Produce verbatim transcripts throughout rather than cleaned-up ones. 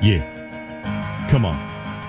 Yeah. Come on.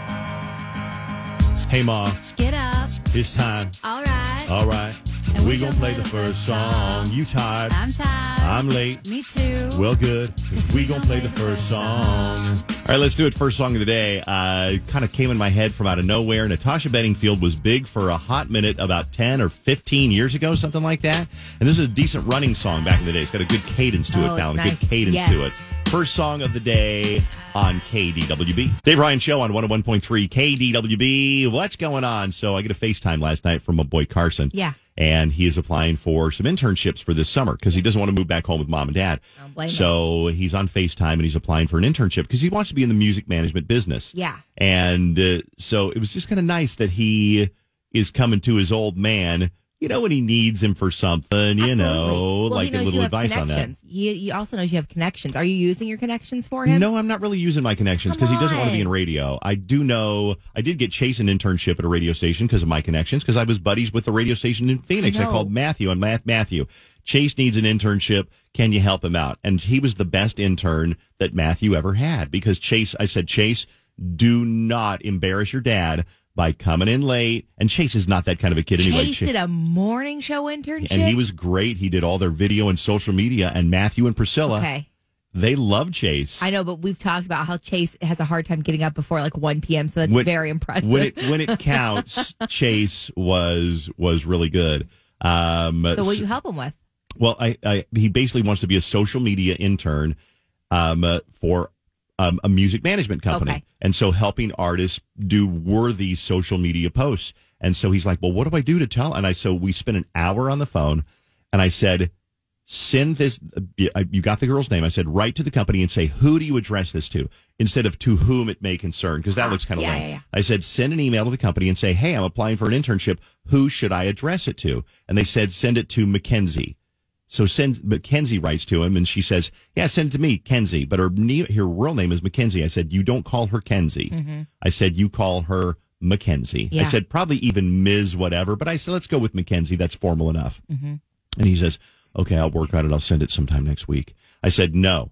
Hey, Ma. Get up. It's time. All right. All right. And we gonna play the first song. You tired? I'm tired. I'm late. Me too. Well, good. Cause we gonna play the first song. All right, let's do it. First song of the day. Uh, kind of came in my head from out of nowhere. Natasha Bedingfield was big for a hot minute about ten or fifteen years ago, something like that. And this is a decent running song back in the day. It's got a good cadence to Oh, it, Fallon. A nice. good cadence Yes. to it. First song of the day on K D W B. Dave Ryan Show on one oh one point three K D W B. What's going on? So I get a FaceTime last night from my boy Carson. Yeah. And he is applying for some internships for this summer because he doesn't want to move back home with mom and dad. Don't blame so him. he's on FaceTime and he's applying for an internship because he wants to be in the music management business. Yeah. And uh, so it was just kind of nice that he is coming to his old man, you know, when he needs him for something, you Absolutely. know, Well, like he knows a little you have advice on that. connections. He, he also knows you have connections. Are you using your connections for him? No, I'm not really using my connections Come because he doesn't want to be on. in radio. I do know I did get Chase an internship at a radio station because of my connections because I was buddies with the radio station in Phoenix. I, know. called Matthew and Matt Matthew. Chase needs an internship. Can you help him out? And he was the best intern that Matthew ever had because Chase, I said, Chase, do not embarrass your dad by coming in late. And Chase is not that kind of a kid anyway. Chase did a morning show internship? And he was great. He did all their video and social media. And Matthew and Priscilla, Okay. they love Chase. I know, but we've talked about how Chase has a hard time getting up before like one p.m., so that's When- very impressive. When it when it counts, Chase was was really good. Um, so what do you help him with? well, I, I he basically wants to be a social media intern um, uh, for um, a music management company, Okay. and so helping artists do worthy social media posts. And so he's like, "Well, what do I do to tell?" And I so we spent an hour on the phone, and I said, "Send this." You got the girl's name. I said, "Write to the company and say who do you address this to, instead of to whom it may concern," because that Ah, looks kind of yeah, lame. yeah, yeah. I said, "Send an email to the company and say, hey, I'm applying for an internship. Who should I address it to?" And they said, "Send it to Mackenzie." So send Mackenzie writes to him, and she says, "Yeah, send it to me, Kenzie." But her ne- her real name is Mackenzie. I said, "You don't call her Kenzie." Mm-hmm. I said, "You call her Mackenzie." Yeah. I said, "Probably even Miz whatever." But I said, "Let's go with Mackenzie. That's formal enough." Mm-hmm. And he says, "Okay, I'll work on it. I'll send it sometime next week." I said, "No,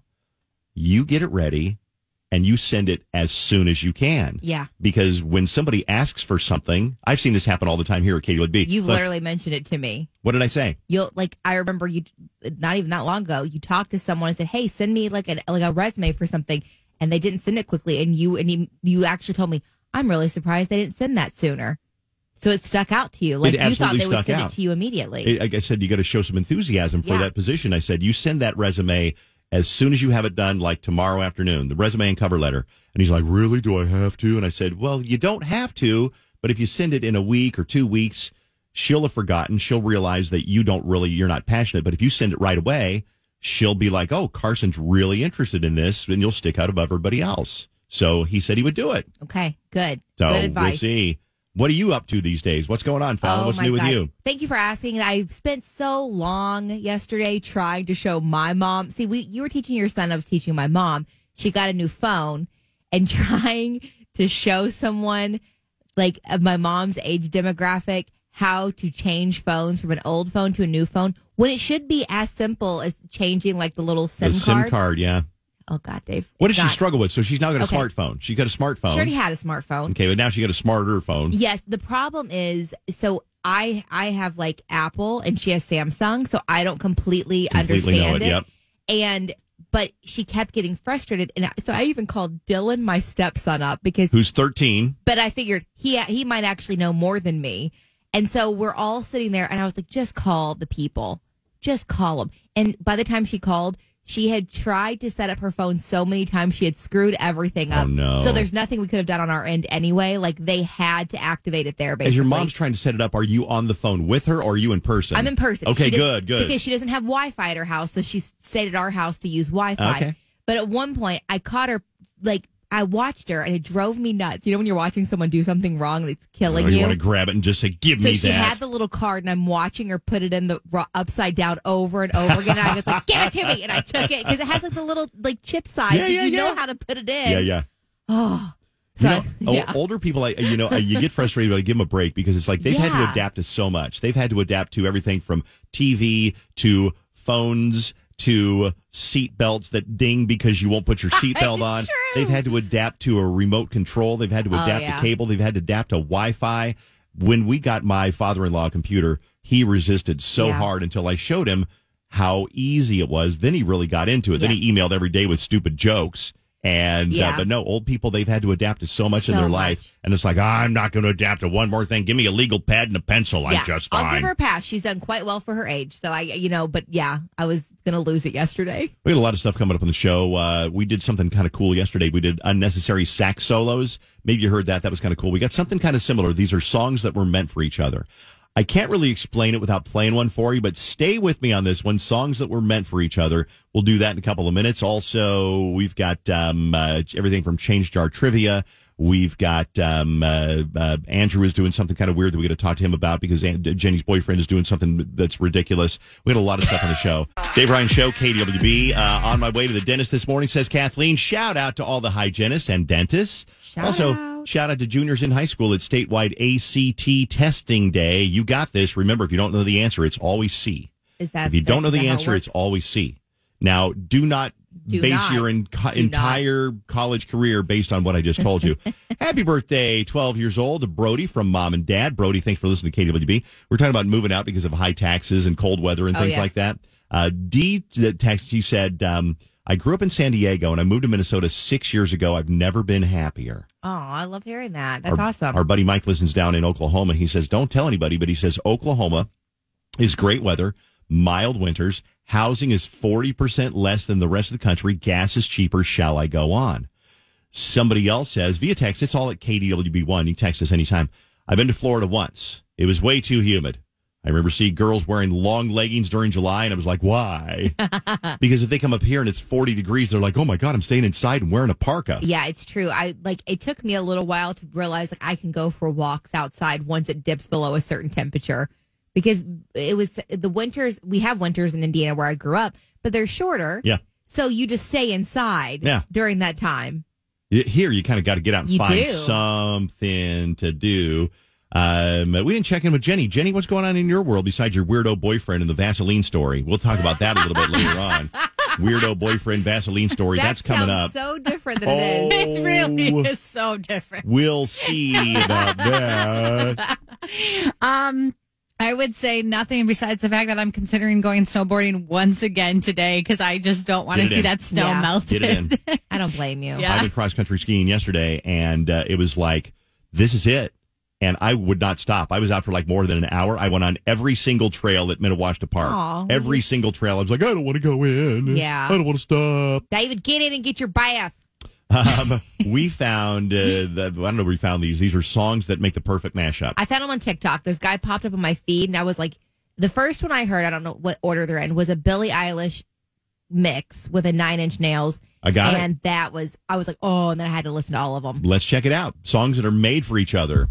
you get it ready and you send it as soon as you can." Yeah. Because when somebody asks for something, I've seen this happen all the time here at K D W B. You've Like, literally mentioned it to me. what did I say? You'll like I remember you not even that long ago, you talked to someone and said, "Hey, send me like a like a resume for something," and they didn't send it quickly, and you and you, you actually told me, "I'm really surprised they didn't send that sooner." So it stuck out to you. Like It you thought absolutely they would stuck send out. it to you immediately. It, like I said, you got to show some enthusiasm for Yeah. that position. I said, you send that resume as soon as you have it done, like tomorrow afternoon, the resume and cover letter. And he's like, "Really? Do I have to?" And I said, "Well, you don't have to, but if you send it in a week or two weeks, she'll have forgotten. She'll realize that you don't really, you're not passionate. But if you send it right away, she'll be like, oh, Carson's really interested in this, and you'll stick out above everybody else." So he said he would do it. Okay, good. So good we'll advice. see. What are you up to these days? What's going on, Fallon? Oh, What's my new with God. you? Thank you for asking. I spent so long yesterday trying to show my mom. See, we you were teaching your son. I was teaching my mom. She got a new phone, and trying to show someone like of my mom's age demographic how to change phones from an old phone to a new phone when it should be as simple as changing like the little SIM The card. SIM card, yeah. Oh God, Dave. What does It's she not- struggle with? So she's now got a Okay. smartphone. She's got a smartphone. She already had a smartphone. Okay, but now she got a smarter phone. Yes, the problem is so I I have like Apple and she has Samsung, so I don't completely, Completely know understand it, it. yep. And but she kept getting frustrated, and I- so I even called Dylan, my stepson, up because. Who's thirteen? But I figured he he might actually know more than me, and so we're all sitting there, and I was like, just call the people, just call them. And by the time she called, she had tried to set up her phone so many times, she had screwed everything up. Oh, no. So there's nothing we could have done on our end anyway. Like they had to activate it there. Basically, As your mom's trying to set it up, are you on the phone with her or are you in person? I'm in person. Okay, She does- good, good. Because she doesn't have Wi-Fi at her house, so she stayed at our house to use Wi-Fi. Okay. But at one point, I caught her, like, I watched her, and it drove me nuts. You know when you're watching someone do something wrong that's killing Oh, you you? want to grab it and just say, "Give So me she that." had the little card, and I'm watching her put it in the ro- upside down over and over again. And I was like, "Give it to me!" And I took it because it has like the little like chip side. Yeah, that yeah, you know yeah. how to put it in. yeah, yeah. Oh, so You know, o- yeah. older people, I, you know, uh, you get frustrated, but I give them a break because it's like they've had to Yeah. adapt to so much. They've had to adapt to everything from T V to phones to seat belts that ding because you won't put your seatbelt on. True. They've had to adapt to a remote control. They've had to Oh, adapt yeah. to cable. They've had to adapt to Wi-Fi. When we got my father-in-law a computer, he resisted so Yeah. hard until I showed him how easy it was. Then he really got into it. Then Yeah. he emailed every day with stupid jokes. And Yeah. uh, but no, old people, they've had to adapt to so much in So their much. life. And it's like, I'm not going to adapt to one more thing. Give me a legal pad and a pencil. I'm just fine. I'll give her a pass. She's done quite well for her age. So I, you know, but yeah, I was going to lose it yesterday. We had a lot of stuff coming up on the show. Uh, we did something kind of cool yesterday. We did unnecessary sax solos. Maybe you heard that. That was kind of cool. We got something kind of similar. These are songs that were meant for each other. I can't really explain it without playing one for you, but stay with me on this one. Songs that were meant for each other. We'll do that in a couple of minutes. Also, we've got um, uh, everything from Change Jar Trivia. We've got um, uh, uh, Andrew is doing something kind of weird that we got to talk to him about because Aunt, Jenny's boyfriend is doing something that's ridiculous. We had a lot of stuff on the show. Dave Ryan Show, K D W B. Uh, on my way to the dentist this morning, says Kathleen. Shout out to all the hygienists and dentists. Shout also, out. shout out to juniors in high school. It's statewide A C T testing day. You got this. Remember, if you don't know the answer, it's always C. Is that If you don't know is that the how it answer, works? it's always C. Now, do not Do base not. your en- Do entire college career based on what I just told you. Happy birthday, twelve years old, to Brody from Mom and Dad. Brody, thanks for listening to K W B. We're talking about moving out because of high taxes and cold weather and Oh, things yes. like that. Uh, D text, he said, um, I grew up in San Diego and I moved to Minnesota six years ago. I've never been happier. Oh, I love hearing that. That's our, awesome. Our buddy Mike listens down in Oklahoma. He says, don't tell anybody, but he says Oklahoma is great weather, mild winters. Housing is forty percent less than the rest of the country. Gas is cheaper. Shall I go on? Somebody else says, via text, it's all at K D W B one. You can text us anytime. I've been to Florida once. It was way too humid. I remember seeing girls wearing long leggings during July, and I was like, why? Because if they come up here and it's forty degrees, they're like, oh, my God, I'm staying inside and wearing a parka. Yeah, it's true. I like it took me a little while to realize like I can go for walks outside once it dips below a certain temperature because it was the winters. We have winters in Indiana where I grew up, but they're shorter. Yeah. So you just stay inside Yeah. during that time. Here, you kind of got to get out and You find do. something to do. Um, we didn't check in with Jenny. Jenny, what's going on in your world besides your weirdo boyfriend and the Vaseline story? We'll talk about that a little bit later on. Weirdo boyfriend Vaseline story. That That's coming sounds up. So different than Oh. it is. It really is so different. We'll see about that. Um, I would say nothing besides the fact that I'm considering going snowboarding once again today because I just don't want Get to it see in. that snow Yeah. melted. Get it in. I don't blame you. Yeah. I went cross country skiing yesterday, and uh, it was like, this is it. And I would not stop. I was out for like more than an hour. I went on every single trail at Minnewaska Park. Aw. Every single trail. I was like, I don't want to go in. Yeah. I don't want to stop. David, get in and get your bath. Um, we found, uh, the, I don't know where we found these. These are songs that make the perfect mashup. I found them on TikTok. This guy popped up on my feed, and I was like, the first one I heard, I don't know what order they're in, was a Billie Eilish mix with a Nine Inch Nails. I got it. And that was, I was like, oh, and then I had to listen to all of them. Let's check it out. Songs that are made for each other.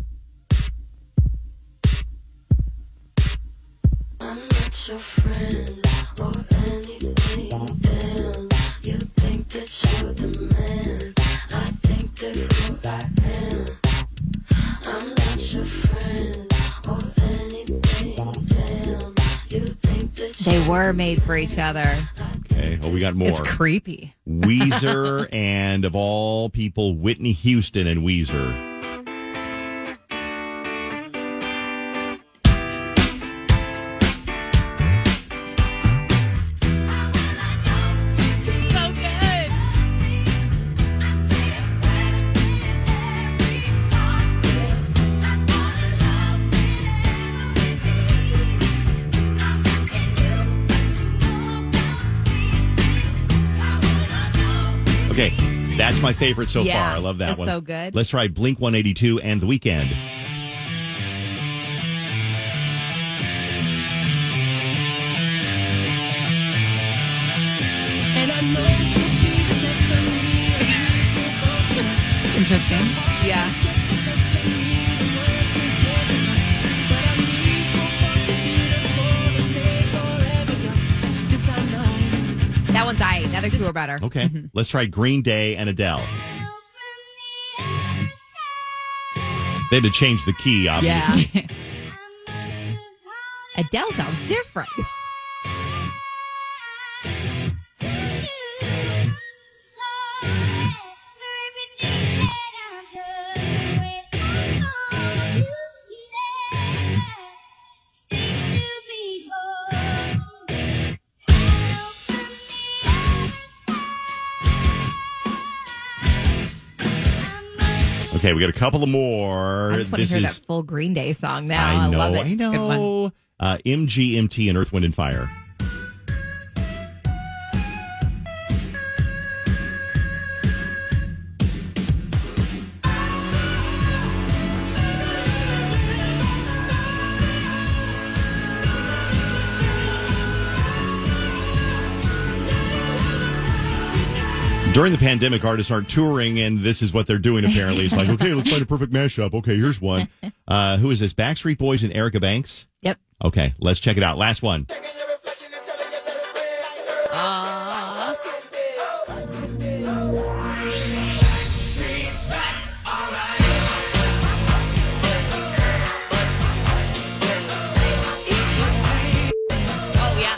I'm not your friend or anything. Damn, you think that you're the man. I think therefore I am. I'm not your friend or anything. Damn, you think that They were made for each other. Okay. Oh, we got more. It's creepy. Weezer and, of all people, Whitney Houston and Weezer. So good. Okay, that's my favorite so Yeah, far. I love that it's one. so good. Let's try Blink one eighty-two and The Weeknd. Interesting. Yeah. That one's I. The other two are better. Okay, let's try Green Day and Adele. They had to change the key, obviously. Yeah. Adele sounds different. Okay, we got a couple of more. I just want This to hear is, that full Green Day song now. I I, know, love it. I Good one. know. Uh, M G M T and Earth, Wind, and Fire. During the pandemic, artists aren't touring, and this is what they're doing, apparently. It's like, okay, let's find a perfect mashup. Okay, here's one. Uh, who is this? Backstreet Boys and Erica Banks? Yep. Okay, let's check it out. Last one. Uh, oh, yeah.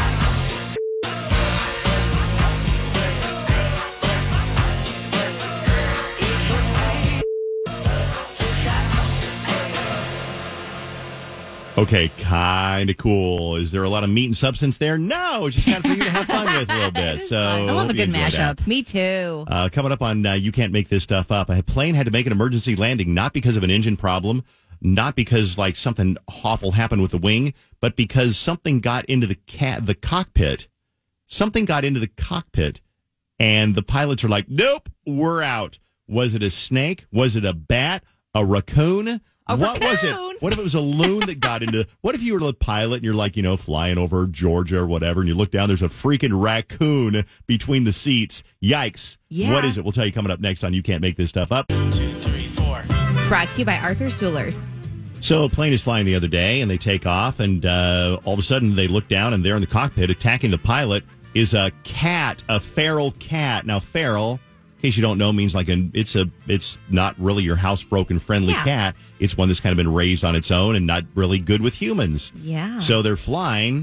Okay, kind of cool. Is there a lot of meat and substance there? No, it's just kind of for you to have fun with a little bit. So I love hope a you good enjoy that. mashup. Me too. Uh, coming up on uh, You Can't Make This Stuff Up. A plane had to make an emergency landing, not because of an engine problem, not because like something awful happened with the wing, but because something got into the cat the cockpit. Something got into the cockpit, and the pilots are like, "Nope, we're out." Was it a snake? Was it a bat? A raccoon? A what was raccoon. it? What if it was a loon that got into? What if you were the pilot and you're like, you know, flying over Georgia or whatever, and you look down, there's a freaking raccoon between the seats. Yikes! Yeah. What is it? We'll tell you coming up next on You Can't Make This Stuff Up. Two, three, four. It's brought to you by Arthur's Jewelers. So a plane is flying the other day, and they take off, and uh, all of a sudden they look down, and there in the cockpit, attacking the pilot, is a cat, a feral cat. Now, feral, in case you don't know, means like an it's a it's not really your housebroken friendly Yeah. cat. It's one that's kind of been raised on its own and not really good with humans. Yeah. So they're flying.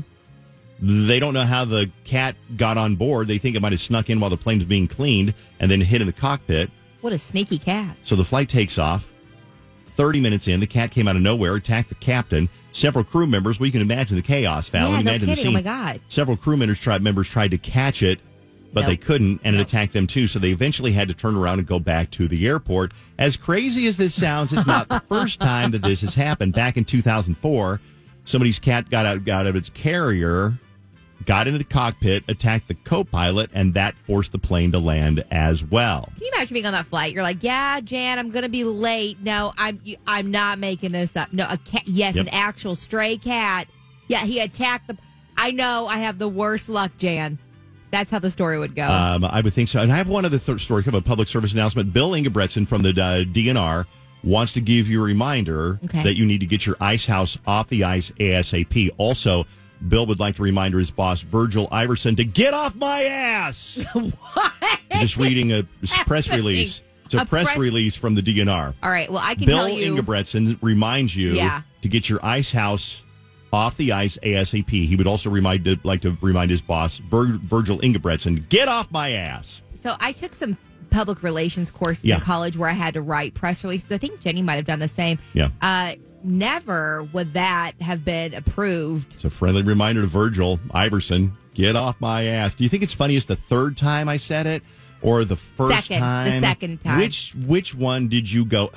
They don't know how the cat got on board. They think it might have snuck in while the plane's being cleaned and then hit in the cockpit. What a sneaky cat. So the flight takes off. thirty minutes in, the cat came out of nowhere, attacked the captain. Several crew members, well, you can imagine the chaos, Fallon. Yeah, no imagine the kidding. scene. Oh, my God. Several crew members tried, members tried to catch it, but Nope. they couldn't, and it Nope. attacked them too. So they eventually had to turn around and go back to the airport. As crazy as this sounds, it's not the first time that this has happened. Back in two thousand four, somebody's cat got out, got out of its carrier, got into the cockpit, attacked the co-pilot, and that forced the plane to land as well. Can you imagine being on that flight? You're like, yeah, Jan, I'm going to be late. No, I'm you- I'm not making this up. No, a cat. Yes, Yep. an actual stray cat. Yeah, he attacked the. I know I have the worst luck, Jan. That's how the story would go. Um, I would think so. And I have one other th- story, kind of a public service announcement. Bill Ingebretson from the uh, D N R wants to give you a reminder Okay. that you need to get your ice house off the ice ASAP. Also, Bill would like to remind his boss, Virgil Iverson, to get off my ass. what? I'm just reading a press release. It's a, A press, press- release from the D N R. All right. Well, I can Bill tell you. Ingebretson reminds you Yeah. to get your ice house off the ice ASAP. He would also remind like to remind his boss, Vir- Virgil Ingebretson, get off my ass. So I took some public relations courses Yeah. in college where I had to write press releases. I think Jenny might have done the same. Yeah. Uh, never would that have been approved. It's a friendly reminder to Virgil Iverson, get off my ass. Do you think it's funny it's the third time I said it or the first Second, the time? second time. Which which one did you go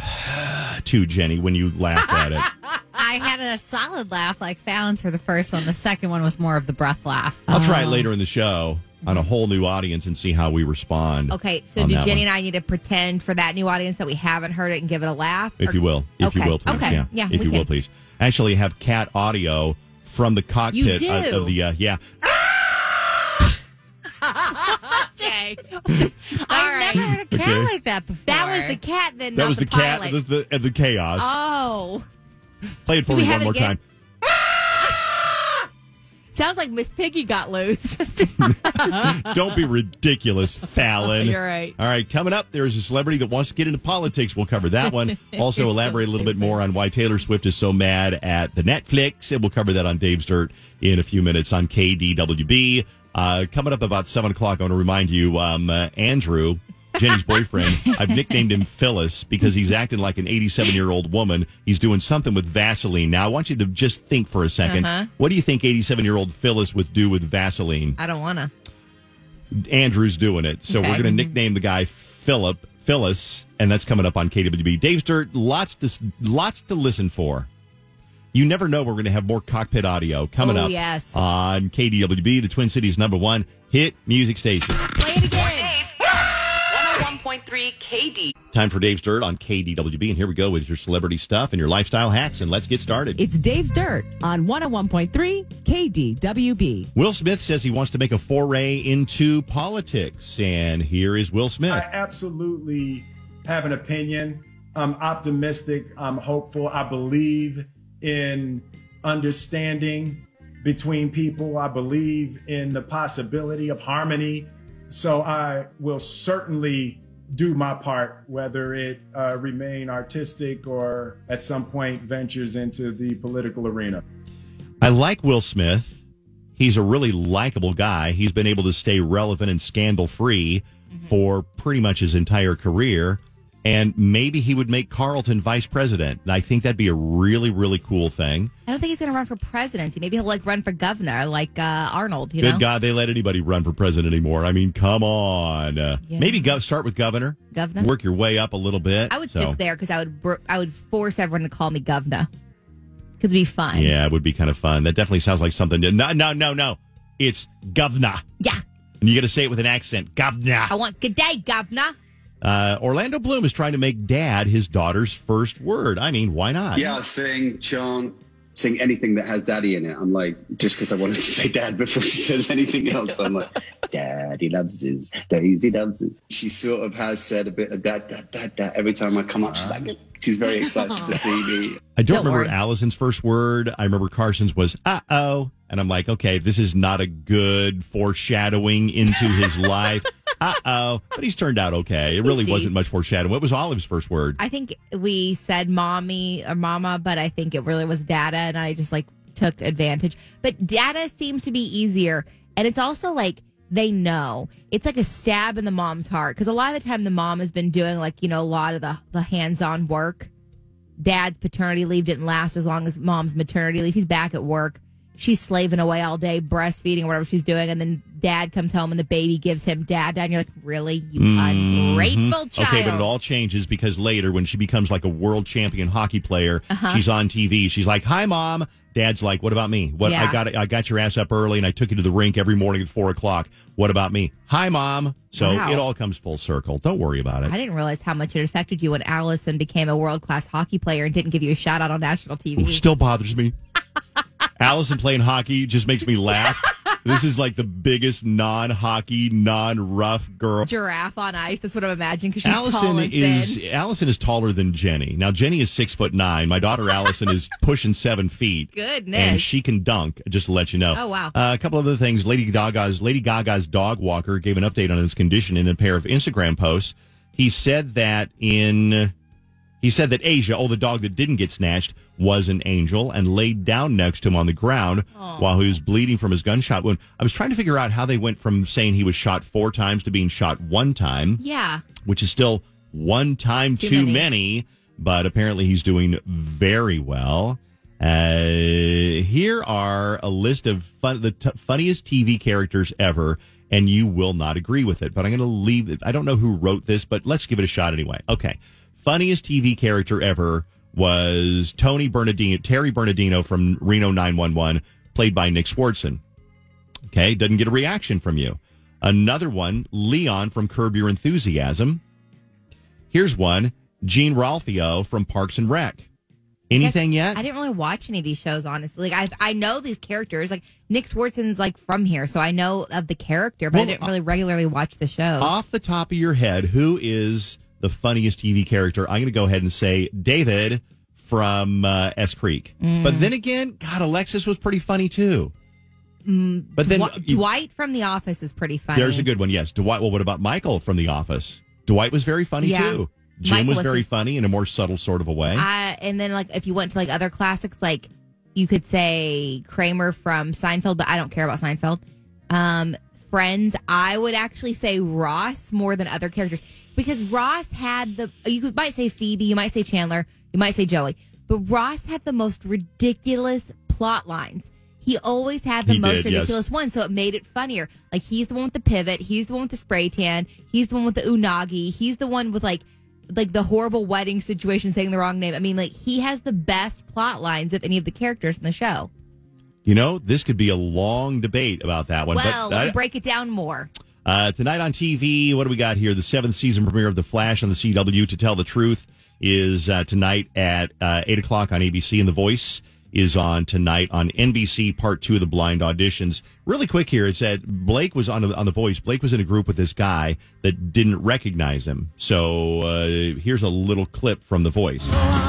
to, Jenny, when you laughed at it? I had a solid laugh like Fallon's for the first one. The second one was more of the breath laugh. I'll try it later in the show on a whole new audience and see how we respond. Okay, so on do that Jenny one. and I need to pretend for that new audience that we haven't heard it and give it a laugh? If Or- you will. If you Okay, will, please. okay, Yeah. yeah, if we you will, can. please. Actually have cat audio from the cockpit You of, do? of the, uh, yeah. Okay. I've right. never heard a cat Okay. like that before. That was the cat then, That not was the, cat pilot. of the, of the chaos. Oh. Play it for Do we me have one it more again? time. Sounds like Miss Piggy got loose. Don't be ridiculous, Fallon. You're right. All right, coming up, there's a celebrity that wants to get into politics. We'll cover that one. Also, elaborate a little bit more on why Taylor Swift is so mad at the Netflix. And we'll cover that on Dave's Dirt in a few minutes on K D W B. Uh, coming up about seven o'clock, I want to remind you, um, uh, Andrew, Jenny's boyfriend, I've nicknamed him Phyllis because he's acting like an eighty-seven-year-old woman. He's doing something with Vaseline. Now, I want you to just think for a second. Uh-huh. What do you think eighty-seven-year-old Phyllis would do with Vaseline? I don't want to. Andrew's doing it. So Okay. we're going to nickname the guy Phyllis. Philip, Phyllis, and that's coming up on K W B. Dave's Dirt, lots to, lots to listen for. You never know, we're going to have more cockpit audio coming Oh, up yes. on K W B, the Twin Cities' number one hit music station. Play it again. Dave, next. one oh one point three K D. Time for Dave's Dirt on K D W B, and here we go with your celebrity stuff and your lifestyle hacks, and let's get started. It's Dave's Dirt on one oh one point three K D W B. Will Smith says he wants to make a foray into politics, and here is Will Smith. I absolutely have an opinion. I'm optimistic. I'm hopeful. I believe in understanding between people. I believe in the possibility of harmony. So I will certainly do my part, whether it uh, remain artistic or at some point ventures into the political arena. I like Will Smith. He's a really likable guy. He's been able to stay relevant and scandal-free mm-hmm. for pretty much his entire career. And maybe he would make Carlton vice president. And I think that'd be a really, really cool thing. I don't think he's going to run for presidency. Maybe he'll like run for governor, like uh, Arnold. You Good know? God, they let anybody run for president anymore. I mean, come on. Uh, Yeah. Maybe go, start with governor. Governor? Work your way up a little bit. I would So, sit there because I would br- I would force everyone to call me governor because it'd be fun. Yeah, it would be kind of fun. That definitely sounds like something. To, no, no, no, no. It's governor. Yeah. And you got to say it with an accent. Governor. I want good day, governor. Uh, Orlando Bloom is trying to make dad his daughter's first word. I mean, why not? Yeah, sing, chant, sing anything that has daddy in it. I'm like, just because I wanted to say dad before she says anything else, I'm like, daddy loves his, Daisy loves his. She sort of has said a bit of dad, dad, dad, dad. Every time I come up, she's like, she's very excited to see me. I don't, Don't remember worry. Allison's first word. I remember Carson's was, uh-oh. And I'm like, okay, this is not a good foreshadowing into his life. Uh-oh. But he's turned out okay. It really He's wasn't much foreshadowing. What was Olive's first word? I think we said mommy or mama, but I think it really was dada, and I just like took advantage. But dada seems to be easier, and it's also like they know. It's like a stab in the mom's heart because a lot of the time the mom has been doing like, you know, a lot of the, the hands-on work. Dad's paternity leave didn't last as long as mom's maternity leave. He's back at work. She's slaving away all day, breastfeeding or whatever she's doing, and then dad comes home and the baby gives him dad, and you're like, really? You ungrateful child. Okay, but it all changes because later when she becomes like a world champion hockey player, uh-huh. she's on T V. She's like, hi, Mom. Dad's like, what about me? What Yeah. I got I got your ass up early and I took you to the rink every morning at four o'clock. What about me? Hi, Mom. So Wow. it all comes full circle. Don't worry about it. I didn't realize how much it affected you when Allison became a world-class hockey player and didn't give you a shout-out on national T V. It still bothers me. Allison playing hockey just makes me laugh. This is like the biggest non-hockey, non-rough girl. Giraffe on ice. That's what I'm imagining because she's Allison tall and is thin. Allison is taller than Jenny. Now Jenny is six foot nine. My daughter Allison is pushing seven feet. Goodness. And she can dunk. Just to let you know. Oh, wow. Uh, a couple other things. Lady Gaga's Lady Gaga's dog walker gave an update on his condition in a pair of Instagram posts. He said that in. He said that Asia, oh, the dog that didn't get snatched, was an angel and laid down next to him on the ground Aww. while he was bleeding from his gunshot wound. I was trying to figure out how they went from saying he was shot four times to being shot one time, Yeah. which is still one time too, Too many. many. But apparently he's doing very well. Uh, here are a list of fun, the t- funniest T V characters ever, and you will not agree with it. But I'm going to leave it. I don't know who wrote this, but let's give it a shot anyway. Okay. Funniest T V character ever was Tony Bernardino, Terry Bernardino from Reno nine one one, played by Nick Swardson. Okay, doesn't get a reaction from you. Another one, Leon from Curb Your Enthusiasm. Here's one, Gene Ralphio from Parks and Rec. Anything Yes, yet? I didn't really watch any of these shows, honestly. Like I, I know these characters. Like Nick Swartzen's like from here, so I know of the character, but Well, I didn't really regularly watch the show. Off the top of your head, who is the funniest T V character? I'm going to go ahead and say David from uh, S Creek. Mm. But then again, God, Alexis was pretty funny too. Mm, But then Dw- you- Dwight from The Office is pretty funny. There's a good one, yes. Dwight. Well, what about Michael from The Office? Dwight was very funny Yeah. too. Jim Michael was was very too- funny in a more subtle sort of a way. Uh, and then like if you went to like other classics, like you could say Kramer from Seinfeld, but I don't care about Seinfeld. Um, Friends, I would actually say Ross more than other characters because Ross had the. You could, might say Phoebe, you might say Chandler, you might say Joey, but Ross had the most ridiculous plot lines. He He always had the He most did, yes. ridiculous one, so it made it funnier. Like, he's the one with the pivot. He's the one with the spray tan. He's the one with the unagi. He's the one with, like, like the horrible wedding situation saying the wrong name. I mean, like, he has the best plot lines of any of the characters in the show. You know, this could be a long debate about that one. Well, but, let uh, me break it down more. Uh, tonight on T V, what do we got here? The seventh season premiere of The Flash on the C W, To Tell the Truth, is uh, tonight at uh, eight o'clock on A B C, and The Voice is on tonight on N B C, part two of the blind auditions. Really quick here, it's that Blake was on, on The Voice. Blake was in a group with this guy that didn't recognize him. So uh, here's a little clip from The Voice.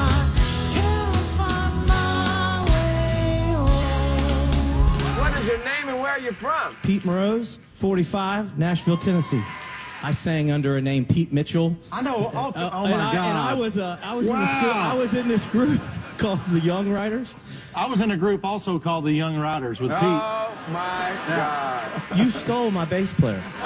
What is your name and where are you from? Pete Morose, forty-five, Nashville, Tennessee. I sang under a name Pete Mitchell. I know. Oh, Uh, oh and my I, God. And I was, uh, I was in Wow. this group. I was in this group called the Young Riders. I was in a group also called the Young Riders with Pete. Oh my God. You stole my bass player. No,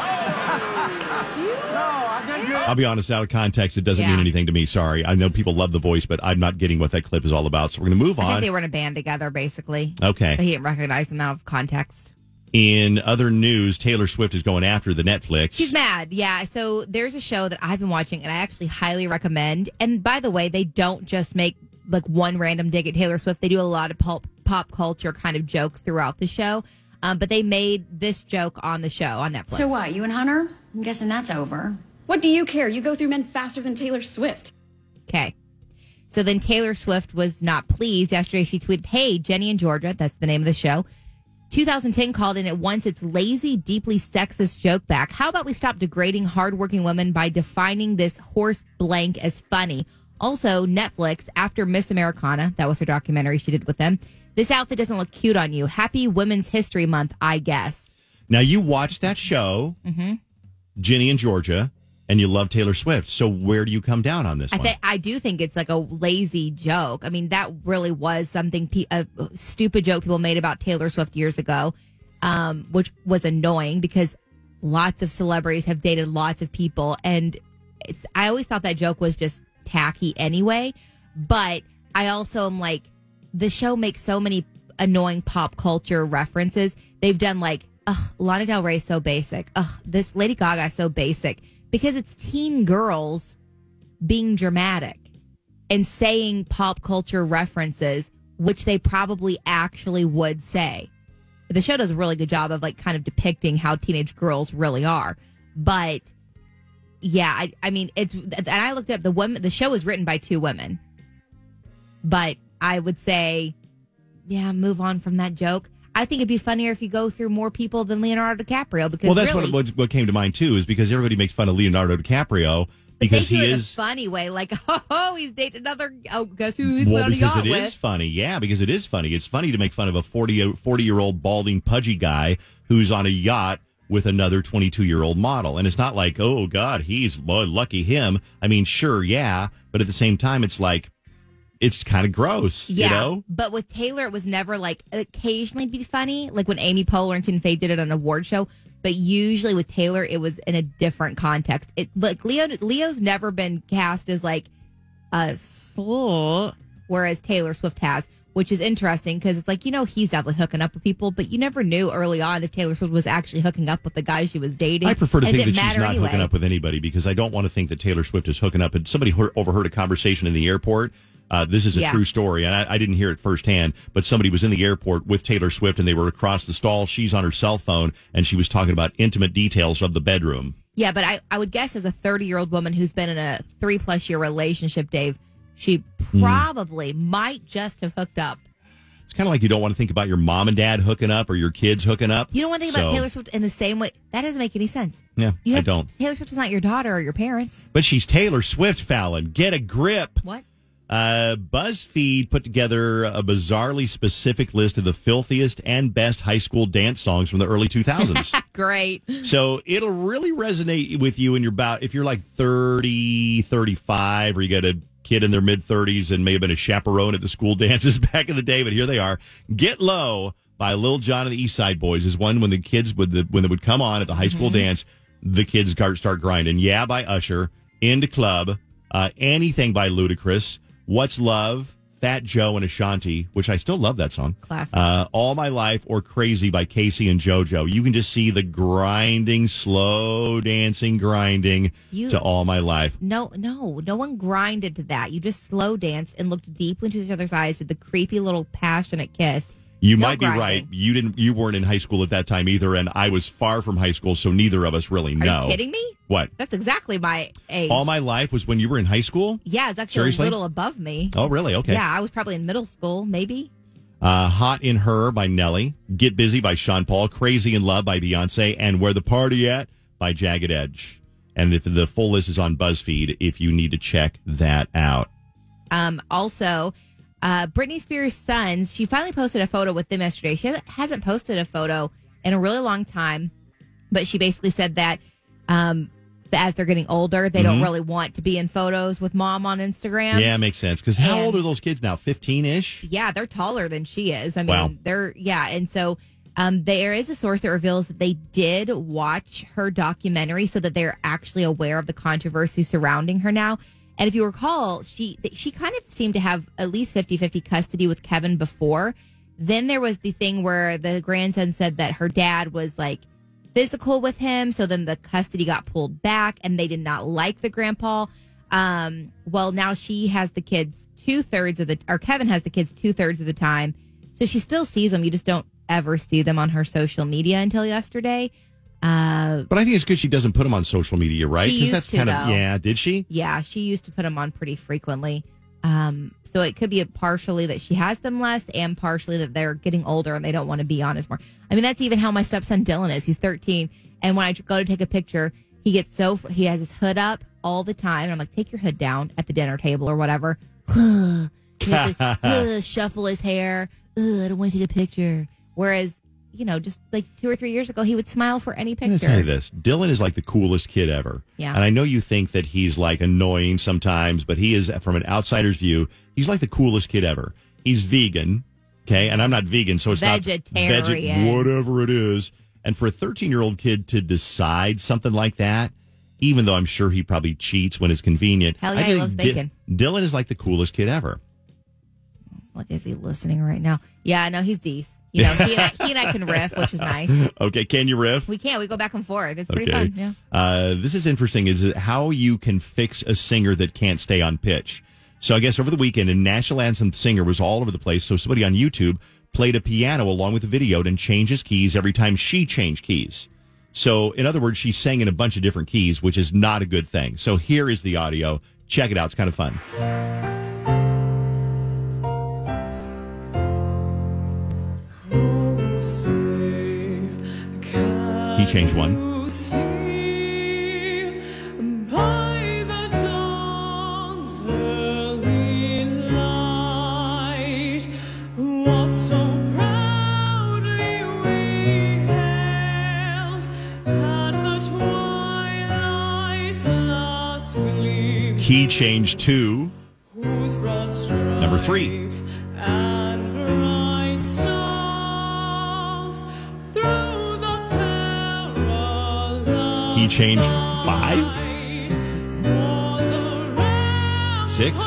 I got you. I'll be honest, out of context, it doesn't Yeah. mean anything to me. Sorry. I know people love The Voice, but I'm not getting what that clip is all about. So we're going to move I think on. they were in a band together, basically. Okay. But he didn't recognize them out of context. In other news, Taylor Swift is going after the Netflix. She's mad, yeah. So there's a show that I've been watching, and I actually highly recommend. And by the way, they don't just make like one random dig at Taylor Swift. They do a lot of pop pop culture kind of jokes throughout the show. Um, but they made this joke on the show on Netflix. So what, you and Hunter? I'm guessing that's over. What do you care? You go through men faster than Taylor Swift. Okay. So then Taylor Swift was not pleased. Yesterday she tweeted, "Hey, Jenny and Georgia," that's the name of the show. two thousand ten called in, it wants its lazy, deeply sexist joke back. How about we stop degrading hardworking women by defining this horse blank as funny? Also, Netflix, after Miss Americana, that was her documentary she did with them, this outfit doesn't look cute on you. Happy Women's History Month, I guess. Now, you watched that show, Mm-hmm. Ginny and Georgia, and you love Taylor Swift. So where do you come down on this I one? th- I do think it's like a lazy joke. I mean, that really was something, pe- a stupid joke people made about Taylor Swift years ago, um, which was annoying because lots of celebrities have dated lots of people. And it's, I always thought that joke was just tacky anyway. But I also am like, the show makes so many annoying pop culture references. They've done like, ugh, Lana Del Rey is so basic. Ugh, this Lady Gaga is so basic. Because it's teen girls being dramatic and saying pop culture references, which they probably actually would say. The show does a really good job of like kind of depicting how teenage girls really are. But yeah, I, I mean, it's, and I looked up the women, the show was written by two women. But I would say, yeah, move on from that joke. I think it'd be funnier if you go through more people than Leonardo DiCaprio because well, that's really, what, what what came to mind too, is because everybody makes fun of Leonardo DiCaprio but because they do he it is in a funny way, like oh, he's dated another. Oh, guess who he's well on a because yacht it with? is funny, yeah, because it is funny. It's funny to make fun of a forty year old balding pudgy guy who's on a yacht with another twenty-two year old model, and it's not like, oh God, he's boy, lucky him. I mean, sure, yeah, but at the same time, it's like. It's kind of gross, Yeah, you know? but with Taylor, it was never like occasionally be funny, like when Amy Poehler and Tina Fey did it on an award show. But usually with Taylor, it was in a different context. It like Leo, Leo's never been cast as like a slut, whereas Taylor Swift has, which is interesting because it's like, you know, he's definitely hooking up with people, but you never knew early on if Taylor Swift was actually hooking up with the guy she was dating. I prefer to And it think that didn't she's matter not anyway. hooking up with anybody because I don't want to think that Taylor Swift is hooking up. And somebody heard, overheard a conversation in the airport. Uh, this is a Yeah. true story, and I, I didn't hear it firsthand, but somebody was in the airport with Taylor Swift, and they were across the stall. She's on her cell phone, and she was talking about intimate details of the bedroom. Yeah, but I, I would guess as a thirty-year-old woman who's been in a three-plus-year relationship, Dave, she probably might just have hooked up. It's kind of like you don't want to think about your mom and dad hooking up or your kids hooking up. You don't want to think about So, Taylor Swift in the same way. That doesn't make any sense. Yeah, You I have, don't. Taylor Swift is not your daughter or your parents. But she's Taylor Swift, Fallon. Get a grip. What? Uh, BuzzFeed put together a bizarrely specific list of the filthiest and best high school dance songs from the early two thousands. Great. So it'll really resonate with you when you're about, if you're like thirty, thirty-five, or you got a kid in their mid thirties and may have been a chaperone at the school dances back in the day, but here they are. Get Low by Lil Jon and the East Side Boys is one when the kids would, the, when they would come on at the high school Mm-hmm. dance, the kids start, start grinding. Yeah by Usher, Into Club, uh, Anything by Ludacris, What's Love, Fat Joe and Ashanti, which I still love that song. Classic. Uh, All My Life or Crazy by Casey and JoJo. You can just see the grinding, slow dancing, grinding You- to All My Life. No, no, no one grinded to that. You just slow danced and looked deeply into each other's eyes, did the creepy little passionate kiss. You No might be grinding. right. You didn't. You weren't in high school at that time either, and I was far from high school, so neither of us really Are know. you kidding me? What? That's exactly my age. All My Life was when you were in high school? Yeah, it's actually Seriously? a little above me. Oh, really? Okay. Yeah, I was probably in middle school, maybe. Uh, Hot in Her by Nelly, Get Busy by Sean Paul, Crazy in Love by Beyonce, and Where the Party At by Jagged Edge. And the, the full list is on BuzzFeed if you need to check that out. Um, also, uh, Britney Spears' sons, she finally posted a photo with them yesterday. She hasn't, hasn't posted a photo in a really long time, but she basically said that um, as they're getting older, they don't Mhm. really want to be in photos with mom on Instagram. Yeah, makes sense. Because how And- old are those kids now? fifteen-ish? Yeah, they're taller than she is. I mean, Wow. they're, yeah. And so um, there is a source that reveals that they did watch her documentary so that they're actually aware of the controversy surrounding her now. And if you recall, she she kind of seemed to have at least fifty-fifty custody with Kevin before. Then there was the thing where the grandson said that her dad was like physical with him. So then the custody got pulled back and they did not like the grandpa. Um, well, now she has the kids two thirds of the, or Kevin has the kids two thirds of the time. So she still sees them. You just don't ever see them on her social media until yesterday. Uh, But I think it's good she doesn't put them on social media, right? She 'Cause used that's to, kind of, though. yeah, did she? yeah, she used to put them on pretty frequently. Um, so it could be a partially that she has them less and partially that they're getting older and they don't want to be on as more. I mean, that's even how my stepson Dylan is. He's thirteen. And when I go to take a picture, he gets so, he has his hood up all the time. And I'm like, take your hood down at the dinner table or whatever. He has to uh, shuffle his hair. Ugh, I don't want to take a picture. Whereas, you know, just like two or three years ago, he would smile for any I'm going to picture. tell you this. Dylan is like the coolest kid ever. Yeah. And I know you think that he's like annoying sometimes, but he is, from an outsider's view, he's like the coolest kid ever. He's vegan, okay? And I'm not vegan, so it's Vegetarian. not veg- whatever it is. And for a thirteen-year-old kid to decide something like that, even though I'm sure he probably cheats when it's convenient. Hell yeah, I he think loves Di- bacon. Dylan is like the coolest kid ever. Like, is he listening right now? Yeah, no, he's decent. You know, he and, I, he and I can riff, which is nice. Okay, can you riff? We can. We go back and forth. It's pretty Okay. fun. Yeah. Uh, this is interesting. Is it how you can fix a singer that can't stay on pitch? So I guess over the weekend, a national anthem singer was all over the place. So somebody on YouTube played a piano along with the video and changed his keys every time she changed keys. So in other words, she sang in a bunch of different keys, which is not a good thing. So here is the audio. Check it out. It's kind of fun. He changed one. Key change two. Number three. Key change five. Six.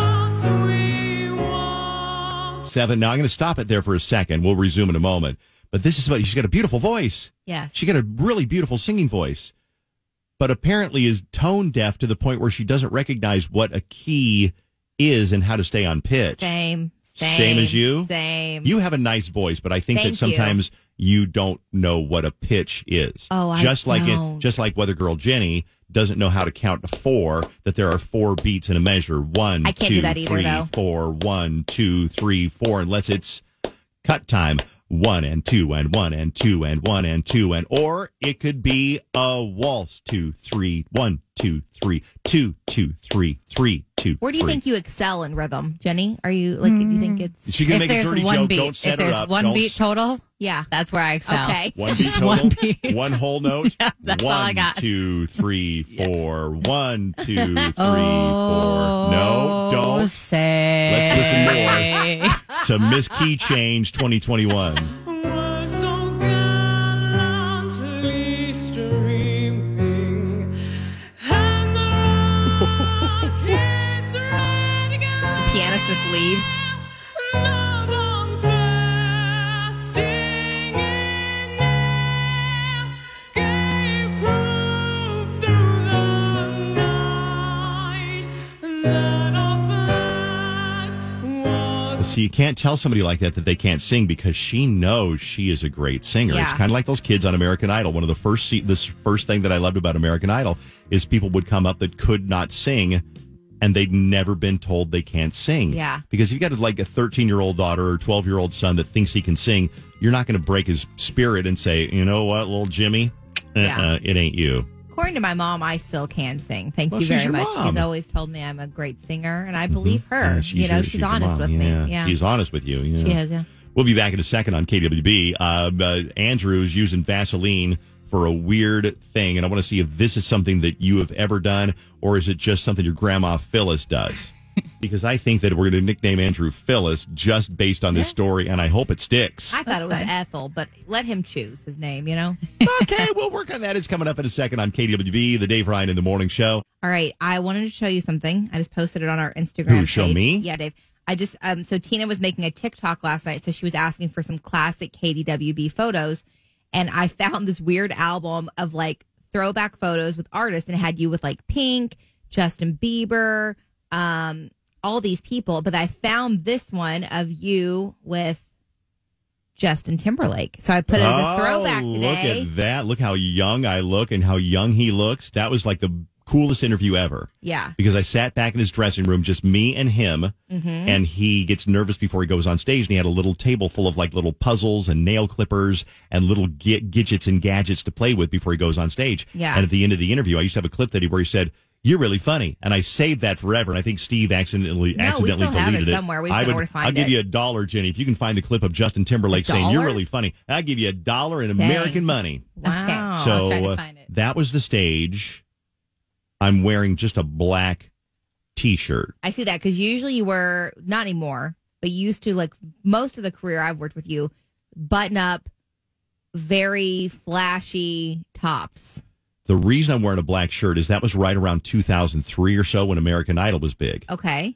Seven. Now I'm going to stop it there for a second. We'll resume in a moment. But this is about, she's got a beautiful voice. Yes. She got a really beautiful singing voice. But apparently is tone deaf to the point where she doesn't recognize what a key is and how to stay on pitch. Same. Same. Same as you? Same. You have a nice voice, but I think Thank that sometimes you. you don't know what a pitch is. Oh, I just like don't. It, just like Weather Girl Jenny doesn't know how to count to four, that there are four beats in a measure. One, I can't two, do that either, three, though. four, one, two, three, four, unless it's cut time. One and two and one and two and one and two and or it could be a waltz. Two, three, one, two, three, two, two, three, three, two. Where do you three. think you excel in rhythm, Jenny? Are you like? Do you think it's? She can If make a there's dirty one joke. beat, Don't set if her there's up. one Don't beat total, Yeah. that's where I excel. Okay. One beat Just total? one beat. One whole note? Yeah, that's One, all I got. two, three, four. One, two, three, Oh, four. No, don't. Say. Let's listen more to Miss Key Change twenty twenty-one. Pianist just leaves. So you can't tell somebody like that that they can't sing because she knows she is a great singer. Yeah. It's kind of like those kids on American Idol. One of the first se- this first thing that I loved about American Idol is people would come up that could not sing, and they'd never been told they can't sing. Yeah. Because you've got like a thirteen-year-old daughter or twelve-year-old son that thinks he can sing, you're not going to break his spirit and say, you know what, little Jimmy, uh-uh, Yeah. it ain't you. According to my mom, I still can sing. Thank Well, you she's very your much. mom. She's always told me I'm a great singer, and I believe her. Yeah, she's you know, your- she's, she's your honest mom. with Yeah, me. Yeah, she's honest with you. Yeah. She is, yeah. We'll be back in a second on K W B. Uh, uh, Andrew's using Vaseline for a weird thing, and I want to see if this is something that you have ever done, or is it just something your grandma Phyllis does? Because I think that we're going to nickname Andrew Phyllis just based on this story, and I hope it sticks. I thought it was Ethel, but let him choose his name, you know? Okay, we'll work on that. It's coming up in a second on K W B, the Dave Ryan in the Morning Show. All right, I wanted to show you something. I just posted it on our Instagram Who, show page. me? Yeah, Dave. I just, um, so Tina was making a TikTok last night, so she was asking for some classic K D W B photos, and I found this weird album of like throwback photos with artists, and it had you with like Pink, Justin Bieber, um, all these people, but I found this one of you with Justin Timberlake. So I put it as a throwback Oh, today. look at that. Look how young I look and how young he looks. That was like the coolest interview ever. Yeah. Because I sat back in his dressing room, just me and him, Mhm. and he gets nervous before he goes on stage, and he had a little table full of like little puzzles and nail clippers and little gi- gadgets and gadgets to play with before he goes on stage. Yeah. And at the end of the interview, I used to have a clip that he where he said, "You're really funny," and I saved that forever. And I think Steve accidentally No, we accidentally still have it deleted somewhere. We just I don't know would, where to find I'll give it. you a dollar, Jenny, if you can find the clip of Justin Timberlake A saying you're dollar? really funny. I'll give you a dollar in Dang. American money. Wow. So I'll try to uh, find it. that was the stage. I'm wearing just a black T-shirt. I see that because usually you were, not anymore, but you used to, like most of the career I've worked with you, button up very flashy tops. The reason I'm wearing a black shirt is that was right around two thousand three or so when American Idol was big. Okay.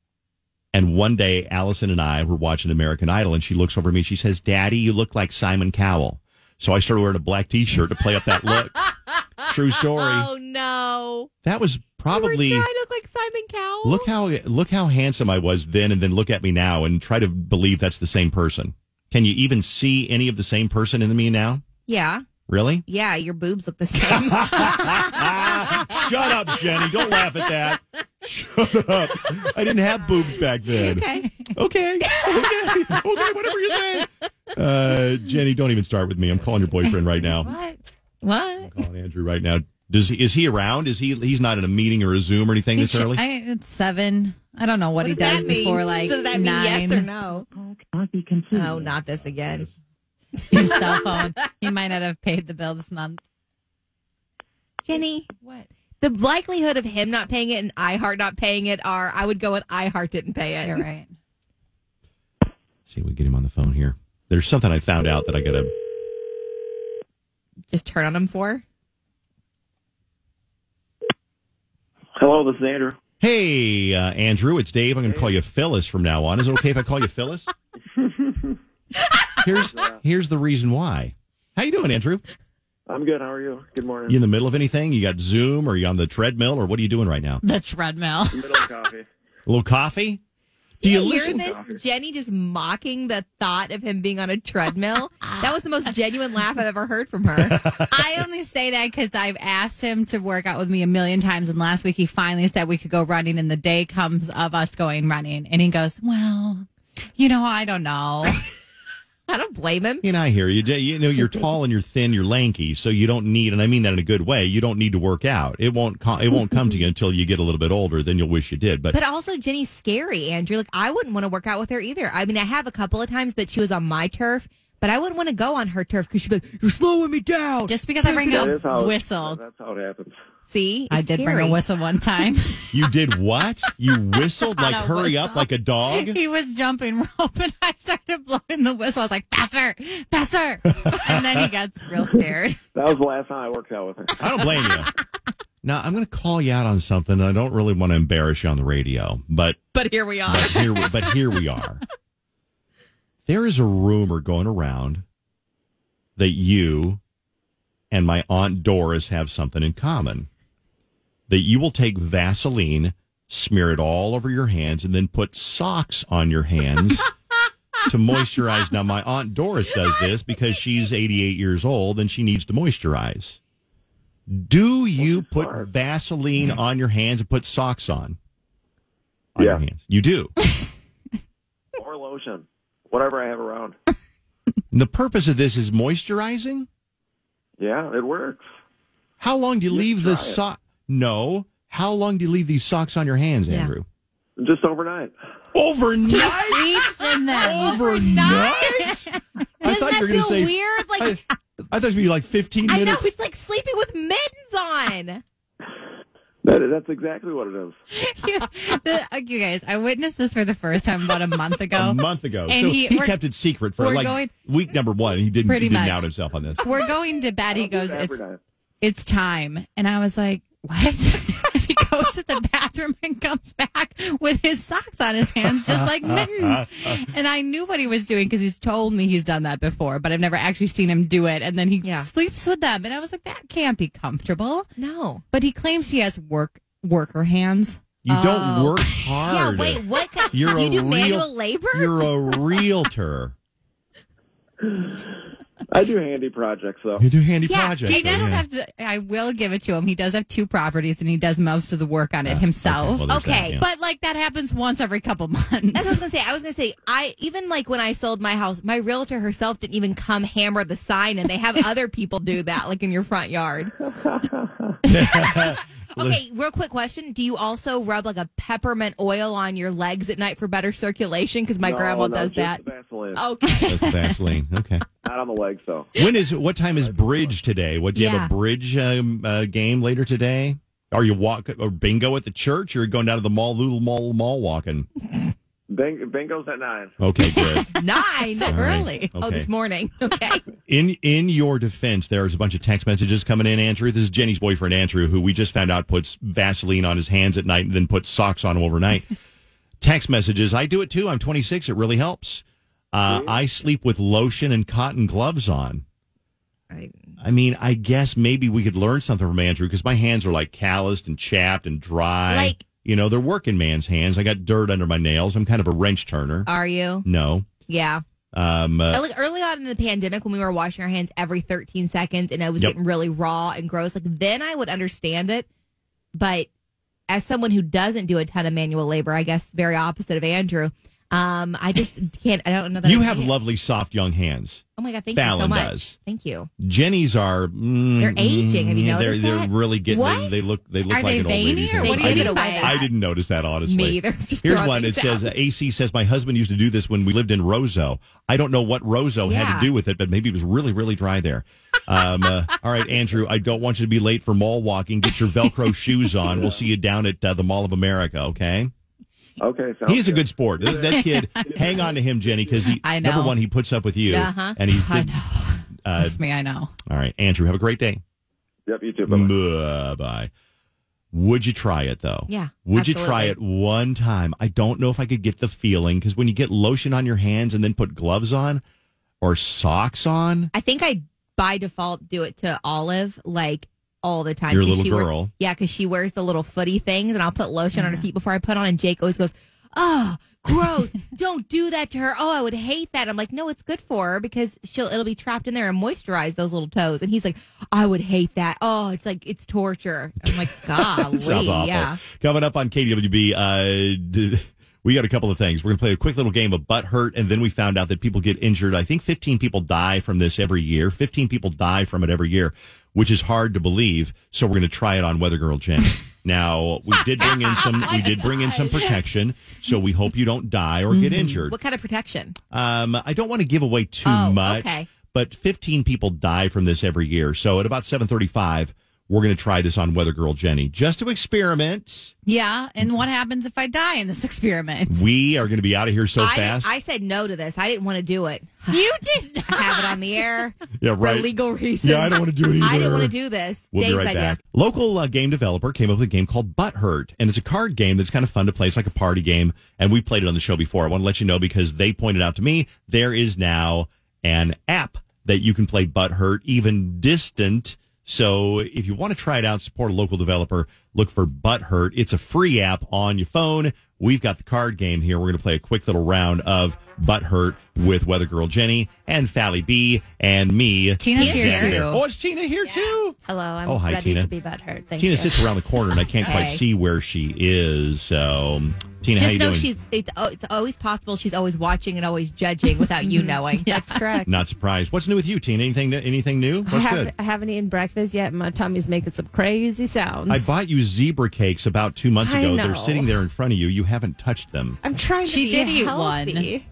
And one day, Allison and I were watching American Idol, and she looks over at me. She says, "Daddy, you look like Simon Cowell." So I started wearing a black T-shirt to play up that look. True story. Oh, no. That was probably. You were trying to look like Simon Cowell? Look how look how handsome I was then, and then look at me now, and try to believe that's the same person. Can you even see any of the same person in me now? Yeah. Really? Yeah, your boobs look the same. Shut up, Jenny. Don't laugh at that. Shut up. I didn't have boobs back then. Okay. Okay. Okay. Okay, whatever you say. Uh, Jenny, don't even start with me. I'm calling your boyfriend right now. What? What? Calling Andrew right now. Does he, is he around? Is he? He's not in a meeting or a Zoom or anything this He sh- early. I, it's seven. I don't know what, What he does does that mean? before like Does that mean nine. yes or no? Oh, not this again. His cell phone. He might not have paid the bill this month. Jenny, What? the likelihood of him not paying it and iHeart not paying it are, I would go with iHeart didn't pay it. You're right. See if we can get him on the phone here. There's something I found out that I got to. Just turn on him for. Hello, this is Andrew. Hey, uh, Andrew, it's Dave. I'm going to call you Phyllis from now on. Is it okay if I call you Phyllis? Here's here's the reason why. How you doing, Andrew? I'm good. How are you? Good morning. You in the middle of anything? You got Zoom, or you on the treadmill, or what are you doing right now? The treadmill. Middle of coffee. A little coffee? Do Did you you listen? hear this? Jenny just mocking the thought of him being on a treadmill. That was the most genuine laugh I've ever heard from her. I only say that because I've asked him to work out with me a million times, and last week he finally said we could go running, and the day comes of us going running, and he goes, "Well, you know, I don't know." I don't blame him. You know, I hear you. You know, you're tall and you're thin, you're lanky, so you don't need, and I mean that in a good way. You don't need to work out. It won't. Co- it won't come to you until you get a little bit older. Then you'll wish you did. But But also, Jenny's scary, Andrew. Like, I wouldn't want to work out with her either. I mean, I have a couple of times, but she was on my turf. But I wouldn't want to go on her turf because she'd be like, "You're slowing me down." Just because I bring That a is how, whistle. That's how it happens. See, I It's did scary. bring a whistle one time. you did what? You whistled like On a hurry up whistle. like a dog. He was jumping rope, and I started blowing the whistle. I was like, "Faster, faster!" And then he got real scared. That was the last time I worked out with her. I don't blame you. Now I'm going to call you out on something. And I don't really want to embarrass you on the radio, but But here we are. but here but here we are. There is a rumor going around that you and my Aunt Doris have something in common. That you will take Vaseline, smear it all over your hands, and then put socks on your hands to moisturize. Now, my Aunt Doris does this because she's eighty-eight years old and she needs to moisturize. Do you put Vaseline on your hands and put socks on? on Yeah. your hands? You do. Or lotion. Whatever I have around. And the purpose of this is moisturizing? Yeah, it works. How long do you, You leave the try it. sock? No. How long do you leave these socks on your hands, Yeah. Andrew? Just overnight. Overnight? Sleeps in them. Overnight? I Doesn't thought that you were going feel to say weird? Like I, I thought it'd be like fifteen I know minutes. it's like sleeping with mittens on. That, that's exactly what it is. you, the, uh, you guys, I witnessed this for the first time about a month ago. A month ago. And so he- he, we're- kept it secret for we're like going- week number one. He didn't, Pretty he didn't much. out himself on this. We're going to bed. He I'll do goes, that every it's night. it's time. And I was like, what? And he goes to the bathroom and comes back with his socks on his hands, just like mittens. And I knew what he was doing because he's told me he's done that before, but I've never actually seen him do it. And then he Yeah. sleeps with them. And I was like, that can't be comfortable. No. But he claims he has work worker hands. You don't Oh. work hard. Yeah, wait, what kind You're you a do real, manual labor? You're a realtor. I do handy projects, though. You do handy Yeah, projects. he does yeah. have to, I will give it to him. He does have two properties and he does most of the work on it himself. well, there's Okay, that, yeah. But like that happens once every couple months. That's what I was gonna say. I was gonna say, I even like when I sold my house, my realtor herself didn't even come hammer the sign, and they have other people do that, like in your front yard. Okay, real quick question: do you also rub like a peppermint oil on your legs at night for better circulation? Because my No, grandma no, does just that. Vaseline. Okay. That's Vaseline. Okay. Not on the legs, though. When is what time is bridge today? What do you Yeah. have a bridge um, uh, game later today? Are you walk or bingo at the church, or are you going down to the mall, little mall, mall walking? Bing, bingo's at nine. Okay, good. Nine. So All right. early. Oh, Okay. this morning. Okay. In in your defense, there's a bunch of text messages coming in, Andrew. This is Jenny's boyfriend, Andrew, who we just found out puts Vaseline on his hands at night and then puts socks on them overnight. Text messages. I do it too. I'm twenty-six. It really helps. Uh, I sleep with lotion and cotton gloves on. Right. I mean, I guess maybe we could learn something from Andrew because my hands are like calloused and chapped and dry. Like- you know, they're working man's hands. I got dirt under my nails. I'm kind of a wrench turner. Are you? No. Yeah. Um, uh, Like early on in the pandemic when we were washing our hands every thirteen seconds and it was Yep. getting really raw and gross, like then I would understand it. But as someone who doesn't do a ton of manual labor, I guess very opposite of Andrew, um, I just can't, I don't know that you I have can. lovely, soft, young hands. Oh my God, thank you Fallon so much. does. Thank you. Jenny's are mm, They're aging. Have you mm, They're noticed they're that? really getting. What? They, they look. They look Are like they an old veiny lady's or hands. what do I you didn't- mean by I- that? I didn't notice that, honestly. Me either. Just Here's throwing one. It things says, out. A C says, my husband used to do this when we lived in Roseau. I don't know what Roseau had Yeah. to do with it, but maybe it was really, really dry there. Um, uh, all right, Andrew, I don't want you to be late for mall walking. Get your Velcro shoes on. We'll see you down at uh, the Mall of America, okay? Okay, sounds He's a good. good sport. That, that kid, hang on to him, Jenny, because he, I know. number one, he puts up with you. Uh-huh. And he, I know. uh, Trust me, I know. all right, Andrew, have a great day. Yep, you too. Bye-bye. Bye. Would you try it, though? Yeah, Would you try it absolutely. one time? I don't know if I could get the feeling, because when you get lotion on your hands and then put gloves on or socks on, I think I by default do it to Olive like all the time. Your 'cause little she wears- girl. yeah, because she wears the little footy things, and I'll put lotion on her feet before I put on. And Jake always goes, "Oh, gross! Don't do that to her. Oh, I would hate that." I'm like, "No, it's good for her because she'll it'll be trapped in there and moisturize those little toes." And he's like, "I would hate that. Oh, it's like it's torture." I'm like, "Golly, sounds awful. yeah." Coming up on K D W B, uh, d- we got a couple of things. We're going to play a quick little game of butt hurt, and then we found out that people get injured. I think fifteen people die from this every year. fifteen people die from it every year, which is hard to believe. So we're going to try it on Weather Girl Jen. Now, we did bring in some we did bring in some protection, so we hope you don't die or get injured. What kind of protection? Um, I don't want to give away too Oh, much, okay. but fifteen people die from this every year. So at about seven thirty-five, we're going to try this on Weather Girl Jenny just to experiment. Yeah, and what happens if I die in this experiment? We are going to be out of here so I, fast. I said no to this. I didn't want to do it. You did not. I have it on the air Yeah, right. for legal reasons. Yeah, I don't want to do it either. I didn't want to do this. We'll Dave's be right idea. back. Local uh, game developer came up with a game called Butt Hurt, and it's a card game that's kind of fun to play. It's like a party game, and we played it on the show before. I want to let you know because they pointed out to me there is now an app that you can play Butt Hurt, even distant So if you want to try it out, support a local developer, look for Butthurt. It's a free app on your phone. We've got the card game here. We're going to play a quick little round of Butthurt with Weather Girl Jenny and Fally B and me. Tina's here, Xander. too. Oh, it's Tina here, too. Hello, I'm Oh, hi, ready Tina. to be butthurt. Thank Tina you. sits around the corner, and I can't quite Hey. see where she is. So, Tina, how Just you know doing? she's it's, oh, it's always possible she's always watching and always judging without you knowing. That's correct. Not surprised. What's new with you, Tina? Anything anything new? I, What's haven't, good? I haven't eaten breakfast yet. My tummy's making some crazy sounds. I bought you zebra cakes about two months I ago. know. They're sitting there in front of you. You haven't touched them. I'm trying to She be did eat healthy.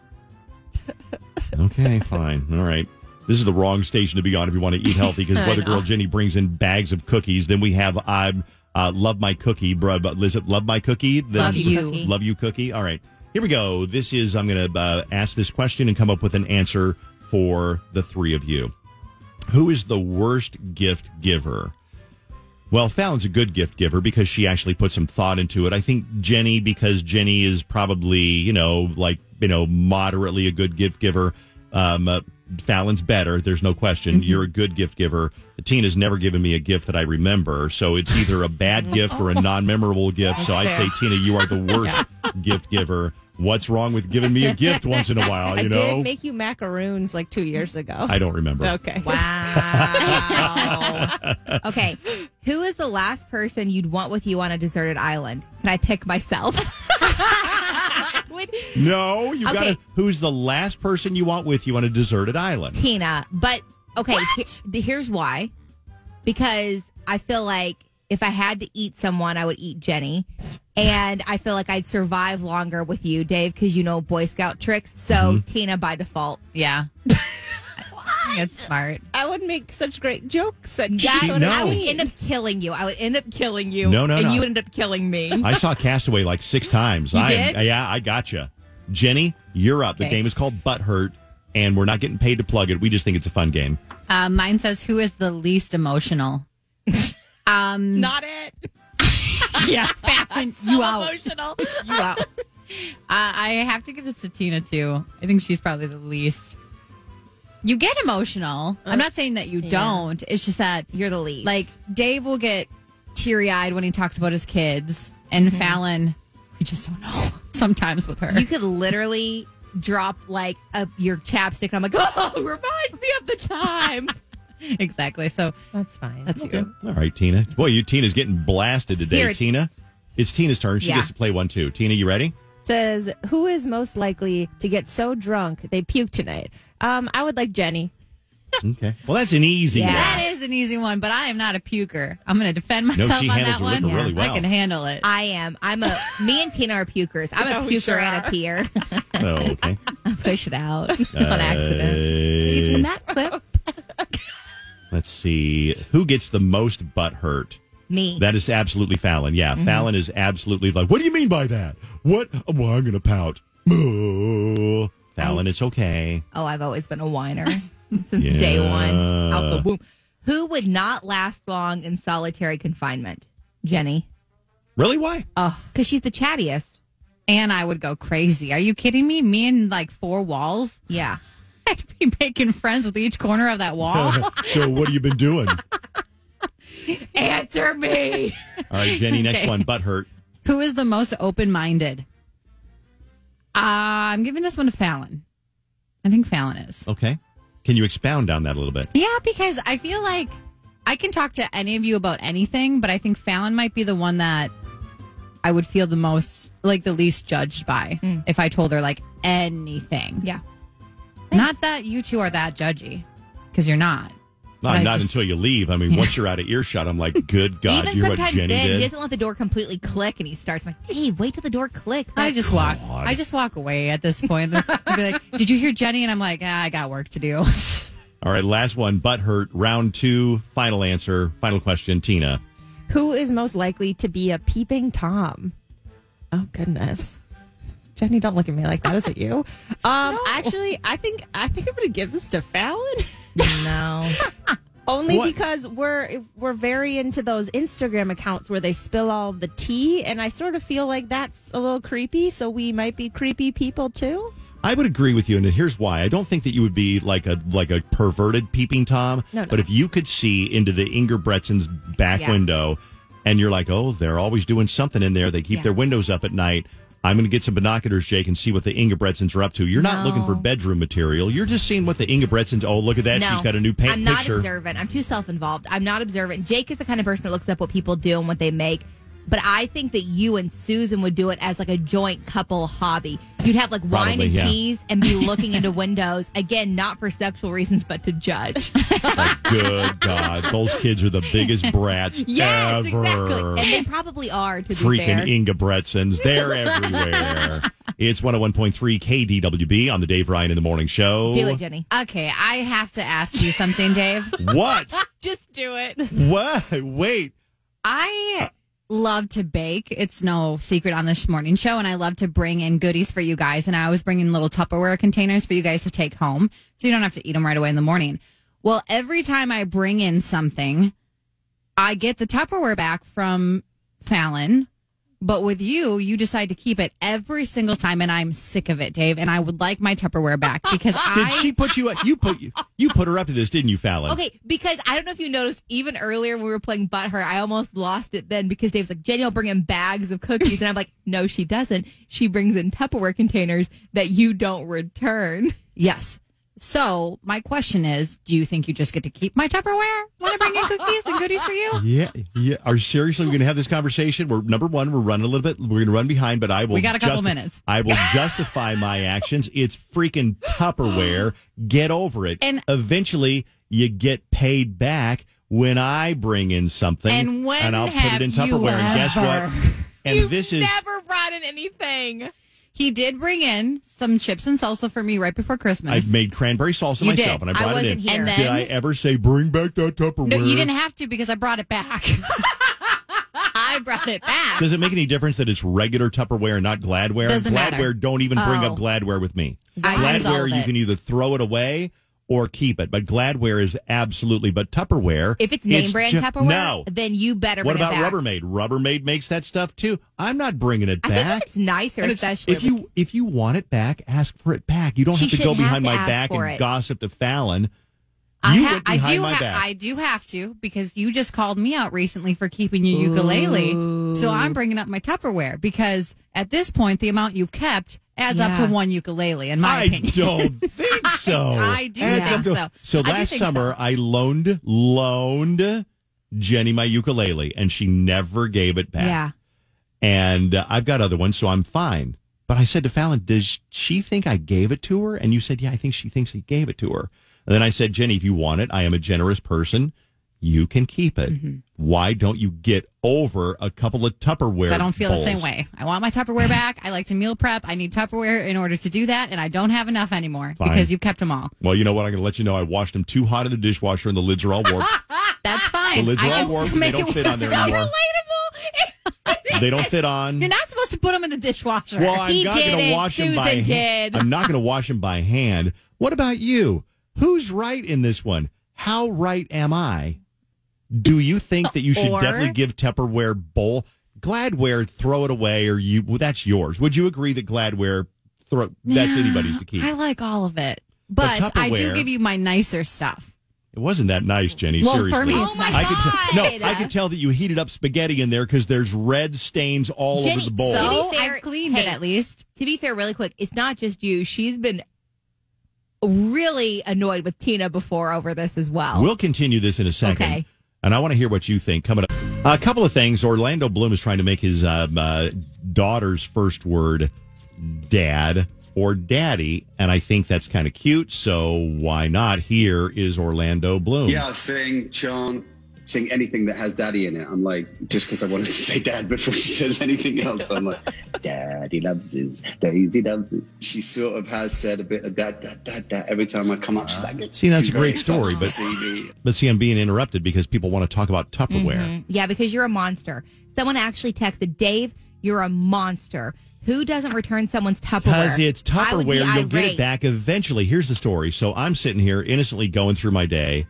Okay, fine. All right. This is the wrong station to be on if you want to eat healthy because I Weather know. Girl Jenny brings in bags of cookies. Then we have I uh, Love My Cookie. Bro, but Liz, Love My Cookie? Then- Love You. Cookie. Love You Cookie. All right. Here we go. This is, I'm going to uh, ask this question and come up with an answer for the three of you. Who is the worst gift giver? Well, Fallon's a good gift giver because she actually put some thought into it. I think Jenny, because Jenny is probably, you know, like, you know, moderately a good gift giver. Um, uh, Fallon's better. There's no question. Mm-hmm. You're a good gift giver. Tina's never given me a gift that I remember. So it's either a bad gift or a non-memorable gift. So I'd say, Tina, you are the worst gift giver. What's wrong with giving me a gift once in a while, you I know? did make you macaroons like two years ago. I don't remember. Okay. Wow. Okay. Who is the last person you'd want with you on a deserted island? Can I pick myself? No, you Okay. gotta. Who's the last person you want with you on a deserted island? Tina. But okay, he- here's why. Because I feel like if I had to eat someone, I would eat Jenny. And I feel like I'd survive longer with you, Dave, because you know Boy Scout tricks. So Mm-hmm. Tina by default. Yeah. That's smart. I would make such great jokes. And That, She- no. I would end up killing you. I would end up killing you. No, no, and no. you would end up killing me. I saw Castaway like six times. You I, did? Yeah, I gotcha. Jenny, you're up. The Okay. game is called Butthurt, and we're not getting paid to plug it. We just think it's a fun game. Uh, mine says, who is the least emotional? um, Not it. yeah, Fallon, you out. Emotional. You out. Uh, I have to give this to Tina, too. I think she's probably the least. You get emotional. I'm not saying that you Yeah. don't. It's just that You're the least. like Dave will get teary eyed when he talks about his kids, and Mm-hmm. Fallon, we just don't know sometimes with her. you could literally drop like a, your chapstick, and I'm like, oh, reminds me of the time. Exactly. So That's fine. that's you. All right, Tina. Boy, you Tina's getting blasted today. Here. Tina, it's Tina's turn. She Yeah. gets to play one too. Tina, you ready? Says, who is most likely to get so drunk they puke tonight? Um, I would like Jenny. Okay. Well, that's an easy Yeah. one. That is an easy one, but I am not a puker. I'm going to defend No, myself she on handles that the liquor one. really well. I can handle it. I am. I'm a. Me and Tina are pukers. I'm a Oh, we puker sure and a are. peer. Oh, okay. I push it out on Uh, accident. Even that clip. Let's see. Who gets the most butt hurt? Me. That is absolutely Fallon. Yeah, Mm-hmm. Fallon is absolutely like, what do you mean by that? What? Well, I'm going to pout. Oh. Fallon, it's okay. Oh, I've always been a whiner since day one. Out the womb. Who would not last long in solitary confinement? Jenny. Really? Why? Oh, Because she's the chattiest. and I would go crazy. Are you kidding me? Me and like four walls? Yeah. I'd be making friends with each corner of that wall. So what have you been doing? Answer me. All right, Jenny, next Okay. one, butt hurt. Who is the most open minded? Uh, I'm giving this one to Fallon. I think Fallon is. Okay. Can you expound on that a little bit? Yeah, because I feel like I can talk to any of you about anything, but I think Fallon might be the one that I would feel the most, like the least judged by if I told her like anything. Yeah. Not that you two are that judgy, because you're not. No, But I not just- until you leave. I mean, once you're out of earshot, I'm like, good God, Even you hear what sometimes Jenny then, did? he doesn't let the door completely click and he starts. I'm like, Dave, wait till the door clicks. I just walk. God. I just walk away at this point. I'd be like, "Did you hear Jenny?" And I'm like, ah, "I got work to do." All right, last one, butt hurt. Round two, final answer, final question, Tina. Who is most likely to be a peeping Tom? Oh goodness, Jenny, don't look at me like that. Is it you? Um, actually, I think I think I'm going to give this to Fallon. No. Only What? because we're we're very into those Instagram accounts where they spill all the tea, and I sort of feel like that's a little creepy. So we might be creepy people too. I would agree with you, and here's why. I don't think that you would be like a like a perverted peeping Tom, No, no. but if you could see into the Inger Bretson's back Yeah. window, and you're like, oh, they're always doing something in there. They keep Yeah. their windows up at night. I'm going to get some binoculars, Jake, and see what the Inga Bretsons are up to. You're not No. looking for bedroom material. You're just seeing what the Inga Bretsons, oh, look at that. No, She's got a new paint I'm not picture. observant. I'm too self-involved. I'm not observant. Jake is the kind of person that looks up what people do and what they make. But I think that you and Susan would do it as like a joint couple hobby. You'd have like wine Probably, and yeah. cheese and be looking into windows. Again, not for sexual reasons, but to judge. Good God. Those kids are the biggest brats Yes, ever. exactly. And they probably are, to be Freaking fair. Inga Bretsons. They're everywhere. It's one oh one point three K D W B on the Dave Ryan in the Morning Show. Do it, Jenny. Okay, I have to ask you something, Dave. What? Just do it. What? Wait. I love to bake. It's no secret on this morning show, and I love to bring in goodies for you guys. And I always bring in little Tupperware containers for you guys to take home, so you don't have to eat them right away in the morning. Well, every time I bring in something, I get the Tupperware back from Fallon. But with you, you decide to keep it every single time, and I'm sick of it, Dave. And I would like my Tupperware back because Did I she put you you put you, you put her up to this, didn't you, Fallon? Okay, because I don't know if you noticed, even earlier when we were playing Butthurt, I almost lost it then because Dave's like, Jenny will bring in bags of cookies. And I'm like, no, she doesn't. She brings in Tupperware containers that you don't return. Yes. So my question is, do you think you just get to keep my Tupperware when I bring in cookies and goodies for you? Yeah, yeah. Are you seriously going to have this conversation? We're number one. We're running a little bit. We're going to run behind, but I will. We got a couple justi- minutes. I will justify my actions. It's freaking Tupperware. Get over it. And- eventually, you get paid back when I bring in something, And when I'll put have it in you Tupperware. And guess ever? what? And You've this is never brought in anything. He did bring in some chips and salsa for me right before I Christmas. made cranberry salsa You myself, did. and I I brought it in. wasn't here. And then- Did I ever say bring back that Tupperware? No, you didn't have to because I brought it back. I brought it back. Does it make any difference that it's regular Tupperware and not Gladware? Doesn't Gladware, matter. don't even bring Oh. up Gladware with me. I use all Gladware, of you it. can either throw it away or keep it. But Gladware is absolutely, but Tupperware. If it's name brand ju- Tupperware, No. then you better What bring about it back. Rubbermaid? Rubbermaid makes that stuff too. I'm not bringing it I back. think it's nicer, And it's- especially if you if you want it back, ask for it back. You don't She have to go shouldn't have behind to my ask back for and it. gossip to Fallon. I, You ha- went I behind do. my Ha- back. I do have to because you just called me out recently for keeping your ukulele. So I'm bringing up my Tupperware because at this point, the amount you've kept adds up Yeah. to one ukulele. In my I opinion, don't think so. I do Adds think up to- so. So I do last think summer, so. I loaned loaned Jenny my ukulele, and she never gave it back. Yeah. And uh, I've got other ones, so I'm fine. But I said to Fallon, does she think I gave it to her? And you said, yeah, I think she thinks he gave it to her. And then I said, Jenny, if you want it, I am a generous person. You can keep it. Mm-hmm. Why don't you get over a couple of Tupperware 'Cause I don't feel bowls? the same way. I want my Tupperware back. I like to meal prep. I need Tupperware in order to do that, and I don't have enough anymore Fine. because you've kept them all. Well, you know what? I'm going to let you know I washed them too hot in the dishwasher, and the lids are all warped. That's fine. The lids are I all can warped. still They make don't it fit work. on there So anymore. Relatable. They don't fit on. You're not supposed to put them in the dishwasher. Well, I'm He not going to didn't. wash them by Susan hand. did. I'm not going to wash them by hand. What about you? Who's right in this one? How right am I? Do you think that you should Or- definitely give Tupperware bowl Gladware, throw it away, or you? Well, that's yours. Would you agree that Gladware, throw that's Yeah, anybody's to keep? I like all of it, But but, I do Tupperware- give you my nicer stuff. It wasn't that nice, Jenny. Well, seriously. for me, Oh it's my nice. I could God. t- no, I could tell that you heated up spaghetti in there because there's red stains all Jenny, over the bowl. so- So To be fair- I've cleaned hey, it at least. To be fair, really quick, it's not just you. She's been really annoyed with Tina before over this as well. We'll continue this in a second. Okay. And I want to hear what you think coming up. A couple of things. Orlando Bloom is trying to make his uh, uh, daughter's first word dad or daddy. And I think that's kind of cute. So why not? Here is Orlando Bloom. Yeah, sing, chant, sing anything that has daddy in it. I'm like, just because I wanted to say dad before she says anything else, I'm like, daddy loves his, daddy loves his. She sort of has said a bit of dad, dad, dad, dad. Every time I come up, she's like, See, that's a she's very great story, excited but to see me. but see, I'm being interrupted because people want to talk about Tupperware. Mhm. Yeah, because you're a monster. Someone actually texted, Dave, you're a monster. Who doesn't return someone's Tupperware? Because it's I would be Tupperware, you'll get irate. it back eventually. Here's the story. So I'm sitting here innocently going through my day.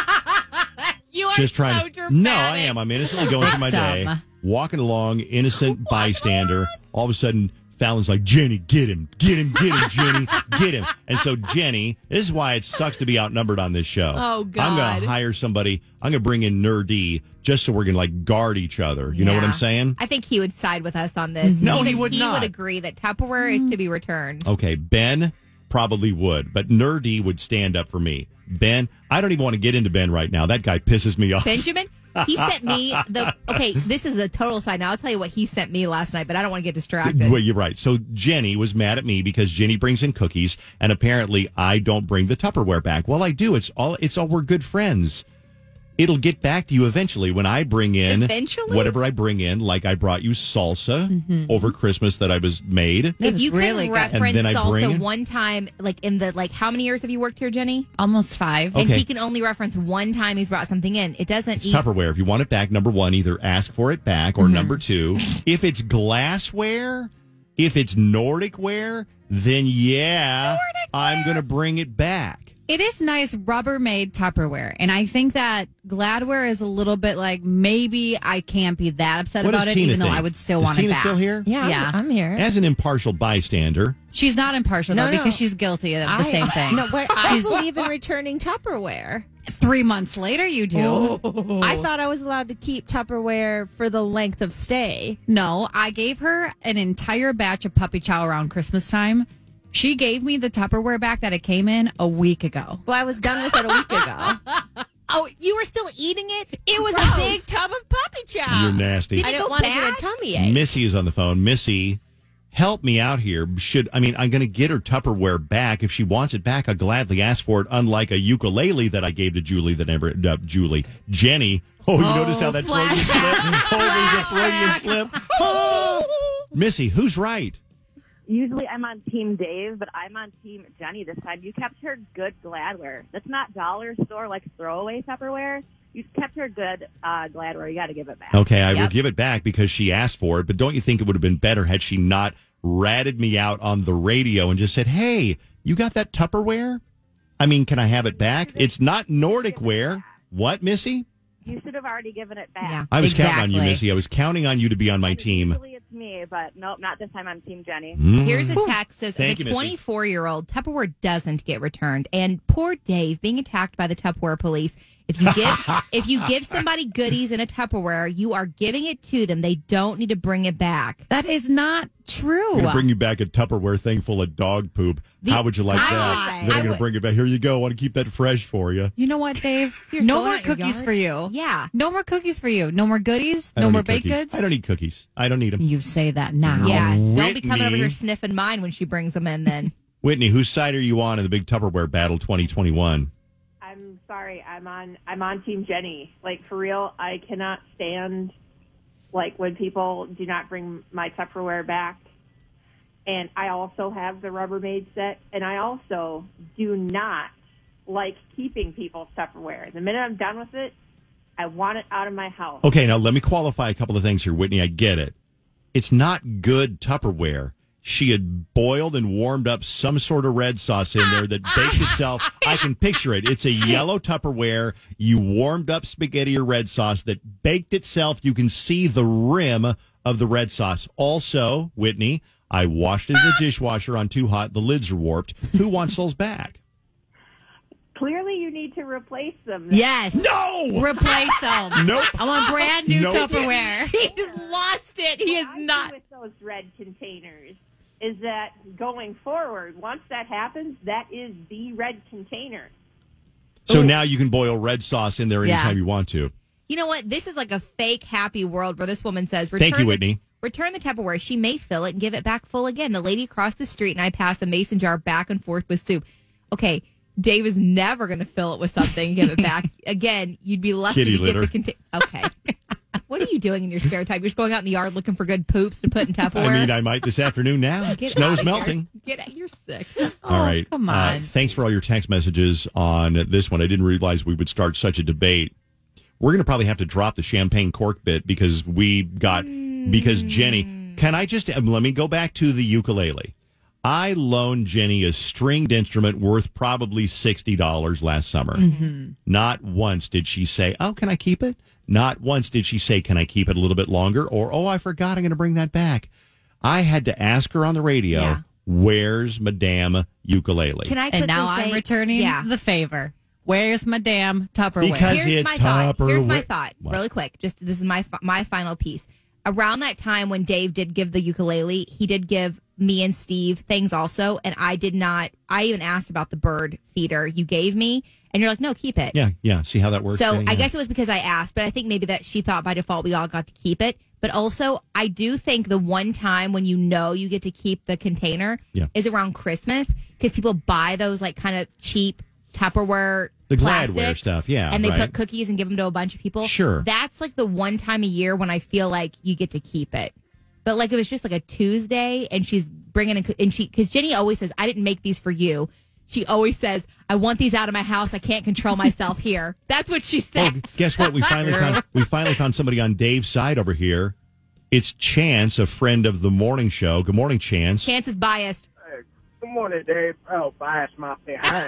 You are just trying so to. dramatic. No, I am. I'm innocently going through my day, Victim. walking along, innocent bystander. All of a sudden, Fallon's like, Jenny, get him, get him, get him, Jenny, get him. And so Jenny, this is why it sucks to be outnumbered on this show. Oh, God. I'm going to hire somebody. I'm going to bring in Nerdy just so we're going to like guard each other. You know what I'm saying? I think he would side with us on this. No, Even he would he not. would agree that Tupperware is to be returned. Okay, Ben probably would, but Nerdy would stand up for me. Ben, I don't even want to get into Ben right now. That guy pisses me off. Benjamin, he sent me the. Okay, this is a total side. Now I'll tell you what he sent me last night, but I don't want to get distracted. Well, you're right. So Jenny was mad at me because Jenny brings in cookies, and apparently I don't bring the Tupperware back. Well, I do. It's all. It's all. We're good friends. It'll get back to you eventually when I bring in Eventually? whatever I bring in. Like I brought you salsa Mhm. over Christmas that I was made. If you really can good. And reference then I salsa bring- one time, like in the like, how many years have you worked here, Jenny? Almost five. And Okay. he can only reference one time he's brought something in. It doesn't It's eat. Tupperware. If you want it back, number one, either ask for it back, or number two, if it's glassware, if it's Nordic ware, then yeah, I'm going to bring it back. It is nice Rubbermaid Tupperware, and I think that Gladware is a little bit like maybe I can't be that upset What about does it, Tina even though think? I would still Is want Tina it back. still here? Yeah, Yeah. I'm, I'm here. As an impartial bystander, She's not impartial No, though no. because she's guilty of the I- same thing. No, but I She's- believe in returning Tupperware. Three months later, you do. I thought I was allowed to keep Tupperware for the length of stay. No, I gave her an entire batch of puppy chow around Christmas time. She gave me the Tupperware back that it came in a week ago. Well, I was done with it a week ago. Oh, you were still eating it? It was a big tub of puppy chow. you're nasty. I it didn't go want to get a bad? tummy ache. Missy is on the phone. Missy, help me out here. Should I mean I'm going to get her Tupperware back. If she wants it back, I'll gladly ask for it. Unlike a ukulele that I gave to Julie that never uh, Julie Jenny. Oh, you Oh, notice how that Freudian slip? Oh, there's a Freudian slip. Oh. Missy, who's right? Usually I'm on Team Dave, but I'm on Team Jenny this time. You kept her good Gladware. That's not dollar store like throwaway Tupperware. You kept her good uh, Gladware. You got to give it back. Okay, I will Yep. give it back because she asked for it. But don't you think it would have been better had she not ratted me out on the radio and just said, "Hey, you got that Tupperware? I mean, can I have it back? It's not Nordic ware." What, Missy? You should have already given it back. I was counting on Exactly. you, Missy. I was counting on you to be on my team. Usually it's me, but nope, not this time. I'm Team Jenny. Mm. Here's a text says, Thank as you, a Missy. twenty-four-year-old, Tupperware doesn't get returned. And poor Dave being attacked by the Tupperware police. If you give if you give somebody goodies in a Tupperware, you are giving it to them. They don't need to bring it back. That is not true. I'm going to bring you back a Tupperware thing full of dog poop. The- How would you like I that? would- Then I I'm going would- to bring it back. Here you go. I want to keep that fresh for you. You know what, Dave? Seriously, no go more out in your cookies yard. for you. Yeah. No more cookies for you. No more goodies. I No don't more eat baked cookies. goods. I don't eat cookies. I don't eat them. You say that now. Yeah. Don't be coming over Whitney. here sniffing mine when she brings them in then. Whitney, whose side are you on in the big Tupperware battle twenty twenty-one? I'm sorry. I'm on. I'm on Team Jenny. Like for real, I cannot stand like when people do not bring my Tupperware back. And I also have the Rubbermaid set, and I also do not like keeping people's Tupperware. The minute I'm done with it, I want it out of my house. Okay, now let me qualify a couple of things here, Whitney. I get it. It's not good Tupperware. She had boiled and warmed up some sort of red sauce in there that baked itself. I can picture it. It's a yellow Tupperware. You warmed up spaghetti or red sauce that baked itself. You can see the rim of the red sauce. Also, Whitney, I washed it in the dishwasher on too hot. The lids are warped. Who wants those back? Clearly, you need to replace them. Yes. No! Replace them. Nope. I want brand new Nope. Tupperware. He's lost it. He is What I do not. with those red containers is that going forward, once that happens, that is the red container. So now you can boil red sauce in there Yeah. anytime you want to. You know what? This is like a fake happy world where this woman says, return Thank you, the- Whitney. Return the Tupperware. She may fill it and give it back full again. The lady across the street and I pass a mason jar back and forth with soup. Okay, Dave is never going to fill it with something and give it back. Again, you'd be lucky Kitty to litter. get the container. Okay. What are you doing in your spare time? You're just going out in the yard looking for good poops to put in Tupperware? I mean, I might this afternoon now. Get Snow's outta here. melting. Get out. You're sick. All right. come Uh, on. thanks for all your text messages on this one. I didn't realize we would start such a debate. We're going to probably have to drop the champagne cork bit because we got, because Jenny, can I just, um, let me go back to the ukulele. I loaned Jenny a stringed instrument worth probably sixty dollars last summer. Not once did she say, oh, can I keep it? Not once did she say, can I keep it a little bit longer? Or, oh, I forgot, I'm going to bring that back. I had to ask her on the radio, Yeah. where's Madame Ukulele? Can I And quickly now say, I'm returning yeah. the favor. Where's my damn Tupperware? Because Here's it's my thought. Here's my Tupperware. thought, What? really quick. Just this is my fi- my final piece. Around that time when Dave did give the ukulele, he did give me and Steve things also, and I did not. I even asked about the bird feeder you gave me, and you're like, no, keep it. Yeah, yeah. See how that works? So Yeah, I yeah. guess it was because I asked, but I think maybe that she thought by default we all got to keep it. But also, I do think the one time when you know you get to keep the container Yeah. is around Christmas because people buy those like kind of cheap Tupperware The plastics, Gladware stuff, yeah, and they right. put cookies and give them to a bunch of people. Sure. That's like the one time a year when I feel like you get to keep it. But like it was just like a Tuesday, and she's bringing in, and she because Jenny always says, "I didn't make these for you." She always says, "I want these out of my house. I can't control myself here." That's what she says. Oh, guess what? We finally found we finally found somebody on Dave's side over here. It's Chance, a friend of the morning show. Good morning, Chance. Chance is biased. Good morning, Dave. Oh, bias my behind.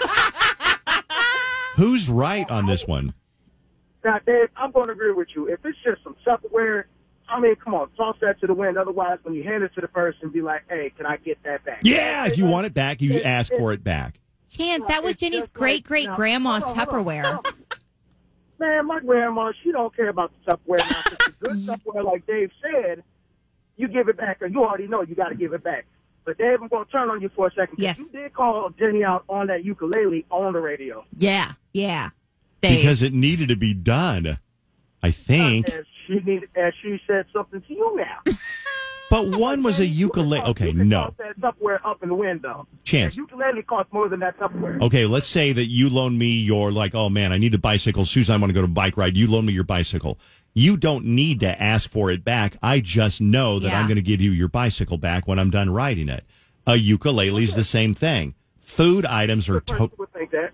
Who's right on this one? Now, Dave, I'm going to agree with you. If it's just some Tupperware, I mean, come on, toss that to the wind. Otherwise, when you hand it to the person, be like, hey, can I get that back? Yeah, if you want it back, you ask for it back. Chance, that was It's Jenny's just great like- great now, grandma's hold on, hold on, Tupperware. hold on. Man, my grandma, she don't care about the Tupperware. Now, if it's good Tupperware, like Dave said, you give it back, or you already know you got to give it back. But Dave, I'm going to turn on you for a second. 'cause Yes. You did call Jenny out on that ukulele on the radio. Yeah. Yeah. Dave. Because it needed to be done, I think. As she needed, as she said something to you now. But one was a ukulele. Okay, no. That Tupperware up in the window. Chance. That ukulele costs more than that Tupperware. Okay, let's say that you loan me your, like, oh man, I need a bicycle. Susan, I want to go to a bike ride. You loan me your bicycle. You don't need to ask for it back. I just know that Yeah. I'm going to give you your bicycle back when I'm done riding it. A ukulele is the same thing. Food items are to- would think that.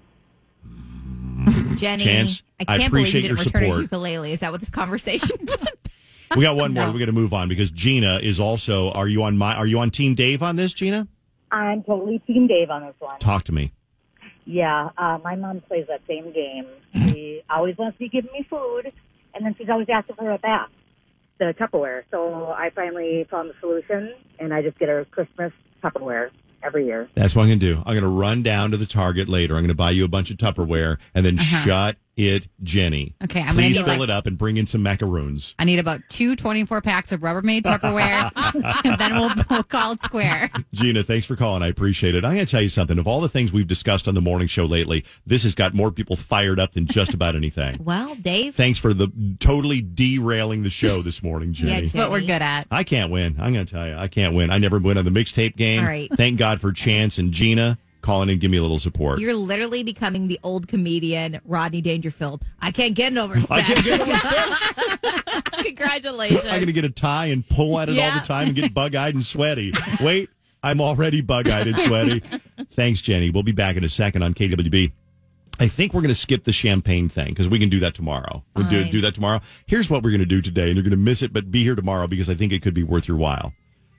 Jenny, Chance, I I can't believe appreciate you your didn't return support. his ukulele. Is that what this conversation was? We got one more. No. We're going to move on because Gina is also. Are you on my? Are you on Team Dave on this, Gina? I'm totally Team Dave on this one. Talk to me. Yeah, uh, my mom plays that same game. She always wants to be giving me food, and then she's always asking for a bath, the Tupperware. So I finally found the solution, and I just get her Christmas Tupperware every year. That's what I'm going to do. I'm going to run down to the Target later. I'm going to buy you a bunch of Tupperware and then Uh-huh. shut it, Jenny. Okay, I'm gonna Please need, fill like- it up and bring in some macaroons. I need about two twenty-four packs of Rubbermaid Tupperware, and then we'll, we'll call it square. Gina, thanks for calling. I appreciate it. I'm going to tell you something. Of all the things we've discussed on the morning show lately, this has got more people fired up than just about anything. Well, Dave. Thanks for the totally derailing the show this morning, Jenny. Yeah, That's what we're good at. I can't win. I'm going to tell you, I can't win. I never win on the mixtape game. All right. Thank God for Chance and Gina calling in, give me a little support. You're literally becoming the old comedian Rodney Dangerfield. I can't get no respect. I can't get no respect. Congratulations. I'm going to get a tie and pull at it all Yeah. the time and get bug-eyed and sweaty. Wait, I'm already bug-eyed and sweaty. Thanks, Jenny. We'll be back in a second on K W B. I think we're going to skip the champagne thing because we can do that tomorrow. We'll do, Fine. do that tomorrow. Here's what we're going to do today, and you're going to miss it, but be here tomorrow because I think it could be worth your while.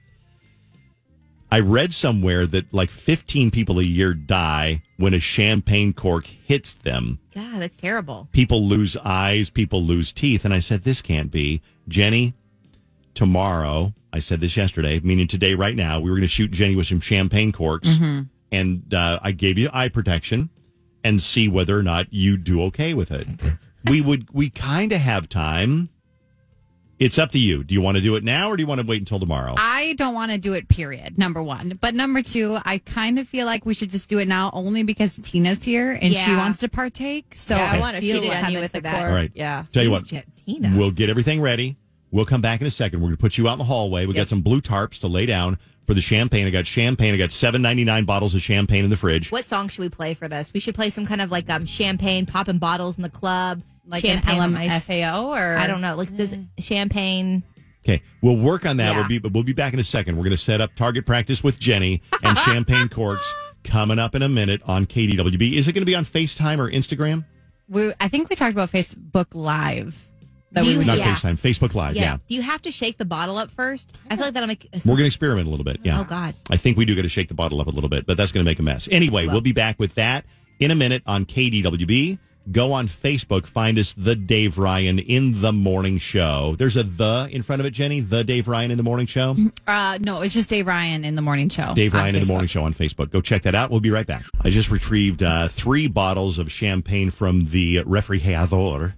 I read somewhere that like fifteen people a year die when a champagne cork hits them. God, that's terrible. People lose eyes, people lose teeth. And I said, this can't be. Jenny, tomorrow, I said this yesterday, meaning today, right now, we were going to shoot Jenny with some champagne corks. Mm-hmm. And uh, I gave you eye protection and see whether or not you do okay with it. we would, we kind of have time. It's up to you. Do you want to do it now or do you want to wait until tomorrow? I don't want to do it, period, number one. But number two, I kind of feel like we should just do it now only because Tina's here and she Yeah. wants to partake. So Yeah, I I wanna feel cheat it like on you I'm with for the that. cork. All right. Yeah. Tell you Who's what. Jet- Tina? We'll get everything ready. We'll come back in a second. We're going to put you out in the hallway. We got some blue tarps to lay down for the champagne. I got champagne. I got seven ninety-nine bottles of champagne in the fridge. What song should we play for this? We should play some kind of like um champagne, popping bottles in the club. Like champagne an on ice. L M F A O or I don't know. Like this champagne. Okay, we'll work on that. Yeah. We'll be we'll be back in a second. We're going to set up target practice with Jenny and champagne corks coming up in a minute on K D W B. Is it going to be on FaceTime or Instagram? We, I think we talked about Facebook Live. That Do we you- would Not Yeah. FaceTime, Facebook Live. Yeah, Do you have to shake the bottle up first? I feel like that'll make. we're going to experiment a little bit. Yeah. Oh God. I think we do got to shake the bottle up a little bit, but that's going to make a mess. Anyway, we'll be back with that in a minute on K D W B. go on Facebook, find us, The Dave Ryan in the Morning Show. There's a the in front of it, Jenny. The Dave Ryan in the Morning Show. Uh, no, it's just Dave Ryan in the morning show. Dave Ryan on in the Facebook. Morning Show on Facebook. Go check that out. We'll be right back. I just retrieved uh, three bottles of champagne from the refrigerador,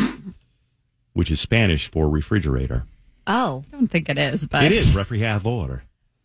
which is Spanish for refrigerator. Oh. I don't think it is, but It is refrigerador.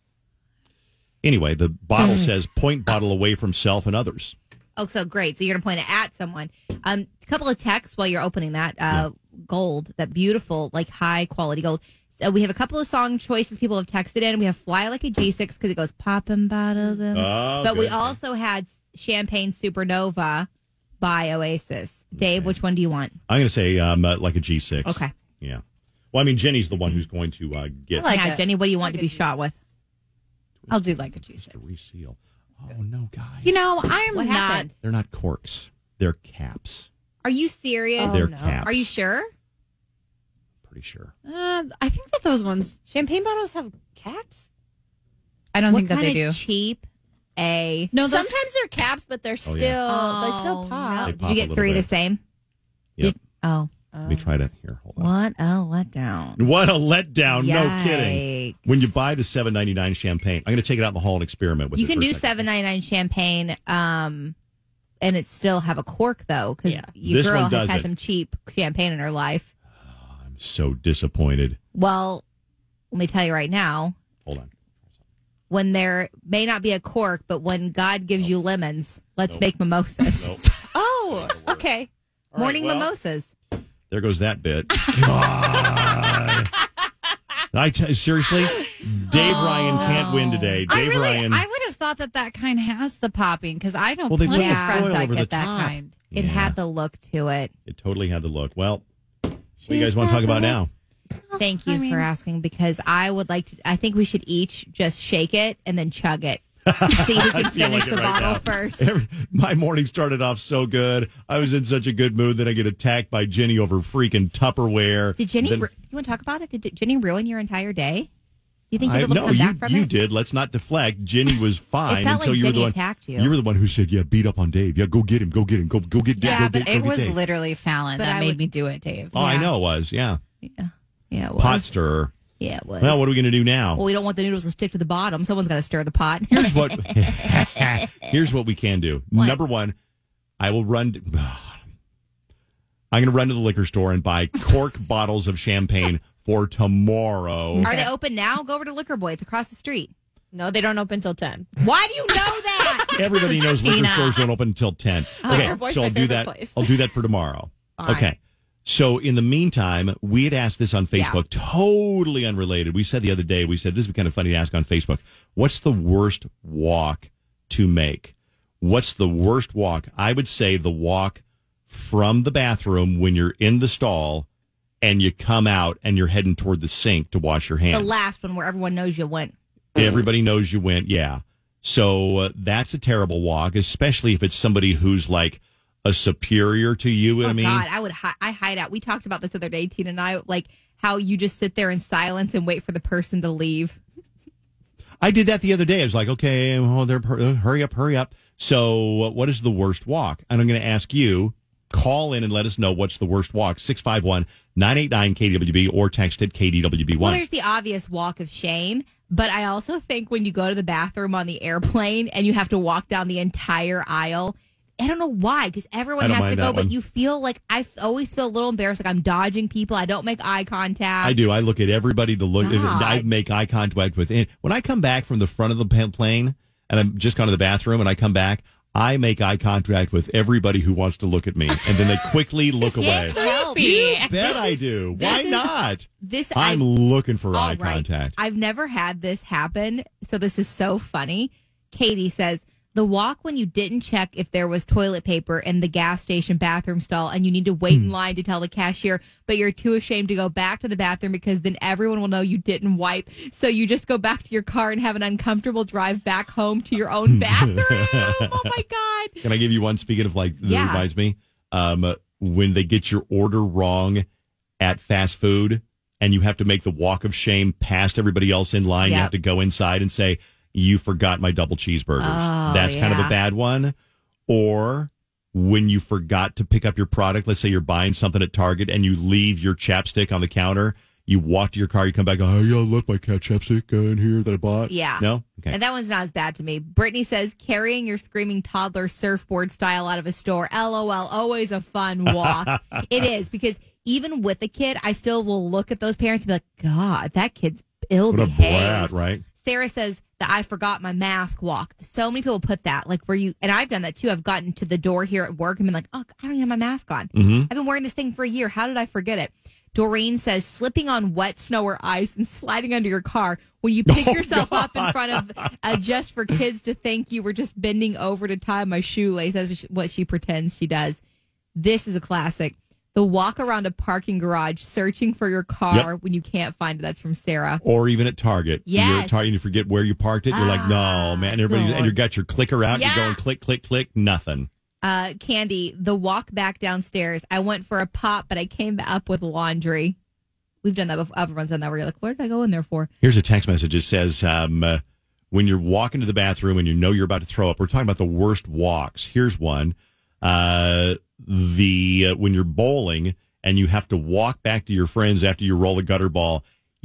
Anyway, the bottle says point bottle away from self and others. Oh, so great. So you're going to point it at someone. Um, a couple of texts while you're opening that. Uh, Gold, that beautiful, like high quality gold. So we have a couple of song choices people have texted in. We have Fly Like a G six because it goes popping bottles. In. Oh, but we good. also had Champagne Supernova by Oasis. Dave, which one do you want? I'm going to say um, uh, like a G six. Okay. Yeah. Well, I mean, Jenny's the one who's going to uh, get. I like yeah, it. Jenny, what do you want to be shot with? I'll do like a G six. Reseal. Oh, no, guys. You know, I'm What not. happened? They're not corks. They're caps. Are you serious? They're caps. Are you sure? Pretty sure. Uh, I think that those ones. Champagne bottles have caps? I don't What think that they kind do. of cheap a. No, those, Sometimes they're caps, but they're still, Oh, they still pop. They Did pop you a get little three bit. the same? Yep. Did- oh. Let me try that here. Hold on. What a letdown. What a letdown. No Yikes. kidding. When you buy the seven ninety-nine champagne, I'm going to take it out in the hall and experiment with You it. can for a do second. seven ninety-nine champagne, um, and it still have a cork though, because Yeah. your This girl one has does had it. some cheap champagne in her life. I'm so disappointed. Well, let me tell you right now, Hold on. when there may not be a cork, but when God gives you lemons, let's Nope. make mimosas. Nope. Oh, okay. All right, Morning well, mimosas. There goes that bit. God. I t- seriously, Dave Ryan can't win today. I Dave really, Ryan. I would have thought that that kind has the popping because I know Well, they plenty put of the friends foil that over get the that top. kind. It Yeah. had the look to it. It totally had the look. Well, what do you guys want to talk about now? Thank you I mean- for asking because I would like to. I think we should each just shake it and then chug it. See who I can feel finish like it the right bottle now. first. Every- my morning started off so good. I was in such a good mood. Then I get attacked by Jenny over freaking Tupperware. Did Jenny? Then- ru- you want to talk about it? Did Jenny ruin your entire day? Do you think I, you'll be able no, to come you, back from you it? did. Let's not deflect. Jenny was fine felt until like you were Jenny the one. attacked you. were the one who said, "Yeah, beat up on Dave. Yeah, go get him. Go get him. Go go get Dave. Yeah, go but get, it go get was Dave." literally Fallon But that I made would- me do it, Dave. Oh, I Yeah. know it was. Yeah, Yeah, yeah, it was. pot stirrer. Yeah, it was. Well, what are we going to do now? Well, we don't want the noodles to stick to the bottom. Someone's got to stir the pot. Here's what. Here's what we can do. What? Number one, I will run. To, I'm going to run to the liquor store and buy cork bottles of champagne for tomorrow. Are they open now? Go over to Liquor Boy. It's across the street. No, they don't open till ten. Why do you know that? Everybody knows liquor Tina. stores don't open until ten. Oh, Okay, Liquor Boy's so my I'll do favorite that. place. I'll do that for tomorrow. Fine. Okay. So in the meantime, we had asked this on Facebook, totally unrelated. We said the other day, we said this would be kind of funny to ask on Facebook. What's the worst walk to make? What's the worst walk? I would say the walk from the bathroom when you're in the stall and you come out and you're heading toward the sink to wash your hands. The last one where everyone knows you went. Everybody knows you went, yeah. So uh, that's a terrible walk, especially if it's somebody who's like a superior to you. Oh I mean, God, I would. Hi- I hide out. We talked about this the other day, Tina and I. Like how you just sit there in silence and wait for the person to leave. I did that the other day. I was like, okay, well, they're hurry up, hurry up. So, uh, what is the worst walk? And I'm going to ask you. Call in and let us know what's the worst walk. six five one, nine eight nine, K D W B or text it K D W B one. Well, there's the obvious walk of shame, but I also think when you go to the bathroom on the airplane and you have to walk down the entire aisle, I don't know why, because everyone I don't has to mind go, that but one. you feel like I f- always feel a little embarrassed, like I'm dodging people. I don't make eye contact. I do. I look at everybody to look. God. I make eye contact with. And when I come back from the front of the pa- plane and I'm just gone to the bathroom and I come back, I make eye contact with everybody who wants to look at me, and then they quickly look away. Help. You bet I do. this Why is- not? This I'm I- looking for All eye right. contact. I've never had this happen, so this is so funny. Katie says, the walk when you didn't check if there was toilet paper in the gas station bathroom stall and you need to wait Hmm. in line to tell the cashier, but you're too ashamed to go back to the bathroom because then everyone will know you didn't wipe. So you just go back to your car and have an uncomfortable drive back home to your own bathroom. Oh my God. Can I give you one? Speaking of like, that Yeah. reminds me, um, when they get your order wrong at fast food and you have to make the walk of shame past everybody else in line, you Yep. have to go inside and say, you forgot my double cheeseburgers. Oh, That's kind of yeah. a bad one. Or when you forgot to pick up your product. Let's say you're buying something at Target and you leave your chapstick on the counter. You walk to your car, you come back, oh, yeah, I left my cat chapstick uh, in here that I bought. Yeah. No? Okay. And that one's not as bad to me. Brittany says, carrying your screaming toddler surfboard style out of a store. LOL, always a fun walk. It is, because even with a kid, I still will look at those parents and be like, God, that kid's ill What a behaved. brat, right? Sarah says that I forgot my mask walk. So many people put that, like where you, and I've done that too. I've gotten to the door here at work and been like, oh, I don't even have my mask on. Mm-hmm. I've been wearing this thing for a year. How did I forget it? Doreen says slipping on wet snow or ice and sliding under your car when you pick Oh, yourself God. up in front of uh, just for kids to think you were just bending over to tie my shoelace. That's what she pretends she does. This is a classic. The walk around a parking garage searching for your car Yep. when you can't find it. That's from Sarah. Or even at Target. You're Yes. at Target and you forget where you parked it. You're like, no, man. Everybody, and you got your clicker out. Yeah. You're going click, click, click. Nothing. Uh, Candy, the walk back downstairs. I went for a pop, but I came up with laundry. We've done that before. Everyone's done that where you're like, what did I go in there for? Here's a text message. It says, um, uh, when you're walking to the bathroom and you know you're about to throw up, we're talking about the worst walks. Here's one. Uh, the uh, when you're bowling and you have to walk back to your friends after you roll a gutter ball.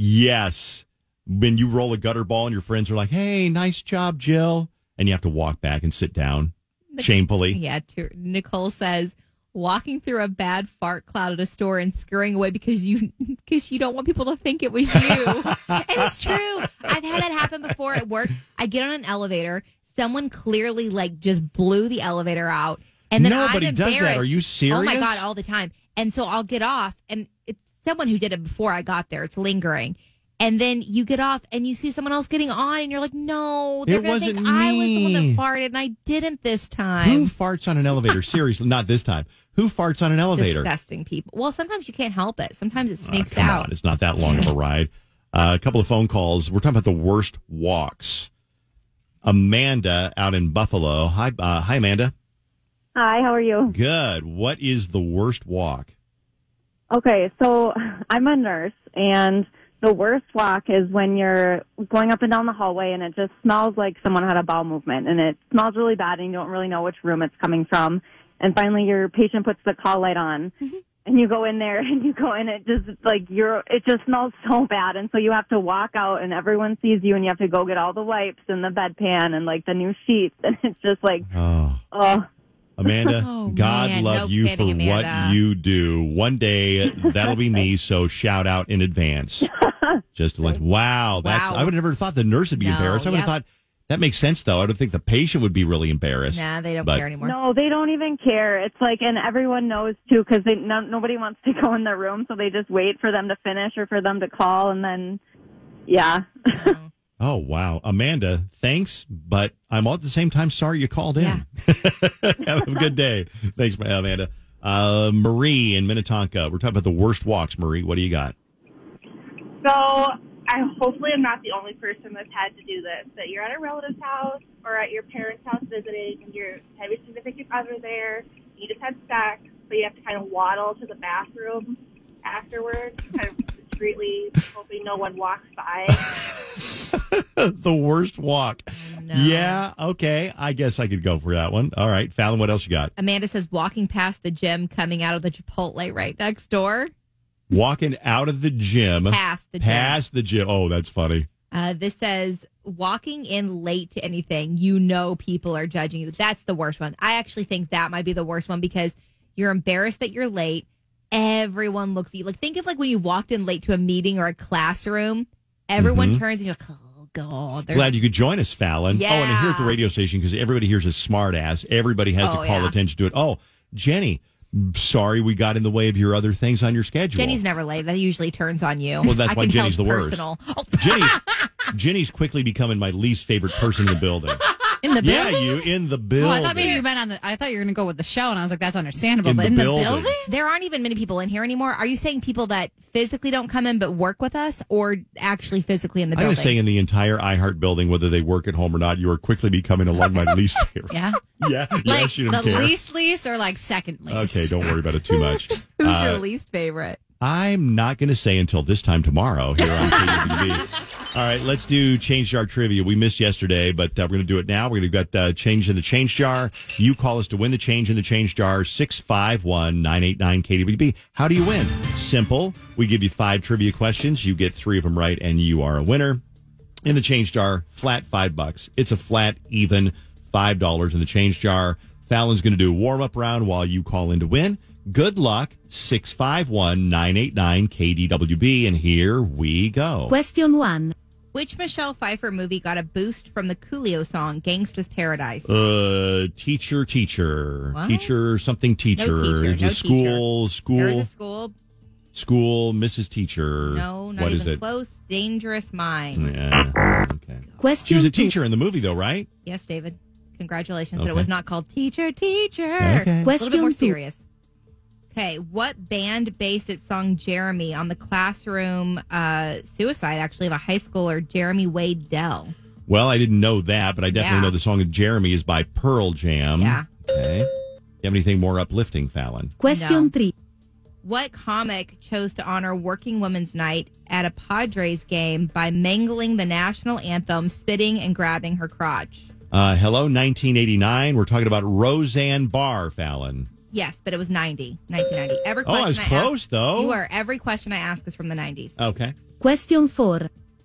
Yes. When you roll a gutter ball and your friends are like, hey, nice job, Jill. And you have to walk back and sit down shamefully. Yeah. To, Nicole says, walking through a bad fart cloud at a store and scurrying away because you because you don't want people to think it was you. And it's true. I've had that happen before at work. I get on an elevator. Someone clearly like just blew the elevator out. And then Nobody I'm does that. embarrassed. Are you Oh my serious? God, all the time. And so I'll get off, and it's someone who did it before I got there. It's lingering. And then you get off and you see someone else getting on, and you're like, no, they're It going to think wasn't I was the one that me. farted, and I didn't this Who time. farts on an elevator? Seriously, not this time. Who farts on an elevator? Disgusting people. Well, sometimes you can't help it. Sometimes it sneaks Come out. on, it's not that long of a ride. Uh, a couple of phone calls. We're talking about the worst walks. Amanda out in Buffalo. Hi, uh, hi, Amanda. Hi, how are you? Good. What is the worst walk? Okay, so I'm a nurse, and the worst walk is when you're going up and down the hallway and it just smells like someone had a bowel movement, and it smells really bad and you don't really know which room it's coming from. And finally your patient puts the call light on and you go in there and you go in, it just like you're, it just smells so bad. And so you have to walk out and everyone sees you and you have to go get all the wipes and the bedpan and like the new sheets. And it's just like, Oh. oh. Amanda, Oh, God man, love no you kidding, for what Amanda. you do. One day, that'll be me, so shout out in advance. Just to let, wow, that's, Wow. I would have never thought the nurse would be No, embarrassed. I would have yep. thought, that makes sense, though. I would think the patient would be really embarrassed. Nah, they don't But- care anymore. No, they don't even care. It's like, and everyone knows too, because they no, nobody wants to go in their room, so they just wait for them to finish or for them to call, and then, yeah. Oh, wow. Amanda, thanks, but I'm all at the same time sorry you called in. Have a good day. Thanks, Amanda. Uh, Marie in Minnetonka. We're talking about the worst walks. Marie, what do you got? So I hopefully I'm not the only person that's had to do this. That you're at a relative's house or at your parents' house visiting, and you have your significant other there. You just had sex, but you have to kind of waddle to the bathroom afterwards, kind of discreetly, hoping no one walks by. The worst walk. Yeah, okay. I guess I could go for that one. All right. Fallon, what else you got? Amanda says walking past the gym, coming out of the Chipotle right next door. Walking out of the gym. Past the gym. Past the gym. Oh, that's funny. Uh, this says walking in late to anything, you know people are judging you. That's the worst one. I actually think that might be the worst one because you're embarrassed that you're late. Everyone looks at you. Like, think of like when you walked in late to a meeting or a classroom. Everyone Mhm. turns and you're like, oh, God. there's- Glad you could join us, Fallon. Oh, and here at the Yeah. radio station, because everybody here's a smart ass. Everybody has Oh, to call yeah. attention to it. Oh, Jenny, sorry we got in the way of your other things on your schedule. Jenny's never late. That usually turns on you. Well, that's I why can tell Jenny's the worst. personal. Oh, Jenny's, Jenny's quickly becoming my least favorite person in the building. In the Yeah, building? you in the Oh, building. I thought maybe you meant on the. I thought you were going to go with the show, and I was like, that's understandable. In but the in building. the building, There aren't even many people in here anymore. Are you saying people that physically don't come in but work with us, or actually physically in the I'm going building? to say in the entire iHeart building, whether they work at home or not, you are quickly becoming along my least favorite. yeah, Yeah, like yes, you the don't care. least least or like second least. Okay, don't worry about it too much. Who's Uh, your least favorite? I'm not going to say until this time tomorrow here on K U B B. All right, let's do Change Jar Trivia. We missed yesterday, but uh, we're going to do it now. We're going to got uh, Change in the Change Jar. You call us to win the Change in the Change Jar, six five one, nine eight nine, K D W B. How do you win? Simple. We give you five trivia questions. You get three of them right, and you are a winner. In the Change Jar, flat five bucks. It's a flat, even five dollars in the Change Jar. Fallon's going to do a warm-up round while you call in to win. Good luck, six five one, nine eight nine, K D W B, and here we go. Question one. Which Michelle Pfeiffer movie got a boost from the Coolio song Gangsta's Paradise? Uh, teacher, teacher. What? Teacher, something teacher. No teacher, There's no a school, teacher. school. There's a school. School, Missus Teacher. No, not What even is it? close. Dangerous Minds. Yeah. Okay. Question She was a two. teacher in the movie, though, right? Yes, David. Congratulations. But Okay. it was not called Teacher, Teacher. Okay. A little bit Question more two. serious. Okay, what band based its song Jeremy on the classroom uh, suicide, actually, of a high schooler, Jeremy Wade Dell? Well, I didn't know that, but I definitely Yeah. know the song of Jeremy is by Pearl Jam. Yeah. Okay. You have anything more uplifting, Fallon? Question No. three. What comic chose to honor Working Women's Night at a Padres game by mangling the national anthem, spitting, and grabbing her crotch? Uh, hello, nineteen eighty-nine. We're talking about Roseanne Barr, Fallon. Yes, but it was ninety, nineteen ninety. Every Oh, I question was I close, ask, though. You are. Every question I ask is from the nineties. Okay. Question four.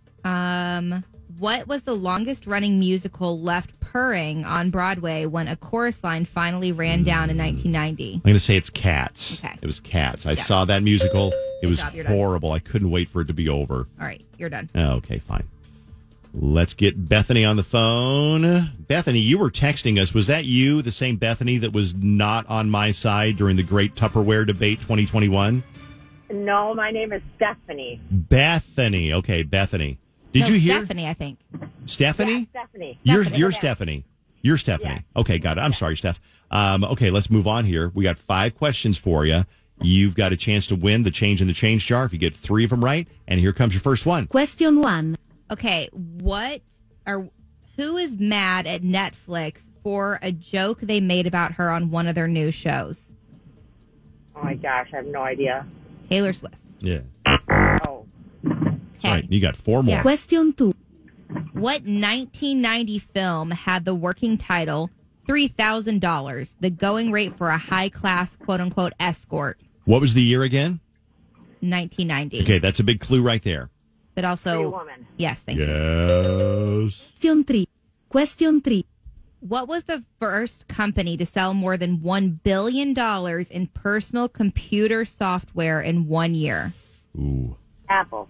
Um, what was the longest running musical left purring on Broadway when a chorus line finally ran down in nineteen ninety? I'm going to say it's Cats. Okay. It was Cats. I Yeah. saw that musical. It Good was job, you're done. horrible. I couldn't wait for it to be over. All right, you're done. Oh, okay, fine. Let's get Bethany on the phone. Bethany, you were texting us. Was that you, the same Bethany that was not on my side during the great Tupperware debate twenty twenty-one? No, my name is Stephanie. Bethany. Okay, Bethany. Did No, you hear? Stephanie, I think. Stephanie? Stephanie. You're, Stephanie. you're Yeah. Stephanie. You're Stephanie. Okay, got it. I'm sorry, Steph. Um, okay, let's move on here. We got five questions for you. You've got a chance to win the Change in the Change Jar if you get three of them right. And here comes your first one. Question one. Okay, what are who is mad at Netflix for a joke they made about her on one of their new shows? Oh my gosh, I have no idea. Taylor Swift. Yeah. Oh. That's right. You got four more. Yeah. Question two. What nineteen ninety film had the working title three thousand dollars, the going rate for a high class quote unquote escort? What was the year again? nineteen ninety. Okay, that's a big clue right there. But also, Pretty Woman. yes, thank you. Yes. Question three. Question three. What was the first company to sell more than one billion dollars in personal computer software in one year? Ooh. Apple.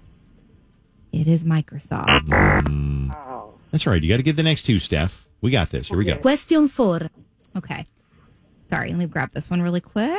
It is Microsoft. Oh. That's all right. You got to get the next two, Steph. We got this. Here we go. Question four. Okay. Sorry, let me grab this one really quick.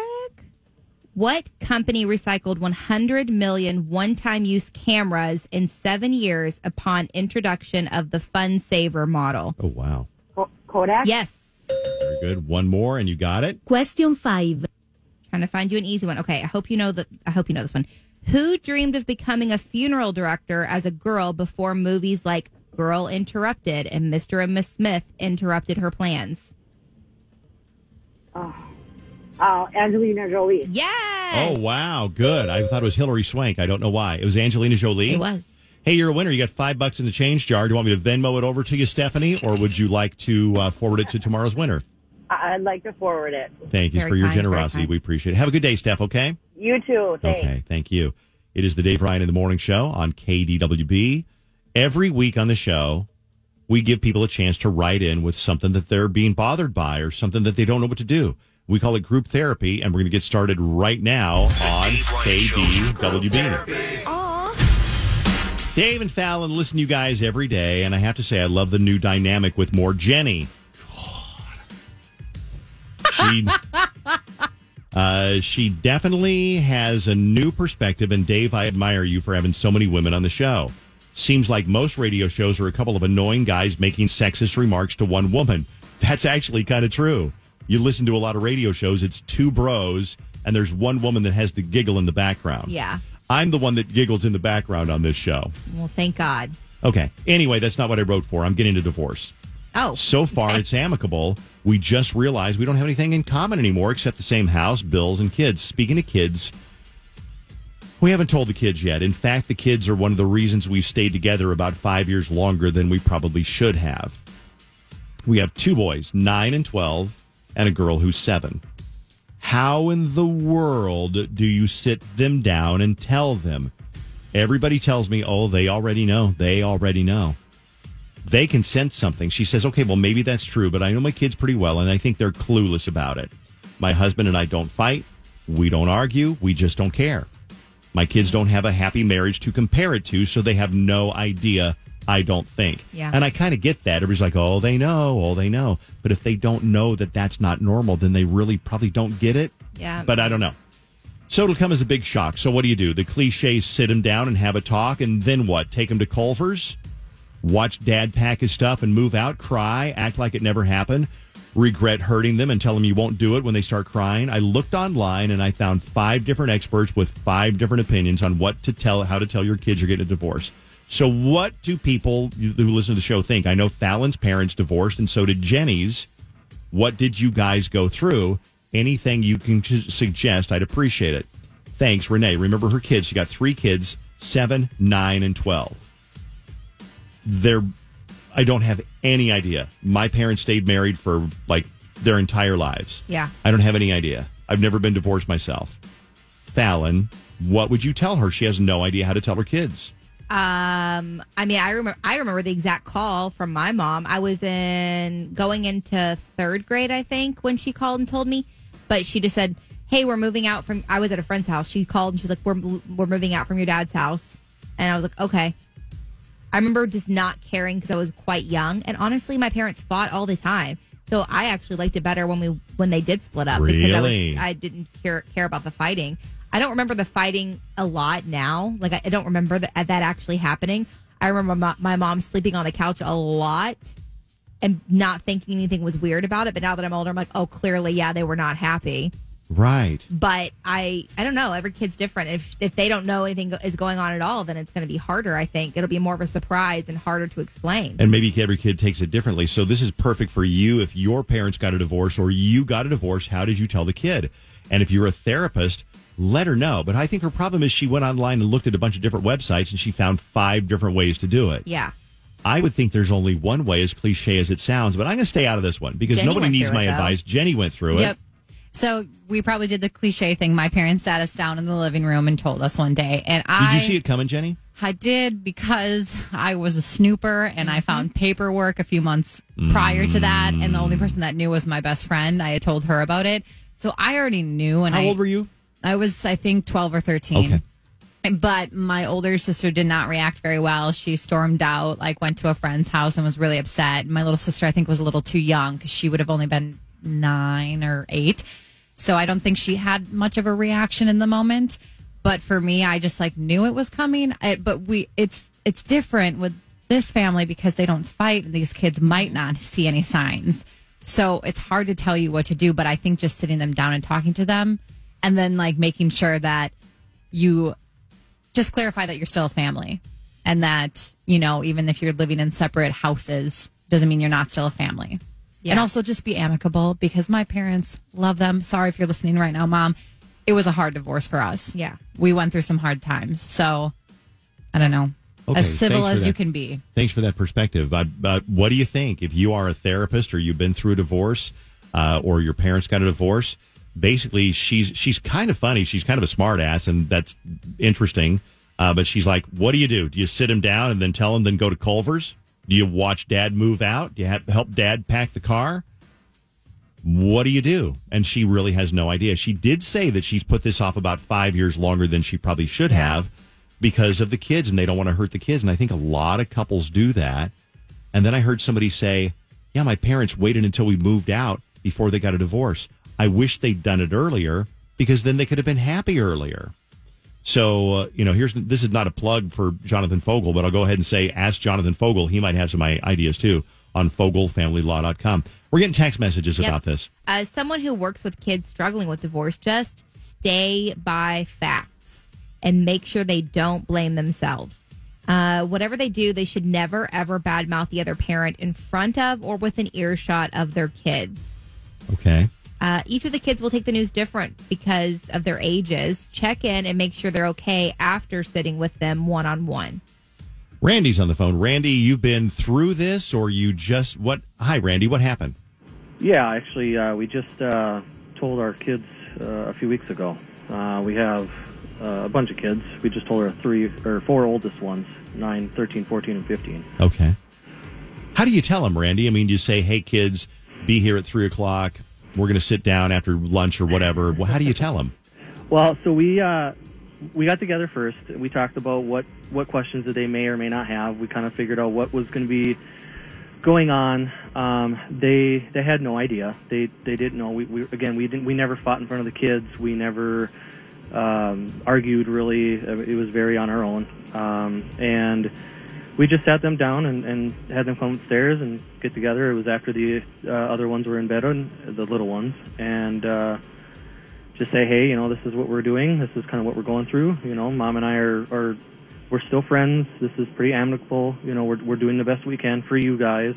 What company recycled one hundred million one-time use cameras in seven years upon introduction of the Fun Saver model? Oh, wow. Ko- Kodak? Yes. Very good. One more, and you got it. Question five. Trying to find you an easy one. Okay, I hope you know that. I hope you know this one. Who dreamed of becoming a funeral director as a girl before movies like Girl Interrupted and Mister and Miss Smith interrupted her plans? Oh. Uh, Angelina Jolie. Yes. Oh, wow. Good. I thought it was Hillary Swank. I don't know why. It was Angelina Jolie. It was. Hey, you're a winner. You got five bucks in the change jar. Do you want me to Venmo it over to you, Stephanie, or would you like to uh, forward it to tomorrow's winner? I- I'd like to forward it. Thank you Very for your kind, very generosity. kind. We appreciate it. Have a good day, Steph, okay? You too. Thanks. Okay, thank you. It is the Dave Ryan in the Morning Show on K D W B. Every week on the show, we give people a chance to write in with something that they're being bothered by or something that they don't know what to do. We call it group therapy, and we're going to get started right now on K D W B. Dave and Fallon listen to you guys every day, and I have to say I love the new dynamic with more Jenny. She, uh, she definitely has a new perspective, and Dave, I admire you for having so many women on the show. Seems like most radio shows are a couple of annoying guys making sexist remarks to one woman. That's actually kind of true. You listen to a lot of radio shows, it's two bros, and there's one woman that has to giggle in the background. Yeah. I'm the one that giggles in the background on this show. Well, thank God. Okay. Anyway, that's not what I wrote for. I'm getting a divorce. Oh. So far, okay. it's amicable. We just realized we don't have anything in common anymore except the same house, bills, and kids. Speaking of kids, We haven't told the kids yet. In fact, the kids are one of the reasons we've stayed together about five years longer than we probably should have. We have two boys, nine and twelve, and a girl who's seven. How in the world do you sit them down and tell them? Everybody tells me, oh, they already know. They already know. They can sense something. She says, okay, well, maybe that's true, but I know my kids pretty well, and I think they're clueless about it. My husband and I don't fight. We don't argue. We just don't care. My kids don't have a happy marriage to compare it to, so they have no idea, I don't think. Yeah. And I kind of get that. Everybody's like, oh, they know, oh, they know. But if they don't know that that's not normal, then they really probably don't get it. Yeah. But I don't know. So it'll come as a big shock. So what do you do? The cliches, sit him down and have a talk, and then what? Take him to Culver's? Watch dad pack his stuff and move out, cry, act like it never happened, regret hurting them and tell them you won't do it when they start crying. I looked online and I found five different experts with five different opinions on what to tell, how to tell your kids you're getting a divorce. So what do people who listen to the show think? I know Fallon's parents divorced, and so did Jenny's. What did you guys go through? Anything you can suggest, I'd appreciate it. Thanks, Renee. Remember her kids. She got three kids, seven, nine, and twelve. They're, I don't have any idea. My parents stayed married for like their entire lives. Yeah. I don't have any idea. I've never been divorced myself. Fallon, what would you tell her? She has no idea how to tell her kids. Um, I mean, I remember. I remember the exact call from my mom. I was in going into third grade, I think, when she called and told me. But she just said, "Hey, we're moving out from." I was at a friend's house. She called and she was like, "We're we're moving out from your dad's house," and I was like, "Okay." I remember just not caring because I was quite young, and honestly, my parents fought all the time. So I actually liked it better when we when they did split up because I, Really? was, I didn't care care about the fighting. I don't remember the fighting a lot now. Like I, I don't remember that, that actually happening. I remember my, my mom sleeping on the couch a lot and not thinking anything was weird about it. But now that I'm older, I'm like, oh, clearly, yeah, they were not happy. Right. But I, I don't know. Every kid's different. If if they don't know anything go- is going on at all, then it's going to be harder. I think it'll be more of a surprise and harder to explain. And maybe every kid takes it differently. So this is perfect for you. If your parents got a divorce or you got a divorce, how did you tell the kid? And if you're a therapist, let her know. But I think her problem is she went online and looked at a bunch of different websites and she found five different ways to do it. Yeah. I would think there's only one way, as cliche as it sounds, but I'm going to stay out of this one because Jenny nobody went needs through my it, though. advice. Jenny went through Yep. it. So we probably did the cliche thing. My parents sat us down in the living room and told us one day. And I Did you see it coming, Jenny? I did because I was a snooper and I found paperwork a few months prior to that. And the only person that knew was my best friend. I had told her about it. So I already knew. And How I, old were you? I was, I think, twelve or thirteen. Okay. But my older sister did not react very well. She stormed out, like went to a friend's house and was really upset. My little sister, I think, was a little too young because she would have only been nine or eight. So I don't think she had much of a reaction in the moment. But for me, I just like knew it was coming. I, but we, it's it's different with this family because they don't fight and these kids might not see any signs. So it's hard to tell you what to do. But I think just sitting them down and talking to them and then like making sure that you just clarify that you're still a family and that, you know, even if you're living in separate houses, doesn't mean you're not still a family. Yeah. And also just be amicable because my parents love them. Sorry if you're listening right now, Mom. It was a hard divorce for us. Yeah. We went through some hard times. So, I don't know. Okay, as civil thanks for as that. you can be. Thanks for that perspective. Uh, but what do you think? If you are a therapist or you've been through a divorce uh, or your parents got a divorce, basically she's she's kind of funny. She's kind of a smart ass, and that's interesting. Uh, but she's like, what do you do? Do you sit him down and then tell him, then go to Culver's? Do you watch dad move out? Do you have, help dad pack the car? What do you do? And she really has no idea. She did say that she's put this off about five years longer than she probably should have because of the kids, and they don't want to hurt the kids. And I think a lot of couples do that. And then I heard somebody say, yeah, my parents waited until we moved out before they got a divorce. I wish they'd done it earlier because then they could have been happy earlier. So, uh, you know, here's this is not a plug for Jonathan Fogel, but I'll go ahead and say, ask Jonathan Fogel. He might have some i- ideas, too, on fogel family law dot com. We're getting text messages Yep. about this. As someone who works with kids struggling with divorce, just stay by facts and make sure they don't blame themselves. Uh, whatever they do, they should never, ever badmouth the other parent in front of or within earshot of their kids. Okay. Uh, each of the kids will take the news different because of their ages. Check in and make sure they're okay after sitting with them one-on-one. Randy's on the phone. Randy, you've been through this, or you just what? Hi, Randy. What happened? Yeah, actually, uh, we just uh, told our kids uh, a few weeks ago. Uh, we have uh, a bunch of kids. We just told our three or four oldest ones, nine, thirteen, fourteen, and fifteen. Okay. How do you tell them, Randy? I mean, do you say, "Hey, kids, be here at three o'clock. We're going to sit down after lunch or whatever." Well, how do you tell them? Well, so we uh, we got together first. We talked about what, what questions that they may or may not have. We kind of figured out what was going to be going on. Um, they they had no idea. They they didn't know. We, we again we didn't we never fought in front of the kids. We never um, argued really. It was very on our own. Um, and we just sat them down and, and had them come upstairs and get together. It was after the uh, other ones were in bed, and the little ones, and uh, just say, hey, you know, this is what we're doing. This is kind of what we're going through. You know, Mom and I are, are we're still friends. This is pretty amicable. You know, we're we're doing the best we can for you guys,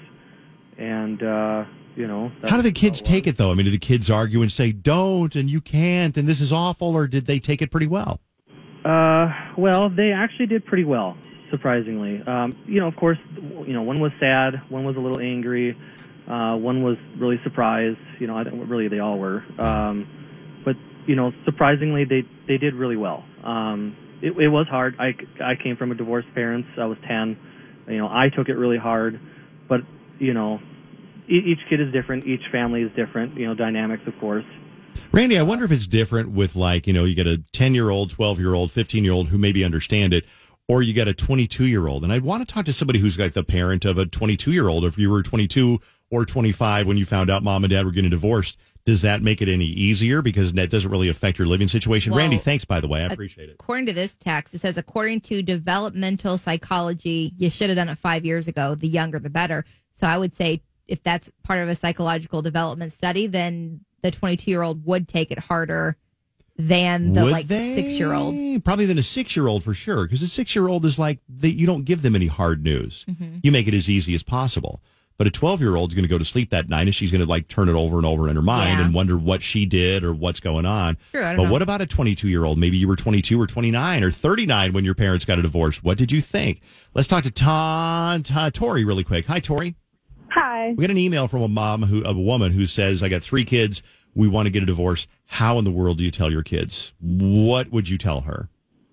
and uh, you know. How do the kids take it, though? I mean, do the kids argue and say, "Don't," and "You can't," and "This is awful," or did they take it pretty well? Uh, well, they actually did pretty well. Surprisingly, um, you know, of course, you know, one was sad, one was a little angry, uh, one was really surprised. You know, I think really they all were. Um, but you know, surprisingly, they they did really well. Um, it, it was hard. I, I came from a divorced parents. I was ten. You know, I took it really hard. But you know, e- each kid is different. Each family is different. You know, dynamics, of course. Randy, I wonder if it's different with, like, you know, you get a ten-year-old, twelve-year-old, fifteen-year-old who maybe understand it. Or you got a twenty-two-year-old. And I'd want to talk to somebody who's like the parent of a twenty-two-year-old. If you were twenty-two or twenty-five when you found out mom and dad were getting divorced, does that make it any easier? Because that doesn't really affect your living situation. Well, Randy, thanks, by the way. I appreciate it. According to this text, it says, according to developmental psychology, you should have done it five years ago. The younger, the better. So I would say if that's part of a psychological development study, then the twenty-two-year-old would take it harder than the Would like they? six-year-old. Probably than a six-year-old for sure, because a six-year-old is like, they, you don't give them any hard news. Mm-hmm. You make it as easy as possible. But a twelve-year-old is going to go to sleep that night, and she's going to like turn it over and over in her mind Yeah. and wonder what she did or what's going on. Sure, I don't but know. what about a twenty-two-year-old? Maybe you were twenty-two or twenty-nine or thirty-nine when your parents got a divorce. What did you think? Let's talk to Ta, Ta, Tori really quick. Hi, Tori. Hi. We got an email from a mom, who, of a woman who says, I got three kids. We want to get a divorce. How in the world do you tell your kids? What would you tell her?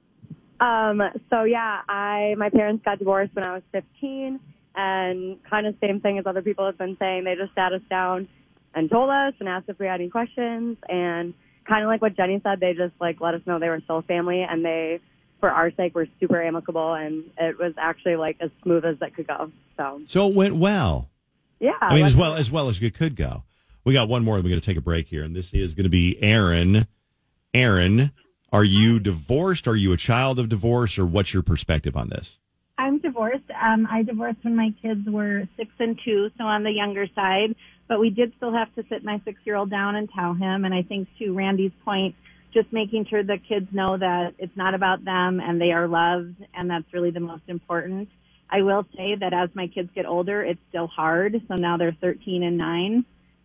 Um, so yeah, I my parents got divorced when I was fifteen, and kind of same thing as other people have been saying. They just sat us down and told us and asked if we had any questions, and kind of like what Jenny said, they just like let us know they were still family, and they, for our sake, were super amicable, and it was actually like as smooth as it could go. So So it went well. yeah, I mean, like- as well as well as it could go. We got one more. We're going to take a break here, and this is going to be Aaron. Aaron, are you divorced? Are you a child of divorce, or what's your perspective on this? I'm divorced. Um, I divorced when my kids were six and two, so on the younger side. But we did still have to sit my six-year-old down and tell him. And I think, to Randy's point, just making sure the kids know that it's not about them and they are loved, and that's really the most important. I will say that as my kids get older, it's still hard. So now they're thirteen and nine,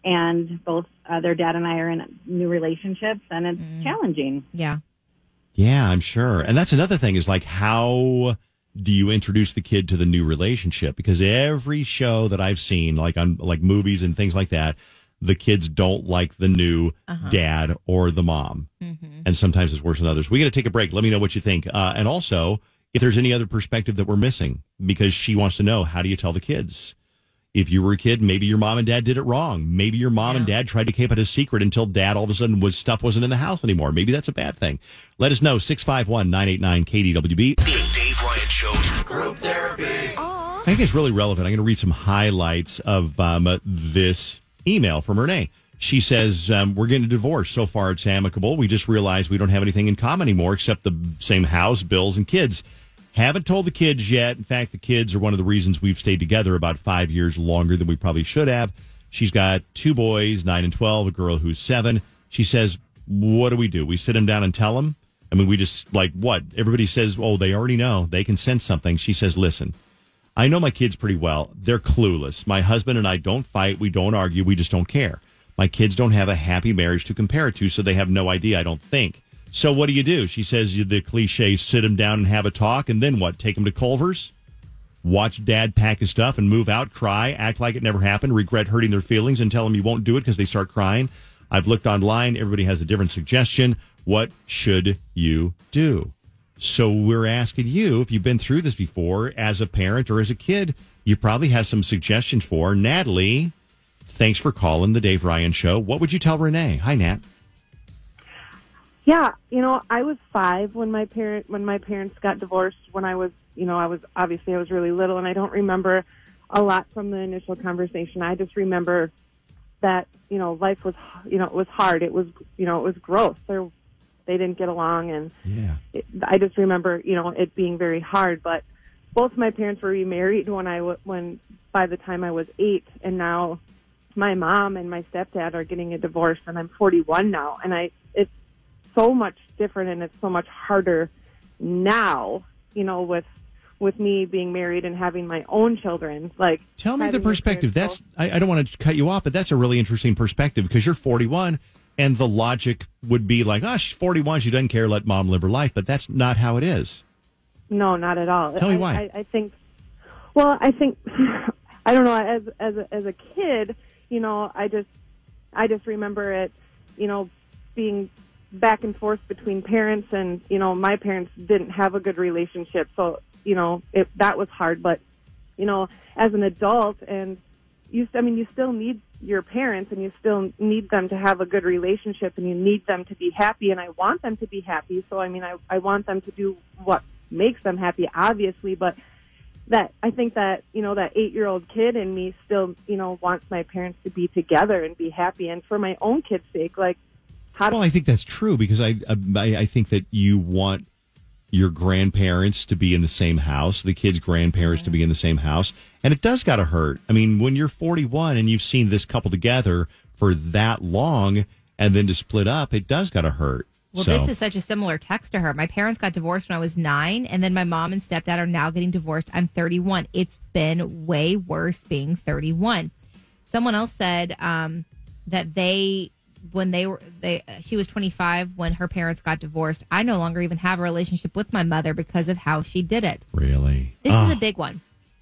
and both uh, their dad and I are in new relationships, and it's Mm. challenging. Yeah. Yeah, I'm sure. And that's another thing is like, how do you introduce the kid to the new relationship? Because every show that I've seen, like on like movies and things like that, the kids don't like the new Uh-huh. dad or the mom. Mm-hmm. And sometimes it's worse than others. We got to take a break. Let me know what you think. Uh, and also, if there's any other perspective that we're missing, because she wants to know, how do you tell the kids? If you were a kid, maybe your mom and dad did it wrong. Maybe your mom and dad tried to keep it a secret until dad all of a sudden was stuff wasn't in the house anymore. Maybe that's a bad thing. Let us know. six five one, nine eight nine, K D W B. The Dave Ryan Show's Group Therapy. I think it's really relevant. I'm going to read some highlights of um, uh, this email from Renee. She says, um, we're getting a divorce. So far, it's amicable. We just realized we don't have anything in common anymore except the same house, bills, and kids. Haven't told the kids yet. In fact, the kids are one of the reasons we've stayed together about five years longer than we probably should have. She's got two boys, nine and twelve, a girl who's seven. She says, what do we do? We sit them down and tell them? I mean, we just, like, what? Everybody says, oh, they already know. They can sense something. She says, listen, I know my kids pretty well. They're clueless. My husband and I don't fight. We don't argue. We just don't care. My kids don't have a happy marriage to compare it to, so they have no idea, I don't think. So what do you do? She says you- the cliche, sit them down and have a talk, and then what? Take them to Culver's? Watch dad pack his stuff and move out, cry, act like it never happened, regret hurting their feelings, and tell them you won't do it because they start crying. I've looked online. Everybody has a different suggestion. What should you do? So we're asking you, if you've been through this before as a parent or as a kid, you probably have some suggestions for. Natalie, thanks for calling the Dave Ryan Show. What would you tell Renee? Hi, Nat. Yeah, you know, I was five when my parent when my parents got divorced. When I was, you know, I was obviously I was really little, and I don't remember a lot from the initial conversation. I just remember that, you know, life was, you know, it was hard. It was, you know, it was gross. There, they didn't get along, and yeah, it, I just remember, you know, it being very hard. But both my parents were remarried when I w- when by the time I was eight, and now my mom and my stepdad are getting a divorce, and I'm forty-one now, and I it's so much different, and it's so much harder now, you know, with with me being married and having my own children. Like, tell me the having my perspective. parents That's I, I don't want to cut you off, but that's a really interesting perspective because you're forty-one, and the logic would be like, oh, she's forty-one, she doesn't care, let mom live her life. But that's not how it is. No, not at all. Tell me I, why. I, I think, well, I think, I don't know, as, as, a, as a kid, you know, I just, I just remember it, you know, being back and forth between parents, and, you know, my parents didn't have a good relationship. So, you know, it, that was hard. But, you know, as an adult, and you, I mean, you still need your parents, and you still need them to have a good relationship, and you need them to be happy. And I want them to be happy. So, I mean, I, I want them to do what makes them happy, obviously, but that I think that, you know, that eight-year-old kid in me still, you know, wants my parents to be together and be happy. And for my own kid's sake, like, how do Well, I think that's true because I, I I think that you want your grandparents to be in the same house, the kids' grandparents to be in the same house, and it does got to hurt. I mean, when you're forty-one and you've seen this couple together for that long, and then to split up, it does got to hurt. Well, So- this is such a similar text to her. My parents got divorced when I was nine, and then my mom and stepdad are now getting divorced. I'm thirty-one. It's been way worse being thirty-one. Someone else said um, that they, when they were, they, she was twenty-five when her parents got divorced. I no longer even have a relationship with my mother because of how she did it. Really? This Oh. is a big one.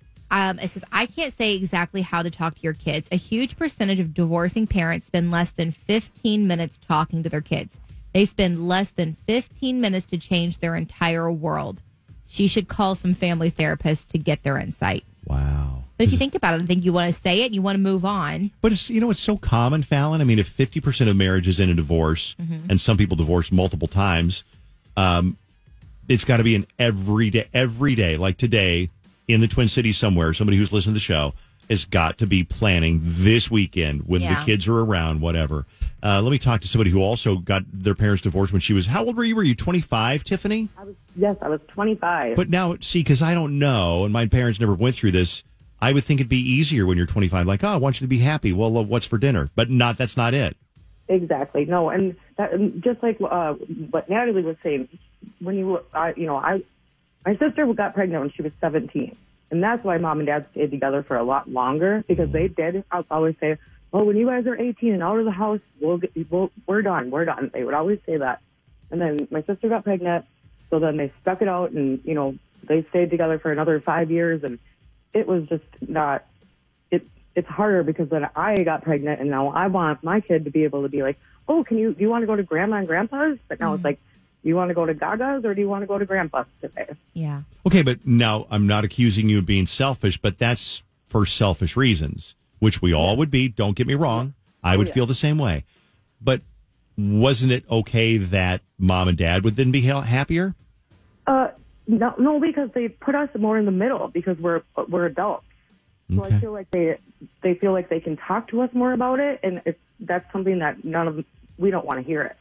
Um, it says, I can't say exactly how to talk to your kids. A huge percentage of divorcing parents spend less than fifteen minutes talking to their kids. They spend less than fifteen minutes to change their entire world. She should call some family therapists to get their insight. Wow. But if you think about it, I think you want to say it and you want to move on. But it's, you know, it's so common, Fallon. I mean, if fifty percent of marriages end in divorce, Mhm. and some people divorce multiple times, um, it's got to be an every day, every day, like today in the Twin Cities somewhere, somebody who's listening to the show has got to be planning this weekend when Yeah. the kids are around, whatever. Uh, let me talk to somebody who also got their parents divorced when she was, how old were you? Were you twenty-five, Tiffany? I was, yes, I was twenty-five. But now, see, because I don't know, and my parents never went through this, I would think it'd be easier when you're twenty-five. Like, oh, I want you to be happy. Well, uh, what's for dinner? But not. That's not it. Exactly. No, and that, and just like uh, what Natalie was saying, when you, were, I, you know, I, my sister got pregnant when she was seventeen, and that's why mom and dad stayed together for a lot longer because they did. I'll always say, "Oh, when you guys are eighteen and out of the house, we'll get, we'll, we're done, we're done." They would always say that. And then my sister got pregnant, so then they stuck it out, and you know, they stayed together for another five years, and it was just not. It it's harder because then I got pregnant, and now I want my kid to be able to be like, "Oh, can you do you want to go to grandma and grandpa's?" But now it's like, "Do you want to go to Gaga's or do you want to go to grandpa's today?" Yeah. Okay, but now I'm not accusing you of being selfish, but that's for selfish reasons, which we all would be. Don't get me wrong. I would yeah. feel the same way. But wasn't it okay that mom and dad would then be ha- happier? Uh, no, no, because they put us more in the middle because we're we're adults. So I feel like they they feel like they can talk to us more about it, and it's that's something that none of we don't want to hear it.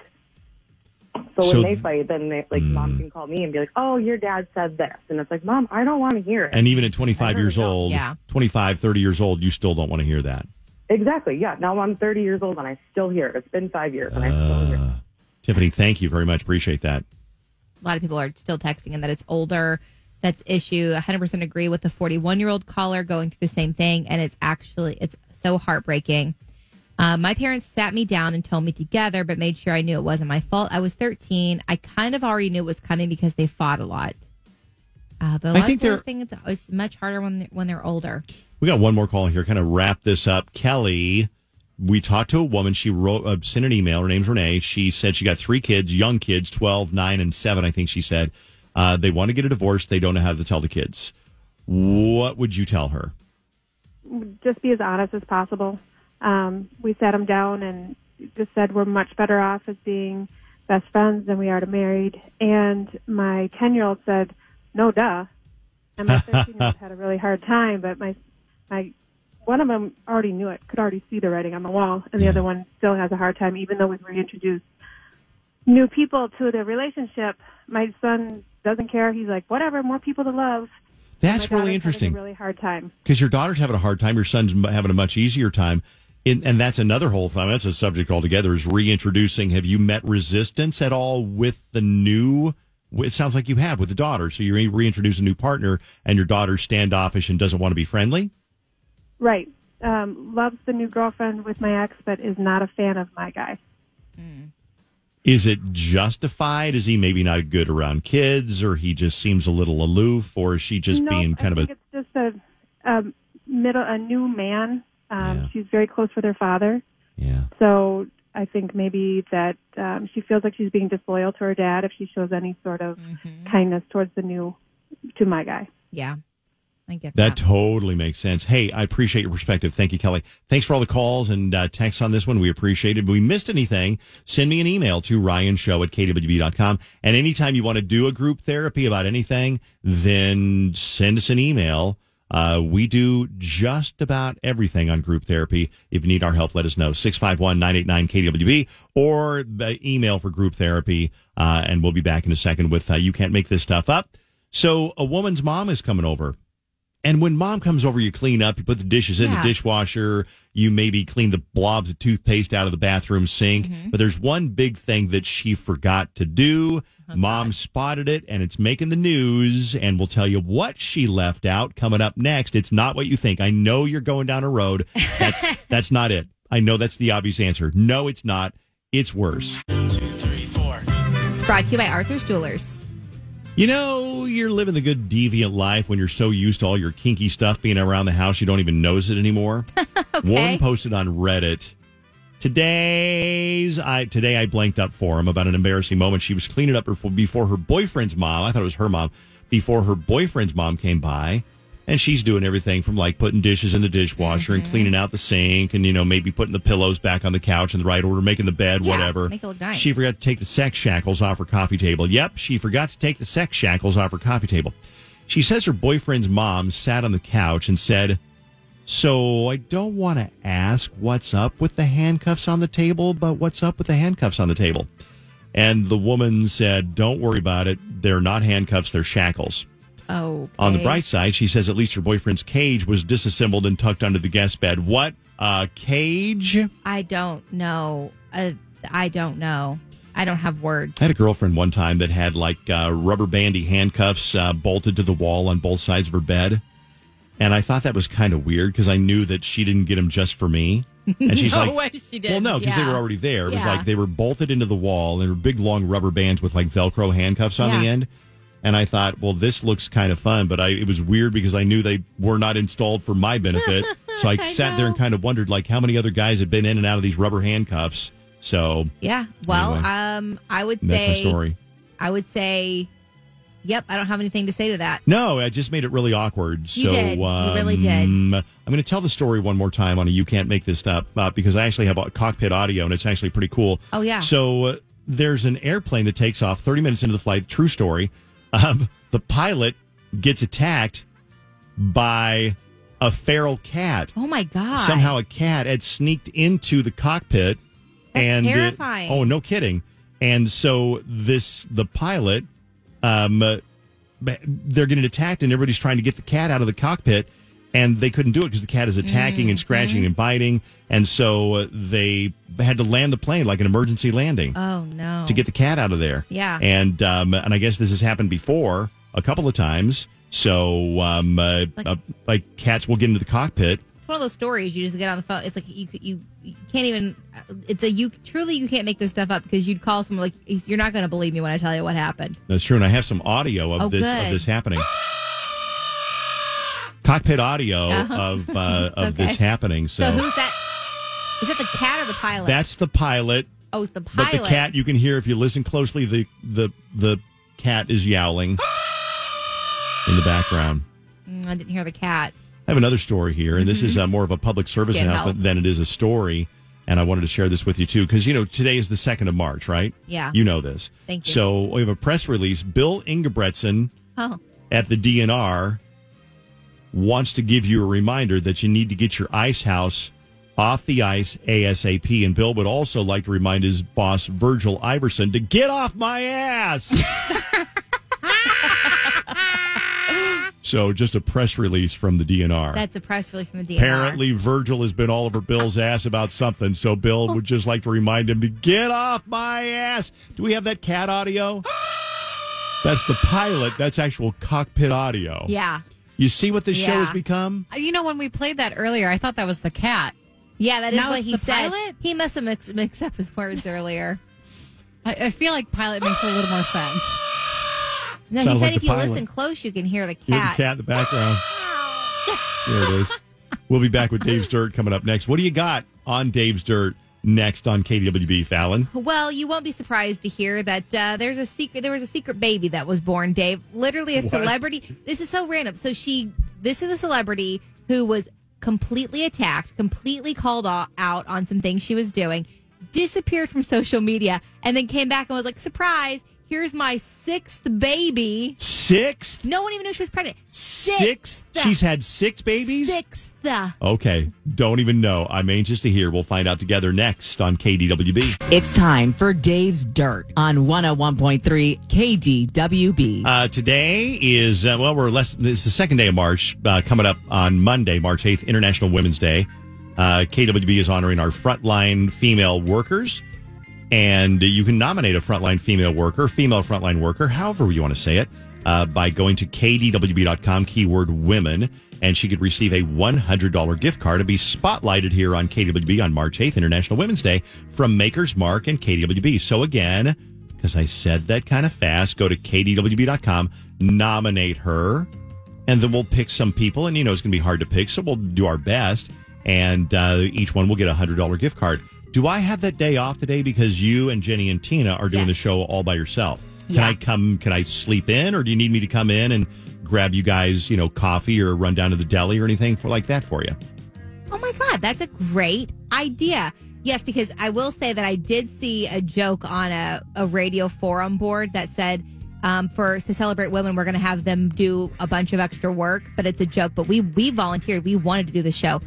So, So when they th- fight, then they, like mom can call me and be like, "Oh, your dad said this," and it's like, "Mom, I don't want to hear it." And even at twenty-five I years really don't. old, Yeah. twenty-five, thirty years old, you still don't want to hear that. Exactly. Yeah. Now I'm thirty years old and I still hear it. It's been five years and I still hear it. Uh, Tiffany, thank you very much. Appreciate that. A lot of people are still texting and that it's older. That's issue. one hundred percent agree with the forty-one-year-old caller going through the same thing. And it's actually, it's so heartbreaking. Uh, my parents sat me down and told me together, but made sure I knew it wasn't my fault. I was thirteen. I kind of already knew it was coming because they fought a lot. Uh, but a I lot think of those they're- things it's much harder when they're, when they're older. We got one more call here. Kind of wrap this up. Kelly, we talked to a woman. She wrote, uh, sent an email. Her name's Renee. She said she got three kids, young kids, twelve, nine, and seven, I think she said. Uh, they want to get a divorce. They don't know how to tell the kids. What would you tell her? Just be as honest as possible. Um, we sat them down and just said we're much better off as being best friends than we are to married. And my ten-year-old said, no, duh. And my thirteen-year-old had a really hard time, but my my one of them already knew it, could already see the writing on the wall, and the other one still has a hard time, even though we've reintroduced new people to the relationship. My son doesn't care. He's like, whatever, more people to love. That's And my really daughter's interesting. having a really hard time. Because your daughter's having a hard time, your son's m- having a much easier time. In, and that's another whole thing. That's a subject altogether, is reintroducing. Have you met resistance at all with the new? It sounds like you have with the daughter. So you re- reintroduce a new partner, and your daughter's standoffish and doesn't want to be friendly? Right. Um, loves the new girlfriend with my ex, but is not a fan of my guy. Is it justified? Is he maybe not good around kids, or he just seems a little aloof, or is she just no, being kind I of think it's just a, a middle, a new man. Um, She's very close with her father. Yeah. So I think maybe that um, she feels like she's being disloyal to her dad if she shows any sort of kindness towards the new, to my guy. Yeah, I get That totally makes sense. Hey, I appreciate your perspective. Thank you, Kelly. Thanks for all the calls and uh, texts on this one. We appreciate it. If we missed anything, send me an email to ryan show at k w b dot com. And anytime you want to do a group therapy about anything, then send us an email. Uh, we do just about everything on group therapy. If you need our help, let us know. six five one, nine eight nine, K W B or uh, email for group therapy. Uh, and we'll be back in a second with uh, You Can't Make This Stuff Up. So a woman's mom is coming over. And when mom comes over, you clean up, you put the dishes in Yeah. the dishwasher, you maybe clean the blobs of toothpaste out of the bathroom sink. Mm-hmm. But there's one big thing that she forgot to do. Mom spotted it, and it's making the news, and we'll tell you what she left out coming up next. It's not what you think. I know you're going down a road. That's, that's not it. I know that's the obvious answer. No, it's not. It's worse. Two, three, four. It's brought to you by Arthur's Jewelers. You know, you're living the good deviant life when you're so used to all your kinky stuff being around the house you don't even notice it anymore. Okay. Warren posted on Reddit today's I today I blanked up for him about an embarrassing moment. She was cleaning up before, before her boyfriend's mom. I thought it was her mom. Before her boyfriend's mom came by, and she's doing everything from like putting dishes in the dishwasher and cleaning out the sink, and you know maybe putting the pillows back on the couch in the right order, making the bed, Yeah, whatever. make it look nice. She forgot to take the sex shackles off her coffee table. Yep, she forgot to take the sex shackles off her coffee table. She says her boyfriend's mom sat on the couch and said, "So I don't want to ask what's up with the handcuffs on the table, but what's up with the handcuffs on the table?" And the woman said, "Don't worry about it. They're not handcuffs, they're shackles." Oh, On the bright side, she says at least her boyfriend's cage was disassembled and tucked under the guest bed. What? A cage? I don't know. Uh, I don't know. I don't have words. I had a girlfriend one time that had like uh, rubber bandy handcuffs uh, bolted to the wall on both sides of her bed. And I thought that was kind of weird because I knew that she didn't get them just for me. And she's No like, way she did. well, no, because they Yeah. were already there. It was Yeah. like they were bolted into the wall and were big, long rubber bands with like Velcro handcuffs on the Yeah. end. And I thought, well, this looks kind of fun, but I, it was weird because I knew they were not installed for my benefit. So I, I sat there and know. kind of wondered, like, how many other guys had been in and out of these rubber handcuffs. So Yeah. Well, Anyway. um, I would that's say. my story. I would say. Yep. I don't have anything to say to that. No, I just made it really awkward. You so, did. You um, really did. I'm going to tell the story one more time on a You Can't Make This Up uh, because I actually have a cockpit audio and it's actually pretty cool. Oh, yeah. So uh, there's an airplane that takes off thirty minutes into the flight. True story. Um, the pilot gets attacked by a feral cat. Oh my god! Somehow a cat had sneaked into the cockpit. That's and uh, terrifying. oh, no kidding. And so this the pilot, um, uh, they're getting attacked, and everybody's trying to get the cat out of the cockpit, and they couldn't do it because the cat is attacking and scratching and biting, and so uh, they had to land the plane like an emergency landing Oh no! to get the cat out of there. Yeah. And um, and I guess this has happened before a couple of times. So um, uh, Like- uh, like cats will get into the cockpit one of those stories you just get on the phone. It's like you you, you can't even. It's a you truly you can't make this stuff up because you'd call someone like you're not going to believe me when I tell you what happened. That's true, and I have some audio of Oh, this good. of this happening. Cockpit audio Uh-huh. of uh, of Okay. this happening. So, So who's that? Is that the cat or the pilot? that's the pilot. oh, it's the But pilot. the cat, you can hear if you listen closely. The the the cat is yowling in the background. Mm, I didn't hear the cat. I have another story here, and this is uh, more of a public service Can't announcement help. than it is a story. And I wanted to share this with you, too, because, you know, today is the second of March, right? Yeah. You know this. Thank you. So we have a press release. Bill Ingebretson Oh, at the D N R wants to give you a reminder that you need to get your ice house off the ice ASAP. And Bill would also like to remind his boss, Virgil Iverson, to get off my ass. So just a press release from the D N R. that's a press release from the D N R. Apparently, Virgil has been all over Bill's ass about something, so Bill would just like to remind him to get off my ass. Do we have that cat audio? That's the pilot. That's actual cockpit audio. Yeah. You see what this show Yeah. has become? You know, when we played that earlier, I thought that was the cat. Yeah, that is Now what it's he the said. pilot? He must have mixed, mixed up his words earlier. I, I feel like pilot makes a little more sense. No, he Sounded said like if the you pilot. listen close, you can hear the You hear cat. the cat in the background. There it is. We'll be back with Dave's Dirt coming up next. What do you got on Dave's Dirt next on K D W B, Fallon? Well, you won't be surprised to hear that uh, there's a secret. There was a secret baby that was born, Dave. Literally a What? celebrity. This is so random. So she, this is a celebrity who was completely attacked, completely called o- out on some things she was doing, disappeared from social media, and then came back and was like, "Surprise! Here's my sixth baby." Sixth? No one even knew she was pregnant. Sixth. Sixth? She's had six babies? Sixth. Okay. Don't even know. I'm anxious to hear. We'll find out together next on K D W B. It's time for Dave's Dirt on one oh one point three K D W B. Uh, today is, uh, well, we're less, it's the second day of March, uh, coming up on Monday, March eighth, International Women's Day. Uh, K W B is honoring our frontline female workers. And you can nominate a frontline female worker, female frontline worker, however you want to say it, uh, by going to K D W B dot com, keyword women, and she could receive a one hundred dollars gift card to be spotlighted here on K D W B on March eighth, International Women's Day, from Maker's Mark and K D W B. So again, because I said that kind of fast, go to K D W B dot com, nominate her, and then we'll pick some people. And, you know, it's going to be hard to pick, so we'll do our best. And uh, each one will get a one hundred dollars gift card. Do I have that day off today because you and Jenny and Tina are doing Yes. the show all by yourself? Can Yeah. I come, can I sleep in, or do you need me to come in and grab you guys, you know, coffee or run down to the deli or anything for like that for you? Oh my God, that's a great idea. Yes, because I will say that I did see a joke on a, a radio forum board that said um, for to celebrate women, we're going to have them do a bunch of extra work, but it's a joke. But we we volunteered. We wanted to do the show.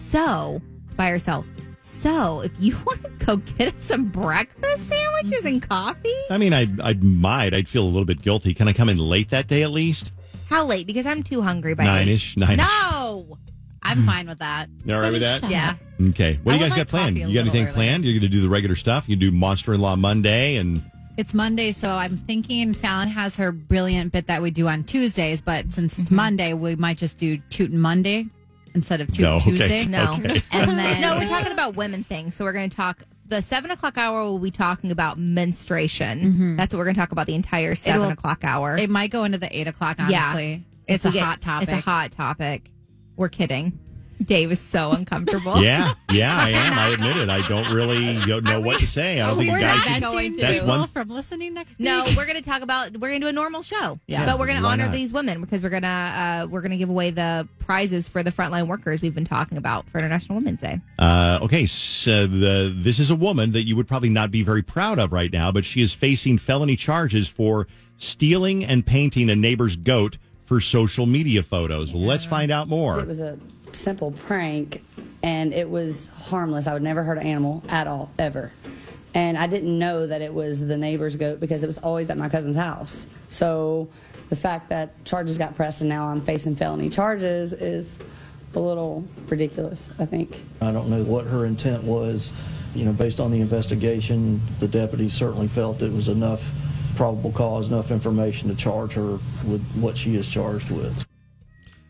So by ourselves. So if you want to go get us some breakfast sandwiches and coffee. I mean, I I might. I'd feel a little bit guilty. Can I come in late that day at least? How late? Because I'm too hungry by Nine-ish? eight. Nine-ish. No. I'm fine with that. You all right with that? Yeah. Okay. What I do you would guys like got planned? coffee a You got little anything early. planned? You're going to do the regular stuff? You do Monster-in-Law Monday and... It's Monday, so I'm thinking Fallon has her brilliant bit that we do on Tuesdays, but since it's Monday, we might just do Tootin' Monday instead of Toot No, okay. Tuesday. No. Okay. And then No, we're talking about women things. So we're going to talk. The seven o'clock hour will be talking about menstruation. Mhm. That's what we're going to talk about the entire seven It'll- o'clock hour. it might go into the eight o'clock, honestly. Yeah. It's a We get- hot topic. It's a hot topic. We're kidding. Dave is so uncomfortable. Yeah, yeah, I am. I admit it. I don't really don't know what to say. I don't think We're guys not should... going to. That's one... from listening next week. No, we're going to talk about. We're going to do a normal show. Yeah. but we're going to Why honor not? these women because we're going to uh, we're going to give away the prizes for the frontline workers we've been talking about for International Women's Day. Uh, okay, so the, this is a woman that you would probably not be very proud of right now, but she is facing felony charges for stealing and painting a neighbor's goat for social media photos. Let's find out more. It was a simple prank, and it was harmless. I would never hurt an animal at all, ever. And I didn't know that it was the neighbor's goat because it was always at my cousin's house. So the fact that charges got pressed and now I'm facing felony charges is a little ridiculous, I think. I don't know what her intent was. You know, based on the investigation, the deputies certainly felt it was enough probable cause, enough information to charge her with what she is charged with.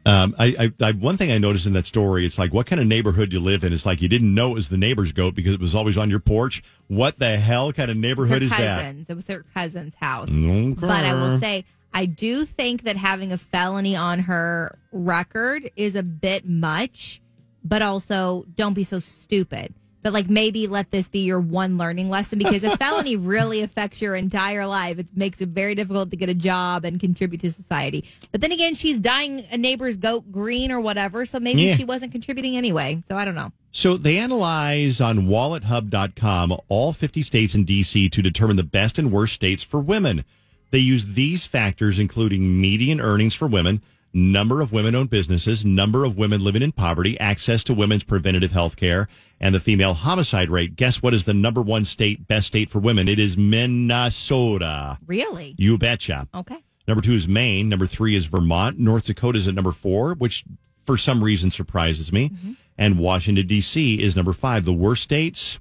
Um, I, I, I, one thing I noticed in that story, it's like, what kind of neighborhood you live in? It's like you didn't know it was the neighbor's goat because it was always on your porch. What the hell kind of neighborhood is that? Cousins. It was their cousin's house. Okay. But I will say, I do think that having a felony on her record is a bit much, but also don't be so stupid. But like maybe let this be your one learning lesson, because a felony really affects your entire life. It makes it very difficult to get a job and contribute to society. But then again, she's dyeing a neighbor's goat green or whatever, so maybe Yeah. she wasn't contributing anyway. So I don't know. So they analyze on wallet hub dot com all fifty states and D C to determine the best and worst states for women. They use these factors, including median earnings for women, number of women-owned businesses, number of women living in poverty, access to women's preventative health care, and the female homicide rate. Guess what is the number one state, best state for women? It is Minnesota. Really? You betcha. Okay. Number two is Maine. Number three is Vermont. North Dakota is at number four, which for some reason surprises me. Mm-hmm. And Washington, D C is number five. The worst states,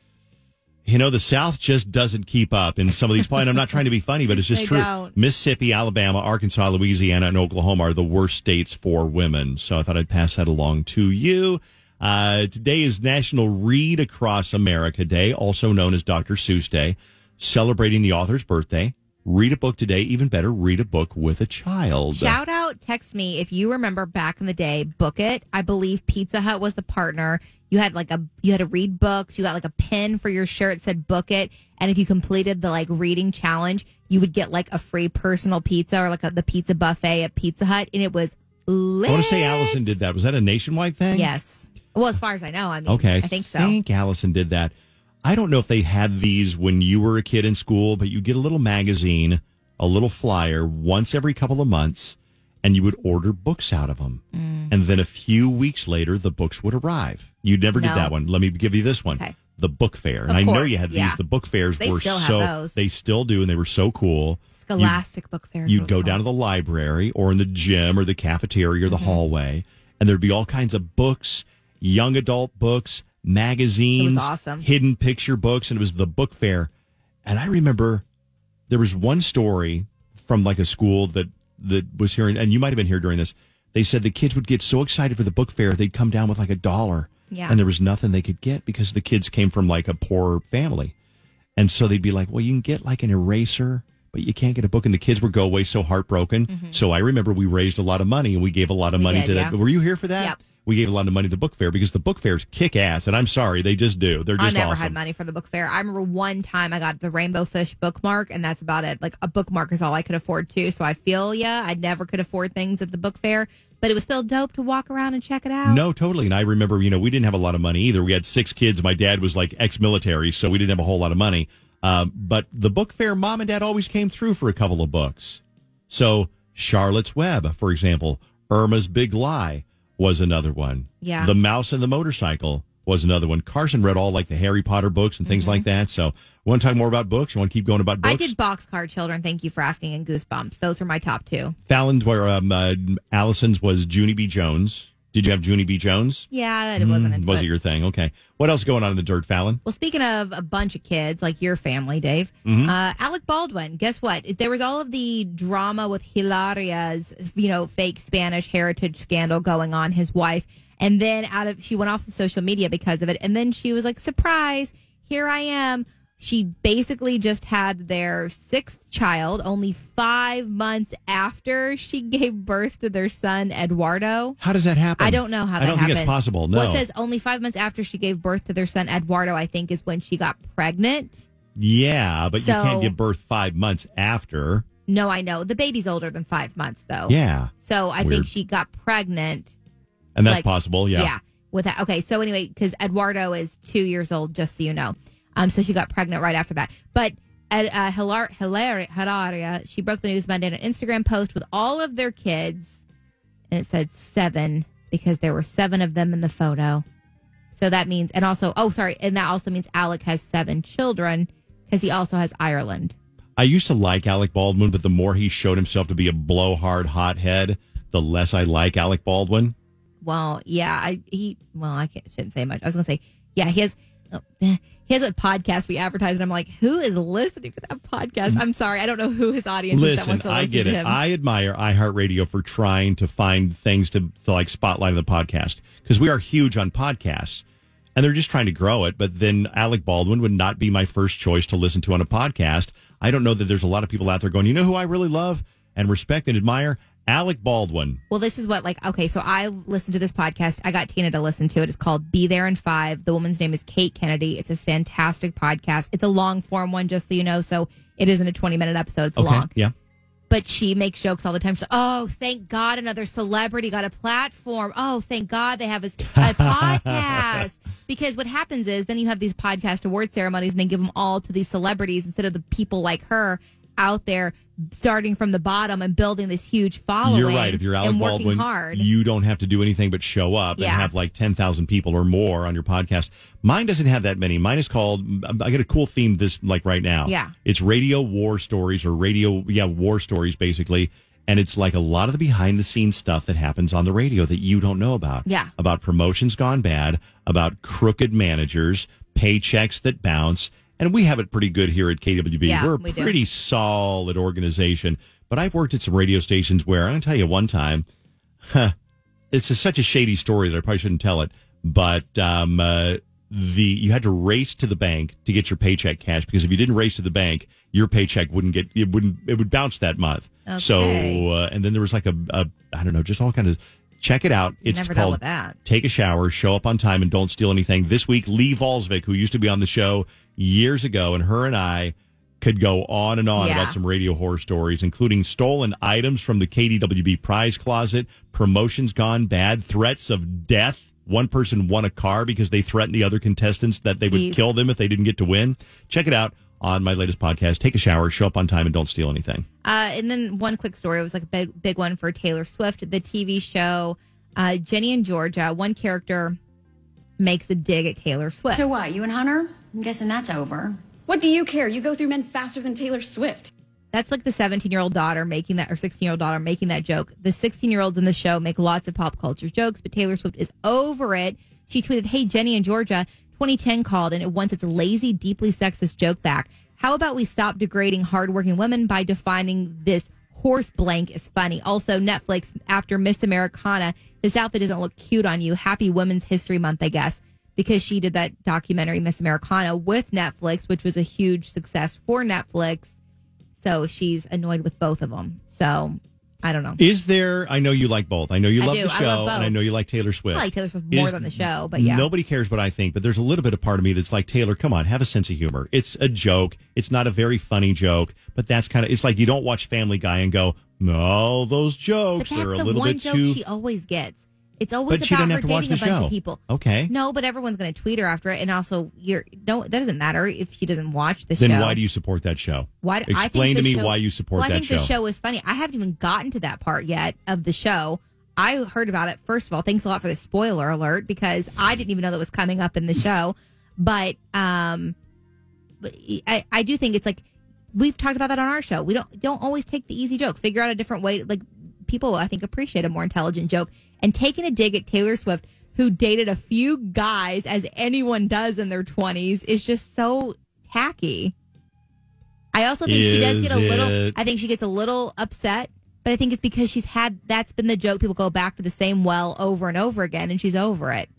you know, the South just doesn't keep up in some of these points. I'm not trying to be funny, but it's just They true. don't. Mississippi, Alabama, Arkansas, Louisiana, and Oklahoma are the worst states for women. So I thought I'd pass that along to you. Uh, today is National Read Across America Day, also known as Doctor Seuss Day, celebrating the author's birthday. Read a book today. Even better, read a book with a child. Shout out, text me if you remember back in the day, Book It. I believe Pizza Hut was the partner. You had like a you had to read books. You got like a pin for your shirt that said Book It, and if you completed the like reading challenge, you would get like a free personal pizza or like a, the pizza buffet at Pizza Hut, and it was lit. I want to say Allison did that. Was that a nationwide thing? Yes. Well, as far as I know, I mean, Okay, I think so. I think Allison did that. I don't know if they had these when you were a kid in school, but you get a little magazine, a little flyer once every couple of months, and you would order books out of them. Mm. And then a few weeks later, the books would arrive. You never did No. that one. Let me give you this one. Okay. The book fair. And Of I know course, you had yeah. these. The book fairs They were still have so, those. they still do, and they were so cool. Scholastic book fair. You'd go down to the library or in the gym or the cafeteria or the Mm-hmm. hallway, and there'd be all kinds of books, young adult books, magazines, It was awesome. hidden picture books, and it was the book fair. And I remember there was one story from like a school that, that was here, and you might have been here during this. They said the kids would get so excited for the book fair, they'd come down with like a dollar. Yeah. And there was nothing they could get because the kids came from like a poor family. And so they'd be like, well, you can get like an eraser, but you can't get a book. And the kids would go away so heartbroken. Mhm. So I remember we raised a lot of money and we gave a lot of We money did, to yeah. that. Were you here for that? Yep. We gave a lot of money to the book fair because the book fairs kick ass. And I'm sorry, they just do. They're I just never awesome. had money for the book fair. I remember one time I got the Rainbow Fish bookmark, and that's about it. Like a bookmark is all I could afford too. So I feel ya. I never could afford things at the book fair, but it was still dope to walk around and check it out. No, totally. And I remember, you know, we didn't have a lot of money either. We had six kids. My dad was like ex-military, so we didn't have a whole lot of money. Um, but the book fair, mom and dad always came through for a couple of books. So Charlotte's Web, for example, Irma's Big Lie was another one. Yeah. The Mouse and the Motorcycle was another one. Carson read all like the Harry Potter books and things like that. So want to talk more about books? You want to keep going about books? I did Boxcar Children. Thank you for asking. And Goosebumps. Those were my top two. Fallon's were, um, uh, Allison's was Junie B. Jones. Did you have Junie B. Jones? Yeah, that wasn't Mm, into was it. it your thing? Okay. What else going on in the dirt, Fallon? Well, speaking of a bunch of kids, like your family, Dave, Mhm. uh, Alec Baldwin, guess what? There was all of the drama with Hilaria's, you know, fake Spanish heritage scandal going on, his wife. And then out of, she went off of social media because of it. And then she was like, surprise, here I am. She basically just had their sixth child only five months after she gave birth to their son, Eduardo. How does that happen? I don't know how that I don't happened. think it's possible. No. Well, it says only five months after she gave birth to their son, Eduardo, I think, is when she got pregnant. Yeah, but you So- can't give birth five months after. No, I know. The baby's older than five months, though. Yeah. So I Weird. think she got pregnant. And that's like- possible, yeah. Yeah. With that. Okay, so anyway, because Eduardo is two years old, just so you know. Um, so she got pregnant right after that. But at uh, Hilar- Hilar- Hilaria, she broke the news Monday in an Instagram post with all of their kids. And it said seven because there were seven of them in the photo. So that means, and also, oh, sorry, and that also means Alec has seven children because he also has Ireland. I used to like Alec Baldwin, but the more he showed himself to be a blowhard hothead, the less I like Alec Baldwin. Well, yeah, I he well, I can't, shouldn't say much. I was going to say, yeah, he has oh, eh. He has a podcast we advertise, and I'm like, who is listening to that podcast? I'm sorry, I don't know who his audience is that Listen, wants to I listen get to it. him. I admire iHeartRadio for trying to find things to, to like spotlight the podcast because we are huge on podcasts, and they're just trying to grow it. But then Alec Baldwin would not be my first choice to listen to on a podcast. I don't know that there's a lot of people out there going, you know who I really love and respect and admire? Alec Baldwin. Well, this is what, like, okay, so I listened to this podcast. I got Tina to listen to it. It's called Be There in Five. The woman's name is Kate Kennedy. It's a fantastic podcast. It's a long form one, just so you know. So it isn't a twenty minute episode. It's Okay, long. yeah. But she makes jokes all the time. So, oh, thank God another celebrity got a platform. Oh, thank God they have a, a podcast. Because what happens is then you have these podcast award ceremonies and they give them all to these celebrities instead of the people like her out there starting from the bottom and building this huge following. You're right. If you're Alec and working Baldwin, hard. you don't have to do anything but show up Yeah. and have like ten thousand people or more on your podcast. Mine doesn't have that many. Mine is called, I got a cool theme this like right now. Yeah. It's Radio War Stories or Radio, yeah, War Stories basically. And it's like a lot of the behind the scenes stuff that happens on the radio that you don't know about. Yeah. About promotions gone bad, about crooked managers, paychecks that bounce. And we have it pretty good here at K W B. Yeah, We're a we do. pretty solid organization. But I've worked at some radio stations where, I'm going to tell you one time, huh, it's a, such a shady story that I probably shouldn't tell it. But um, uh, the you had to race to the bank to get your paycheck cash because if you didn't race to the bank, your paycheck wouldn't get it wouldn't it would bounce that month. Okay. So uh, and then there was like a, a I don't know, just all kind of. Check it out. It's Never dealt called with that. Take a Shower, Show Up on Time, and Don't Steal Anything. This week, Lee Volsvik, who used to be on the show years ago, and her and I could go on and on Yeah. about some radio horror stories, including stolen items from the K D W B prize closet, promotions gone bad, threats of death. One person won a car because they threatened the other contestants that they Jeez. would kill them if they didn't get to win. Check it out on my latest podcast. Take a shower, show up on time, and don't steal anything. Uh, and then one quick story. It was like a big, big one for Taylor Swift, the T V show uh, Jenny and Georgia. One character makes a dig at Taylor Swift. So what, you and Hunter? I'm guessing that's over. What do you care? You go through men faster than Taylor Swift. That's like the seventeen-year-old daughter making that, or sixteen-year-old daughter making that joke. The sixteen-year-olds in the show make lots of pop culture jokes, but Taylor Swift is over it. She tweeted, "Hey, Jenny and Georgia, twenty ten called and it wants its lazy, deeply sexist joke back. How about we stop degrading hardworking women by defining this horse blank as funny? Also, Netflix, after Miss Americana, this outfit doesn't look cute on you. Happy Women's History Month, I guess." Because she did that documentary, Miss Americana, with Netflix, which was a huge success for Netflix. So she's annoyed with both of them. So I don't know. Is there, I know you like both. I know you I love do. the I show, love both. and I know you like Taylor Swift. I like Taylor Swift more Is- than the show, but yeah. Nobody cares what I think, but there's a little bit of part of me that's like, Taylor, come on, have a sense of humor. It's a joke. It's not a very funny joke, but that's kind of, it's like you don't watch Family Guy and go, no, those But jokes that's are a the little one bit joke too. she always gets. It's always But she about doesn't her have to watch dating a the bunch show. of people. Okay. No, but everyone's going to tweet her after it, and also you're no, that doesn't matter if she doesn't watch the Then show. why do you support that show? Why do- I Explain think to the me show- why you support well, that I think show. the show is funny. I haven't even gotten to that part yet of the show. I heard about it. First of all, thanks a lot for the spoiler alert because I didn't even know that was coming up in the show. But um, but I, I do think it's like we've talked about that on our show. We don't don't always take the easy joke. Figure out a different way. Like people, I think, appreciate a more intelligent joke. And taking a dig at Taylor Swift, who dated a few guys as anyone does in their twenties, is just so tacky. I also think she does Is get a little, it- I think she gets a little upset, but I think it's because she's had, that's been the joke. People go back to the same well over and over again, and she's over it.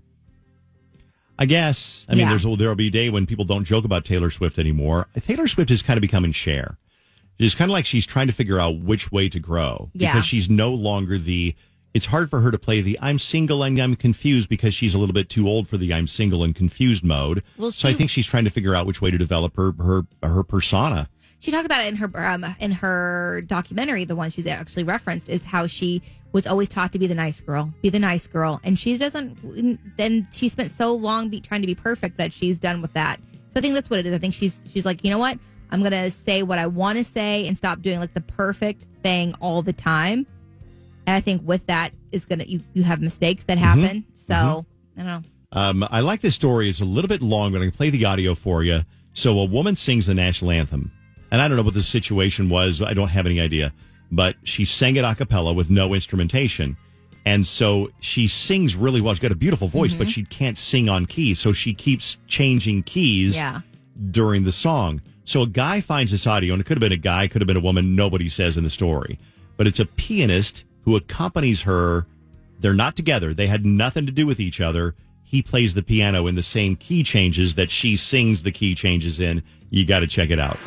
I guess. I mean, Yeah. there's there'll be a day when people don't joke about Taylor Swift anymore. Taylor Swift is kind of becoming Cher. It's kind of like she's trying to figure out which way to grow Yeah. because she's no longer the. It's hard for her to play the "I'm single and I'm confused" because she's a little bit too old for the "I'm single and confused" mode. Well, so I she- think she's trying to figure out which way to develop her her her persona. She talked about it in her um, in her documentary. The one she's actually referenced is how she was always taught to be the nice girl, be the nice girl, and she doesn't. Then she spent so long be, trying to be perfect that she's done with that. So I think that's what it is. I think she's she's like, you know what? I'm gonna say what I want to say and stop doing like the perfect thing all the time. And I think with that is gonna you you have mistakes that happen. So I don't know. Um, I like this story. It's a little bit long, but I can play the audio for you. So a woman sings the national anthem. And I don't know what the situation was. I don't have any idea. But she sang it a cappella with no instrumentation. And so she sings really well. She's got a beautiful voice, Mhm. but she can't sing on key. So she keeps changing keys Yeah. during the song. So a guy finds this audio, and it could have been a guy, could have been a woman. Nobody says in the story. But it's a pianist who accompanies her. They're not together. They had nothing to do with each other. He plays the piano in the same key changes that she sings the key changes in. You got to check it out.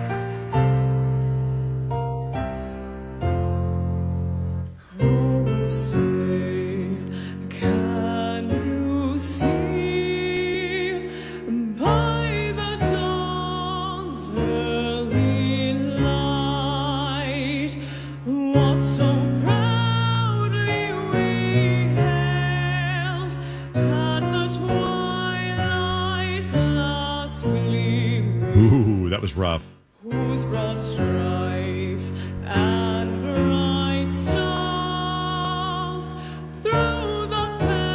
Can you see by the dawn's early light what so proudly we hailed at the twilight's last gleaming, Ooh, that was rough. whose broad stripes and bright stars through the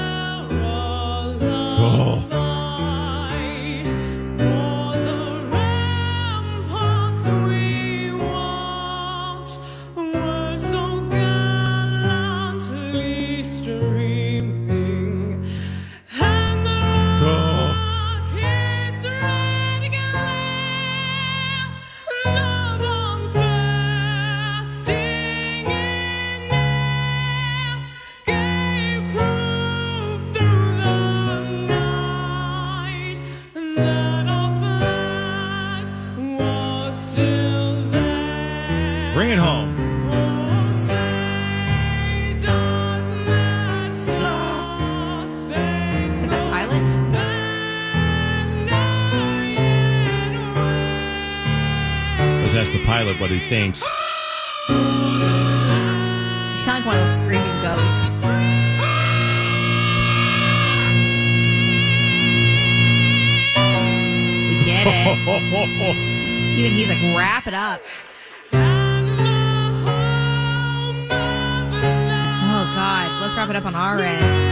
perilous night o'er the ramparts we watched were so gallantly streaming, and the rockets' red glare, the bombs bursting in air, gave proof through the night that our flag was still there. Bring it home. Oh, say does that star-spangled Pilot? Let's ask the pilot what he thinks. You sound like one of those screaming goats. We get it. Even he's like, wrap it up. Oh, God. Let's wrap it up on our end.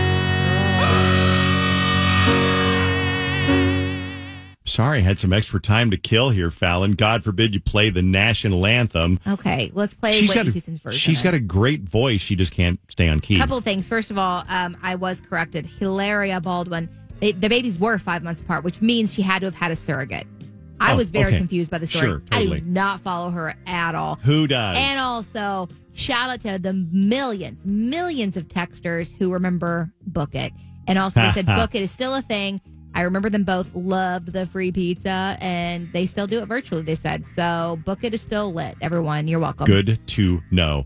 Sorry, I had some extra time to kill here, Fallon. God forbid you play the national anthem. Okay, let's play She's Whitney got a, Houston's version. she's of got it. a great voice. She just can't stay on key. Couple of things. First of all, um, I was corrected. Hilaria Baldwin. They, the babies were five months apart, which means she had to have had a surrogate. I Oh, was very okay. confused by the story. Sure, totally. I do not follow her at all. Who does? And also, shout out to the millions, millions of texters who remember Book It. And also, they said Book It is still a thing. I remember them both loved the free pizza, and they still do it virtually, they said. So, Book It is still lit. Everyone, you're welcome. Good to know.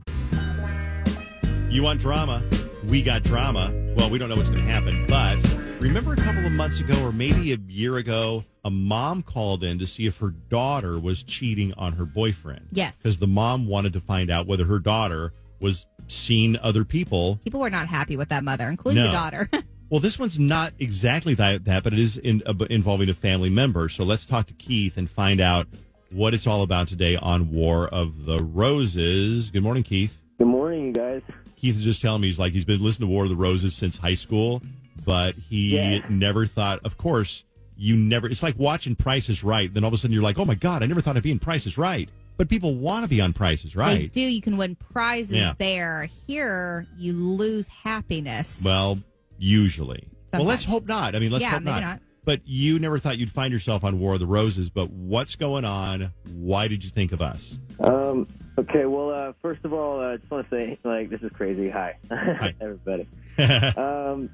You want drama? We got drama. Well, we don't know what's going to happen, but remember a couple of months ago or maybe a year ago, a mom called in to see if her daughter was cheating on her boyfriend. Yes. Because the mom wanted to find out whether her daughter was seeing other people. People were not happy with that mother, including No. the daughter. Well, this one's not exactly that, that but it is in, uh, involving a family member. So let's talk to Keith and find out what it's all about today on War of the Roses. Good morning, Keith. Good morning, you guys. Keith is just telling me he's like he's been listening to War of the Roses since high school, but he Yeah. never thought, of course, you never, it's like watching Price is Right. Then all of a sudden you're like, oh my God, I never thought I'd be in Price is Right. But people want to be on Price is They Right. do. You can win prizes Yeah. there. Here, you lose happiness. Well, usually. Well, Sometimes. let's hope not. I mean, let's Yeah, hope maybe not. not. But you never thought you'd find yourself on War of the Roses. But what's going on? Why did you think of us? Um, okay, well, uh, first of all, I uh, just want to say, like, this is crazy. Hi, Hi. everybody. um,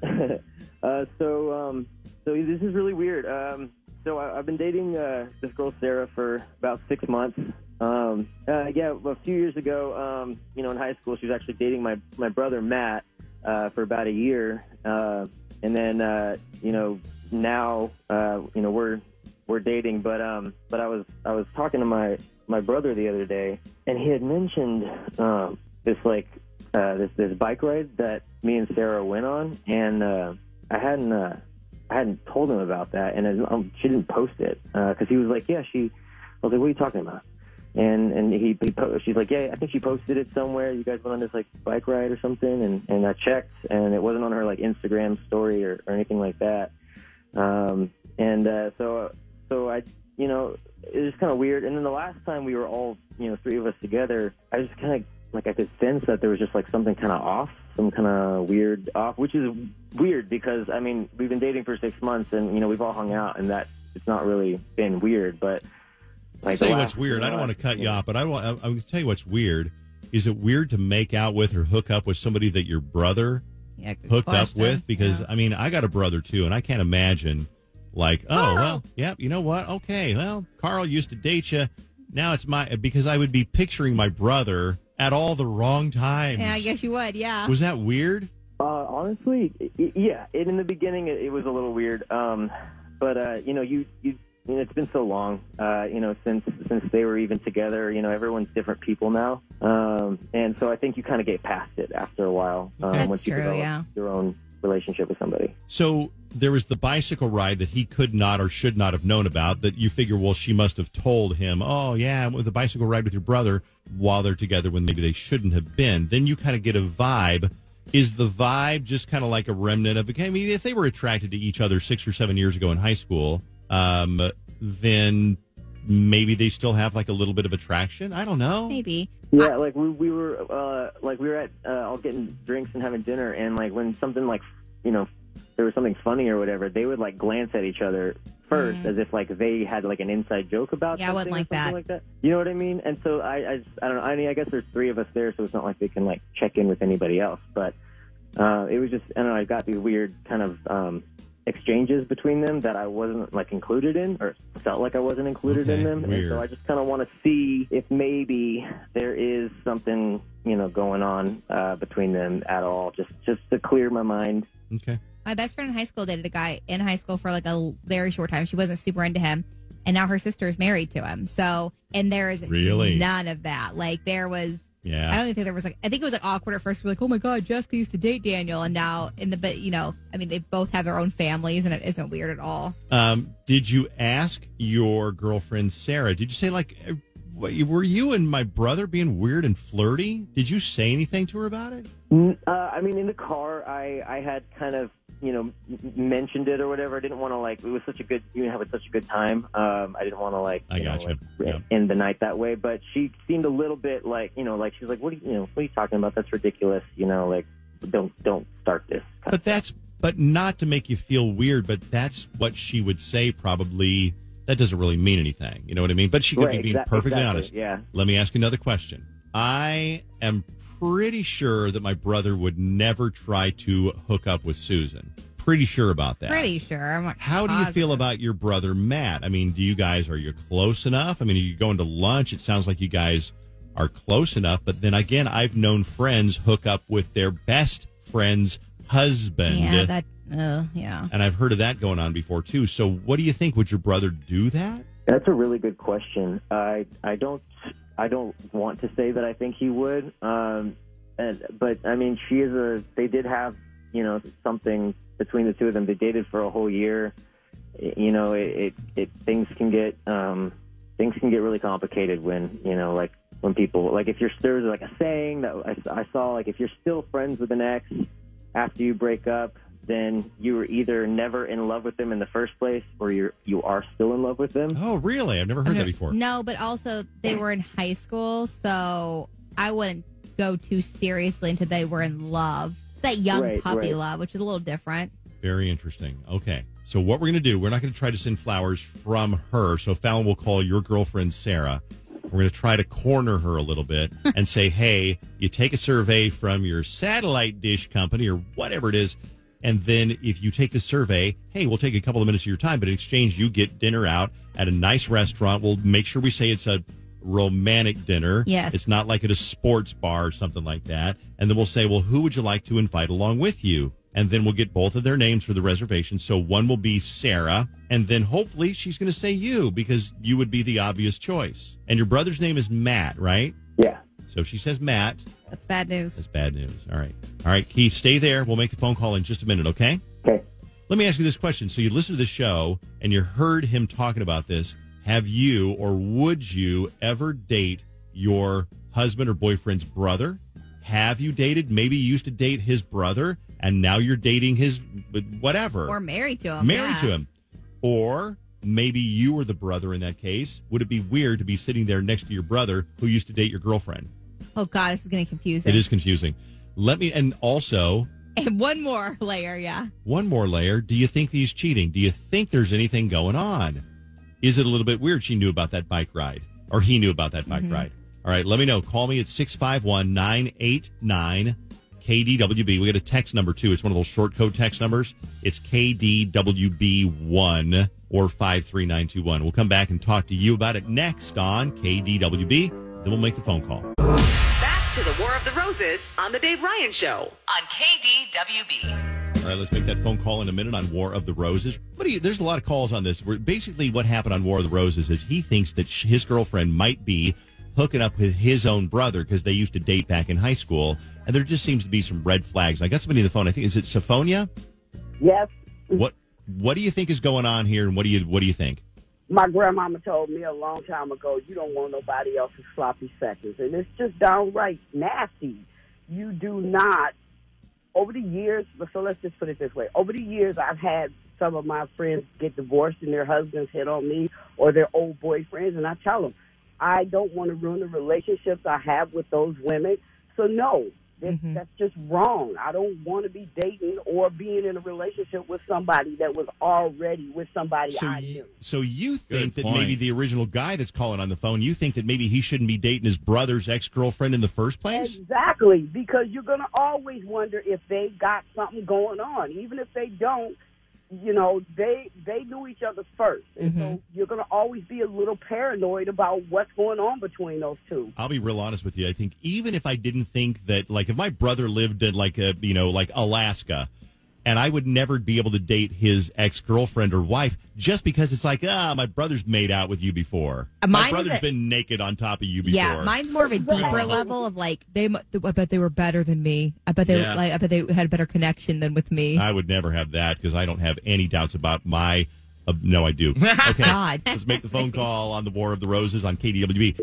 uh, so, um, so this is really weird. Um, so I, I've been dating uh, this girl Sarah for about six months. Um, uh, yeah, a few years ago, um, you know, in high school, she was actually dating my my brother Matt uh, for about a year, uh, and then uh, you know now uh, you know we're we're dating. But um, but I was I was talking to my my brother the other day, and he had mentioned um, this like uh, this this bike ride that me and Sarah went on, and uh, I hadn't uh, I hadn't told him about that, and I, um, she didn't post it because he was like, yeah, she. I was like, what are you talking about? And and he, he po- she's like, yeah, I think she posted it somewhere. You guys went on this like bike ride or something, and, and I checked, and it wasn't on her like Instagram story or, or anything like that. Um, and uh, so so I, you know, it was kind of weird. And then the last time we were all, you know, three of us together, I just kind of like I could sense that there was just like something kind of off some kind of weird off, which is weird because I mean we've been dating for six months and you know we've all hung out and that it's not really been weird, but like I'll tell you the what's last- weird. the I don't want last- to cut you off, but I want, I'm going to tell you what's weird. Is it weird to make out with or hook up with somebody that your brother Yeah, good hooked up question. with? Because, I mean, I got a brother, too, and I can't imagine, like, oh, Carl. well, yep, you know what? Okay, well, Carl used to date you. Now it's my, because I would be picturing my brother at all the wrong times. Yeah, I guess you would. Yeah. Was that weird? Uh, honestly, y- yeah. It, in the beginning, it, it was a little weird. Um, but uh, you know, you, you, you know, it's been so long. Uh, you know, since since they were even together. You know, everyone's different people now. Um, and so I think you kind of get past it after a while. Um, That's once you true, develop yeah. your own relationship with somebody. So there was the bicycle ride that he could not or should not have known about that you figure, well, she must have told him, oh, yeah, with the bicycle ride with your brother while they're together when maybe they shouldn't have been. Then you kind of get a vibe. Is the vibe just kind of like a remnant of, I mean, if they were attracted to each other six or seven years ago in high school, um, then maybe they still have like a little bit of attraction? I don't know. Maybe. Yeah, like we we were uh, like we were at uh, all getting drinks and having dinner, and like when something like you know there was something funny or whatever, they would like glance at each other first Mm. as if like they had like an inside joke about Yeah, I wouldn't something or like something that. like that. You know what I mean? And so I I, just, I don't know. I mean, I guess there's three of us there, so it's not like they can like check in with anybody else. But uh, it was just I don't know. I got these weird kind of um, exchanges between them that I wasn't like included in, or felt like I wasn't included Okay, in them. And weird. so I just kind of want to see if maybe there is something you know going on uh, between them at all, just just to clear my mind. Okay. My best friend in high school dated a guy in high school for like a very short time. She wasn't super into him. And now her sister is married to him. So, and there is Really? none of that. Like, there was, Yeah. I don't even think there was like, I think it was like awkward at first. We're like, oh my God, Jessica used to date Daniel. And now, in the, but you know, I mean, they both have their own families and it isn't weird at all. Um, did you ask your girlfriend, Sarah, did you say, like, uh, what, were you and my brother being weird and flirty? Did you say anything to her about it? N- Uh, I mean, in the car, I, I had kind of, you know, m- mentioned it or whatever. I didn't want to, like, it was such a good, you know, having such a good time. Um, I didn't want to, like, I you know, gotcha. like, Yeah. end the night that way. But she seemed a little bit like, you know, like, she was like, what are you, you know, what are you talking about? That's ridiculous. You know, like, don't, don't start this. But that's, but not to make you feel weird, but that's what she would say probably. That doesn't really mean anything. You know what I mean? But she could Right, be being exa- perfectly exactly, honest. yeah. Let me ask you another question. I am pretty sure that my brother would never try to hook up with Susan. Pretty sure about that. Pretty sure. I'm like, How do you positive. feel about your brother, Matt? I mean, do you guys, are you close enough? I mean, are you going to lunch? It sounds like you guys are close enough. But then again, I've known friends hook up with their best friend's husband. Yeah, that, uh, yeah. And I've heard of that going on before, too. So what do you think? Would your brother do that? That's a really good question. I I don't I don't want to say that I think he would. Um, and, but I mean, she is a. They did have you know something between the two of them. They dated for a whole year. You know, it it, it things can get um, things can get really complicated when you know like when people like if you're there's like a saying that I, I saw like if you're still friends with an ex after you break up, then you were either never in love with them in the first place or you're you are still in love with them. Oh, really? I've never heard that before. No, but also they were in high school, so I wouldn't go too seriously until they were in love. That young Right, puppy right. love, which is a little different. Very interesting. Okay. So what we're going to do, we're not going to try to send flowers from her. So Fallon will call your girlfriend, Sarah. We're going to try to corner her a little bit and say, hey, you take a survey from your satellite dish company or whatever it is. And then if you take the survey, hey, we'll take a couple of minutes of your time, but in exchange, you get dinner out at a nice restaurant. We'll make sure we say it's a romantic dinner. Yes. It's not like at a sports bar or something like that. And then we'll say, well, who would you like to invite along with you? And then we'll get both of their names for the reservation. So one will be Sarah, and then hopefully she's going to say you because you would be the obvious choice. And your brother's name is Matt, right? Yeah. So if she says Matt, That's bad news. that's bad news. All right. All right, Keith, stay there. We'll make the phone call in just a minute, okay? Okay. Let me ask you this question. So you listen to the show and you heard him talking about this. Have you or would you ever date your husband or boyfriend's brother? Have you dated? Maybe you used to date his brother and now you're dating his whatever. Or married to him. Married yeah. to him. Or maybe you were the brother in that case. Would it be weird to be sitting there next to your brother who used to date your girlfriend? Oh, God, this is getting confusing. It is confusing. Let me, and also, And one more layer, yeah. one more layer. Do you think he's cheating? Do you think there's anything going on? Is it a little bit weird she knew about that bike ride? Or he knew about that bike Mm-hmm. ride? All right, let me know. Call me at six five one, nine eight nine, K D W B. We got a text number, too. It's one of those short code text numbers. It's K D W B one or five three nine two one. We'll come back and talk to you about it next on K D W B. Then we'll make the phone call. Back to the War of the Roses on the Dave Ryan Show on K D W B. All right, let's make that phone call in a minute on War of the Roses. What do you, there's a lot of calls on this. Where basically what happened on War of the Roses is he thinks that sh- his girlfriend might be hooking up with his own brother because they used to date back in high school, and there just seems to be some red flags. I got somebody on the phone. I think, is it Sophonia? Yes. What What do you think is going on here, and what do you what do you think? My grandmama told me a long time ago, you don't want nobody else's sloppy seconds. And it's just downright nasty. You do not, over the years, so let's just put it this way. Over the years, I've had some of my friends get divorced and their husbands hit on me or their old boyfriends, and I tell them, I don't want to ruin the relationships I have with those women. So, no, that's, Mm-hmm. that's just wrong. I don't want to be dating or being in a relationship with somebody that was already with somebody So, I y- knew. so you think that point. maybe the original guy that's calling on the phone, you think that maybe he shouldn't be dating his brother's ex-girlfriend in the first place? Exactly, because you're going to always wonder if they got something going on. Even if they don't, you know, they they knew each other first. And so you're going to always be a little paranoid about what's going on between those two. I'll be real honest with you. I think even if I didn't think that, like, if my brother lived in, like, a, you know, like Alaska, and I would never be able to date his ex-girlfriend or wife just because it's like, ah, my brother's made out with you before. Uh, my mine is brother's a- been naked on top of you before. Yeah, mine's more of a deeper level of like they. mu- I bet they were better than me. I bet they. Yeah. Like, I bet they had a better connection than with me. I would never have that because I don't have any doubts about my. Uh, no, I do. Okay, God. let's make the phone call on the War of the Roses on K D W B.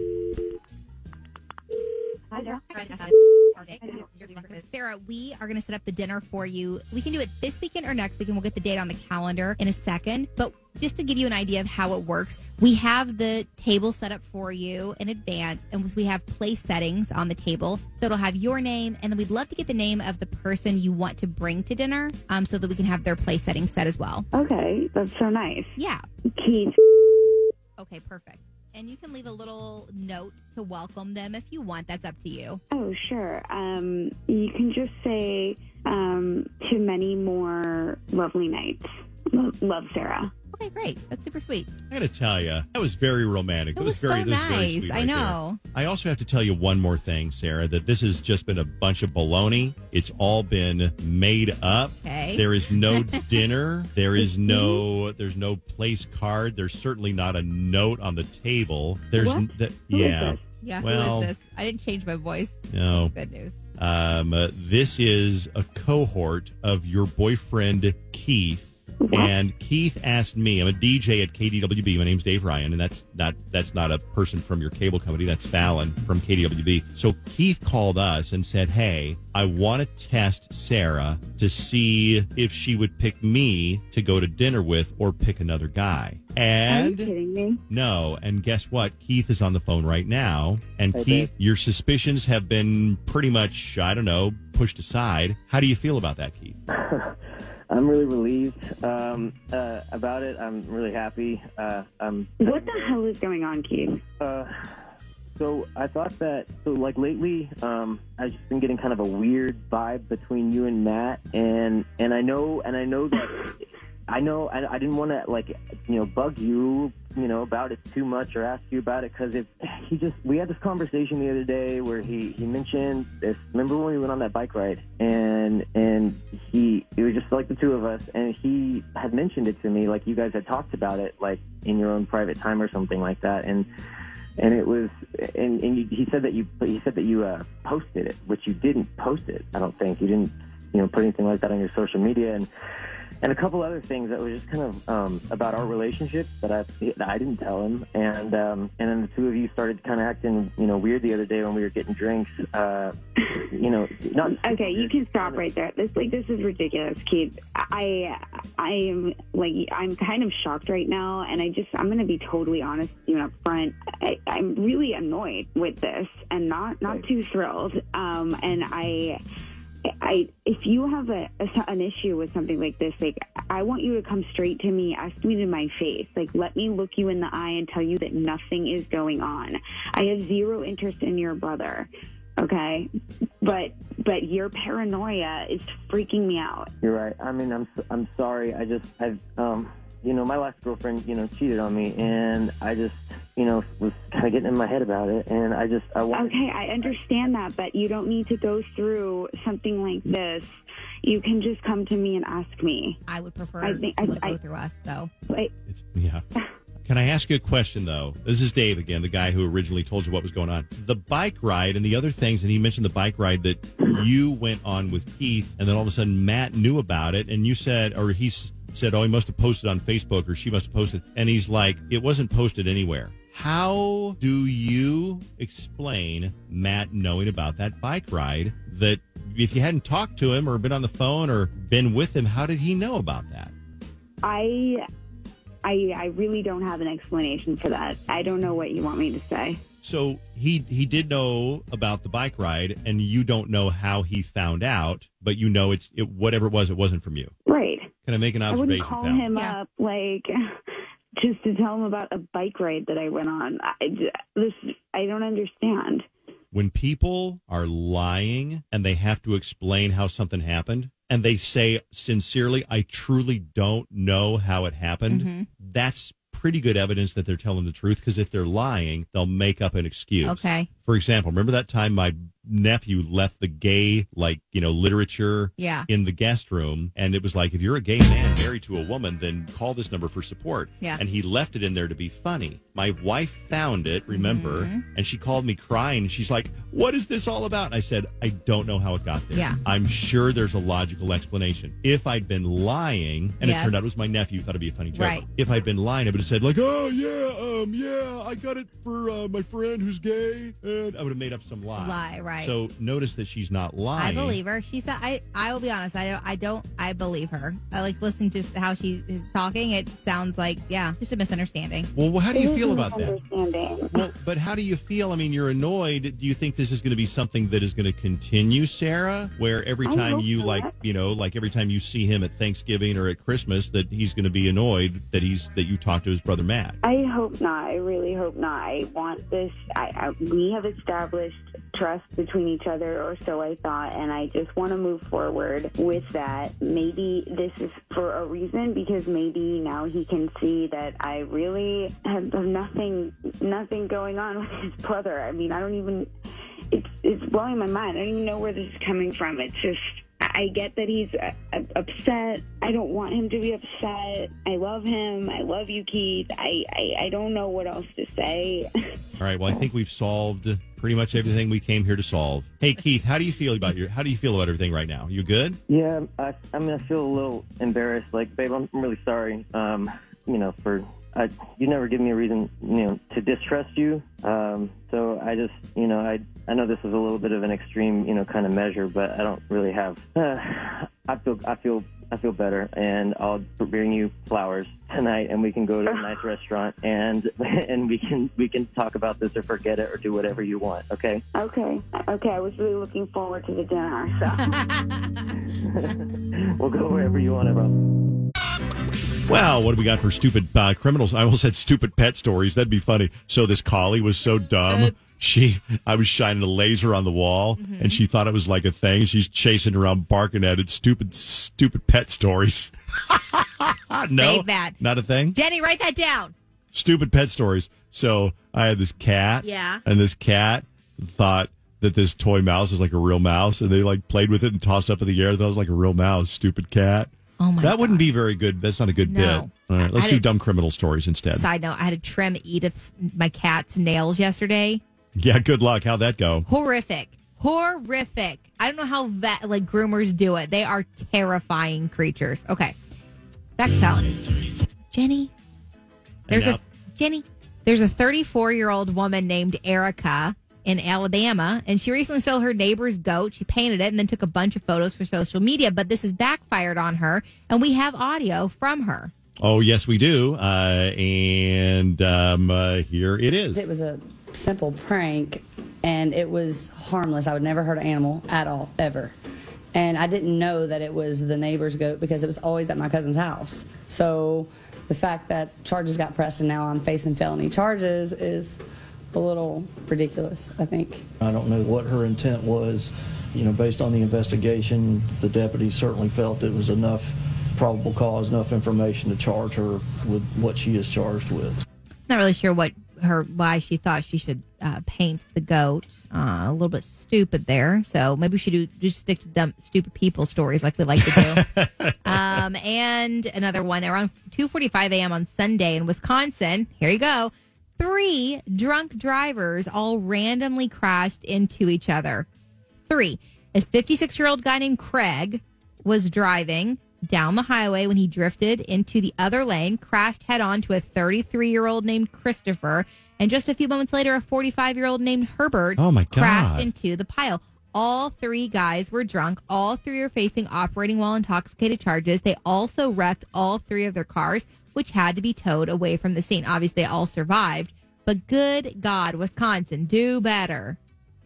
Sarah, we are going to set up the dinner for you. We can do it this weekend or next weekend. We'll get the date on the calendar in a second. But just to give you an idea of how it works, we have the table set up for you in advance, and we have place settings on the table. So it'll have your name, and then we'd love to get the name of the person you want to bring to dinner, um, so that we can have their place setting set as well. Okay, that's so nice. Yeah. Keith. Okay, perfect. And you can leave a little note to welcome them if you want. That's up to you. Oh, sure. Um, you can just say, um, to many more lovely nights. Love, love Sarah. Okay, great. That's super sweet. I got to tell you, that was very romantic. It That was very, so this is very nice. sweet I right know. there. I also have to tell you one more thing, Sarah, that this has just been a bunch of baloney. It's all been made up. Okay. There is no dinner. There is no. There's no place card. There's certainly not a note on the table. There's What? n- th- Who is yeah. this? Yeah, Well, who is this? I didn't change my voice. No. Good news. Um, uh, this is a cohort of your boyfriend, Keith. And Keith asked me, I'm a D J at K D W B. My name's Dave Ryan, and that's not that's not a person from your cable company. That's Fallon from K D W B. So Keith called us and said, hey, I want to test Sarah to see if she would pick me to go to dinner with or pick another guy. And Are you kidding me? no, and guess what? Keith is on the phone right now. And Hey, Keith, your suspicions have been pretty much, I don't know, pushed aside. How do you feel about that, Keith? I'm really relieved um, uh, about it. I'm really happy. Uh, I'm, What the hell is going on, Keith? uh, so I thought that, so like lately, um, I've just been getting kind of a weird vibe between you and Matt, and and I know, and I know that, I know, I, I didn't want to like, you know, bug you, you know, about it too much or ask you about it because if he just, we had this conversation the other day where he he mentioned this. Remember when we went on that bike ride, and and he it was just like the two of us, and he had mentioned it to me like you guys had talked about it like in your own private time or something like that, and. And it was, and, and you, he said that you, he said that you uh, posted it, which you didn't post it. I don't think you didn't, you know, put anything like that on your social media. And and a couple other things that was just kind of um, about our relationship that I that I didn't tell him, and um, and then the two of you started kind of acting, you know, weird the other day when we were getting drinks. Uh, you know, not Okay, you can stop right there. This like this is ridiculous, Keith. I I am like I'm kind of shocked right now, and I just I'm going to be totally honest with you up front. I, I'm really annoyed with this, and not not too thrilled. Um, and I. I, if you have a, a, an issue with something like this, like, I want you to come straight to me, ask me to my face. Like, let me look you in the eye and tell you that nothing is going on. I have zero interest in your brother, okay? But, but your paranoia is freaking me out. You're right. I mean, I'm I'm sorry. I just I've um you know, my last girlfriend, you know, cheated on me, and I just, you know, was kind of getting in my head about it, and I just I wanted. Okay, I understand that, but you don't need to go through something like this. You can just come to me and ask me. I would prefer I think to I, go I, through us, though. I, Yeah. Can I ask you a question, though? This is Dave again, the guy who originally told you what was going on. The bike ride and the other things, and he mentioned the bike ride that you went on with Keith, and then all of a sudden Matt knew about it, and you said, or he said, oh, he must have posted on Facebook, or she must have posted, and he's like, it wasn't posted anywhere. How do you explain Matt knowing about that bike ride, that if you hadn't talked to him or been on the phone or been with him, how did he know about that? I, I, I really don't have an explanation for that. I don't know what you want me to say. So he he did know about the bike ride, and you don't know how he found out, but you know it's it, whatever it was, it wasn't from you. Right. Can I make an I observation? wouldn't call pal? him up like just to tell him about a bike ride that I went on. I, this I don't understand. When people are lying and they have to explain how something happened, and they say sincerely, I truly don't know how it happened, Mm-hmm. that's pretty good evidence that they're telling the truth, because if they're lying, they'll make up an excuse. Okay. For example, remember that time my nephew left the gay, like, you know, literature Yeah. in the guest room, and it was like, if you're a gay man married to a woman, then call this number for support. Yeah. And he left it in there to be funny. My wife found it, remember, Mhm. and she called me crying. She's like, what is this all about? And I said, I don't know how it got there. Yeah. I'm sure there's a logical explanation. If I'd been lying, and Yes. it turned out it was my nephew, thought it'd be a funny joke. Right. If I'd been lying, I would have said, like, oh, yeah, um, yeah, I got it for uh, my friend who's gay, and I would have made up some lie. Lie, right. So notice that she's not lying. I believe her. She said, "I." I will be honest. I don't. I don't. I believe her. I like listening to how she is talking. It sounds like, yeah, just a misunderstanding. Well, how do you It is feel a about that? misunderstanding. Well, but how do you feel? I mean, you're annoyed. Do you think this is going to be something that is going to continue, Sarah? Where every I time hope you not. like, you know, like every time you see him at Thanksgiving or at Christmas, that he's going to be annoyed that he's that you talked to his brother Matt. I hope not. I really hope not. I want this. I, I we have established trust between each other, or so I thought, and I just want to move forward with that. Maybe this is for a reason, because maybe now he can see that I really have nothing, nothing going on with his brother. I mean, I don't even. It's it's blowing my mind. I don't even know where this is coming from. It's just. I get that he's uh, upset. I don't want him to be upset. I love him. I love you, Keith. I, I, I don't know what else to say. All right. Well, I think we've solved pretty much everything we came here to solve. Hey, Keith, how do you feel about your? How do you feel about everything right now? You good? Yeah, I, I mean, I feel a little embarrassed. Like, babe, I'm really sorry. Um, you know, for I, you never give me a reason, you know, to distrust you. Um, so I just, you know, I I know this is a little bit of an extreme, you know, kind of measure, but I don't really have. Uh, I feel I feel I feel better, and I'll bring you flowers tonight, and we can go to a nice restaurant, and and we can we can talk about this or forget it or do whatever you want. Okay. Okay. Okay. I was really looking forward to the dinner. So. We'll go wherever you want, bro. Well, what do we got for stupid uh, criminals? I almost said stupid pet stories. That'd be funny. So this collie was so dumb. She, I was shining a laser on the wall, Mm-hmm. and she thought it was like a thing. She's chasing around, barking at it. Stupid, stupid pet stories. no, Save that. not a thing. Jenny, write that down. Stupid pet stories. So I had this cat. Yeah. And this cat thought that this toy mouse was like a real mouse, and they like played with it and tossed up in the air. They thought it was like a real mouse. Stupid cat. Oh my That wouldn't be very good. That's not a good No. bit. All right, let's I do had- dumb criminal stories instead. Side note: I had to trim Edith's my cat's nails yesterday. Yeah, good luck. How'd that go? Horrific. Horrific. I don't know how vet like groomers do it. They are terrifying creatures. Okay. Back to talent. Jenny. There's now- a Jenny. There's a thirty-four-year-old woman named Erica in Alabama, and she recently stole her neighbor's goat. She painted it and then took a bunch of photos for social media, but this has backfired on her, and we have audio from her. Oh, yes, we do. Uh, and um, uh, here it is. It was a simple prank, and it was harmless. I would never hurt an animal at all, ever. And I didn't know that it was the neighbor's goat because it was always at my cousin's house. So the fact that charges got pressed and now I'm facing felony charges is a little ridiculous, I think. I don't know what her intent was. You know, based on the investigation, the deputies certainly felt it was enough probable cause, enough information to charge her with what she is charged with. Not really sure what her why she thought she should uh, paint the goat. Uh, a little bit stupid there. So maybe we should do, just stick to dumb, stupid people stories like we like to do. um, and another one around two forty-five a.m. on Sunday in Wisconsin. Here you go. Three drunk drivers all randomly crashed into each other. Three. A fifty-six-year-old guy named Craig was driving down the highway when he drifted into the other lane, crashed head-on to a thirty-three-year-old named Christopher, and just a few moments later, a forty-five-year-old named Herbert Oh, my God. crashed into the pile. All three guys were drunk. All three are facing operating while intoxicated charges. They also wrecked all three of their cars, which had to be towed away from the scene. Obviously, they all survived, but good God, Wisconsin, do better.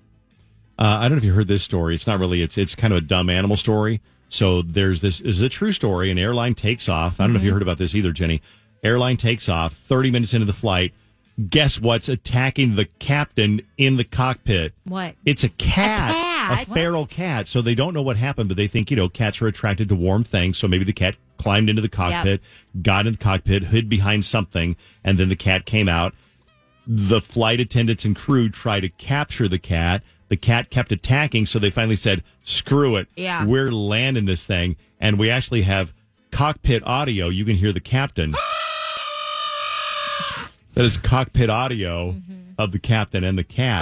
Uh, I don't know if you heard this story. It's not really, it's it's kind of a dumb animal story. So there's this, this is a true story. An airline takes off. I don't know if you heard about this either, Jenny. Airline takes off thirty minutes into the flight. Guess what's attacking the captain in the cockpit? What? It's a cat. A cat? A feral cat. So they don't know what happened, but they think, you know, cats are attracted to warm things. So maybe the cat climbed into the cockpit, got in the cockpit, hid behind something, and then the cat came out. The flight attendants and crew tried to capture the cat. The cat kept attacking, so they finally said, screw it. Yeah. We're landing this thing. And we actually have cockpit audio. You can hear the captain. That is cockpit audio of the captain and the cat.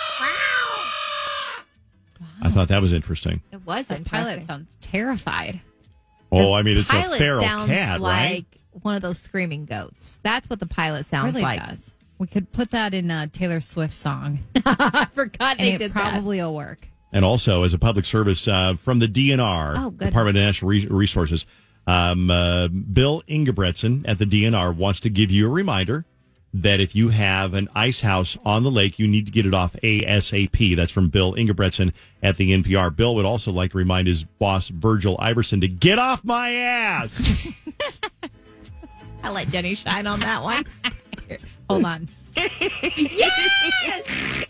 I thought that was interesting. It was The pilot sounds terrified. Oh, I mean, it's a Pilot feral sounds cat, like right? one of those screaming goats. That's what the pilot sounds Really like. does. We could put that in a Taylor Swift song. I forgot and they it did probably will work. And also, as a public service uh, from the D N R, Oh, good. Department of National Re- Resources, um, uh, Bill Ingebretson at the D N R wants to give you a reminder that if you have an ice house on the lake, you need to get it off ASAP. That's from Bill Ingebretson at the N P R. Bill would also like to remind his boss, Virgil Iverson, to get off my ass. I let Jenny shine on that one. Hold on. Yes!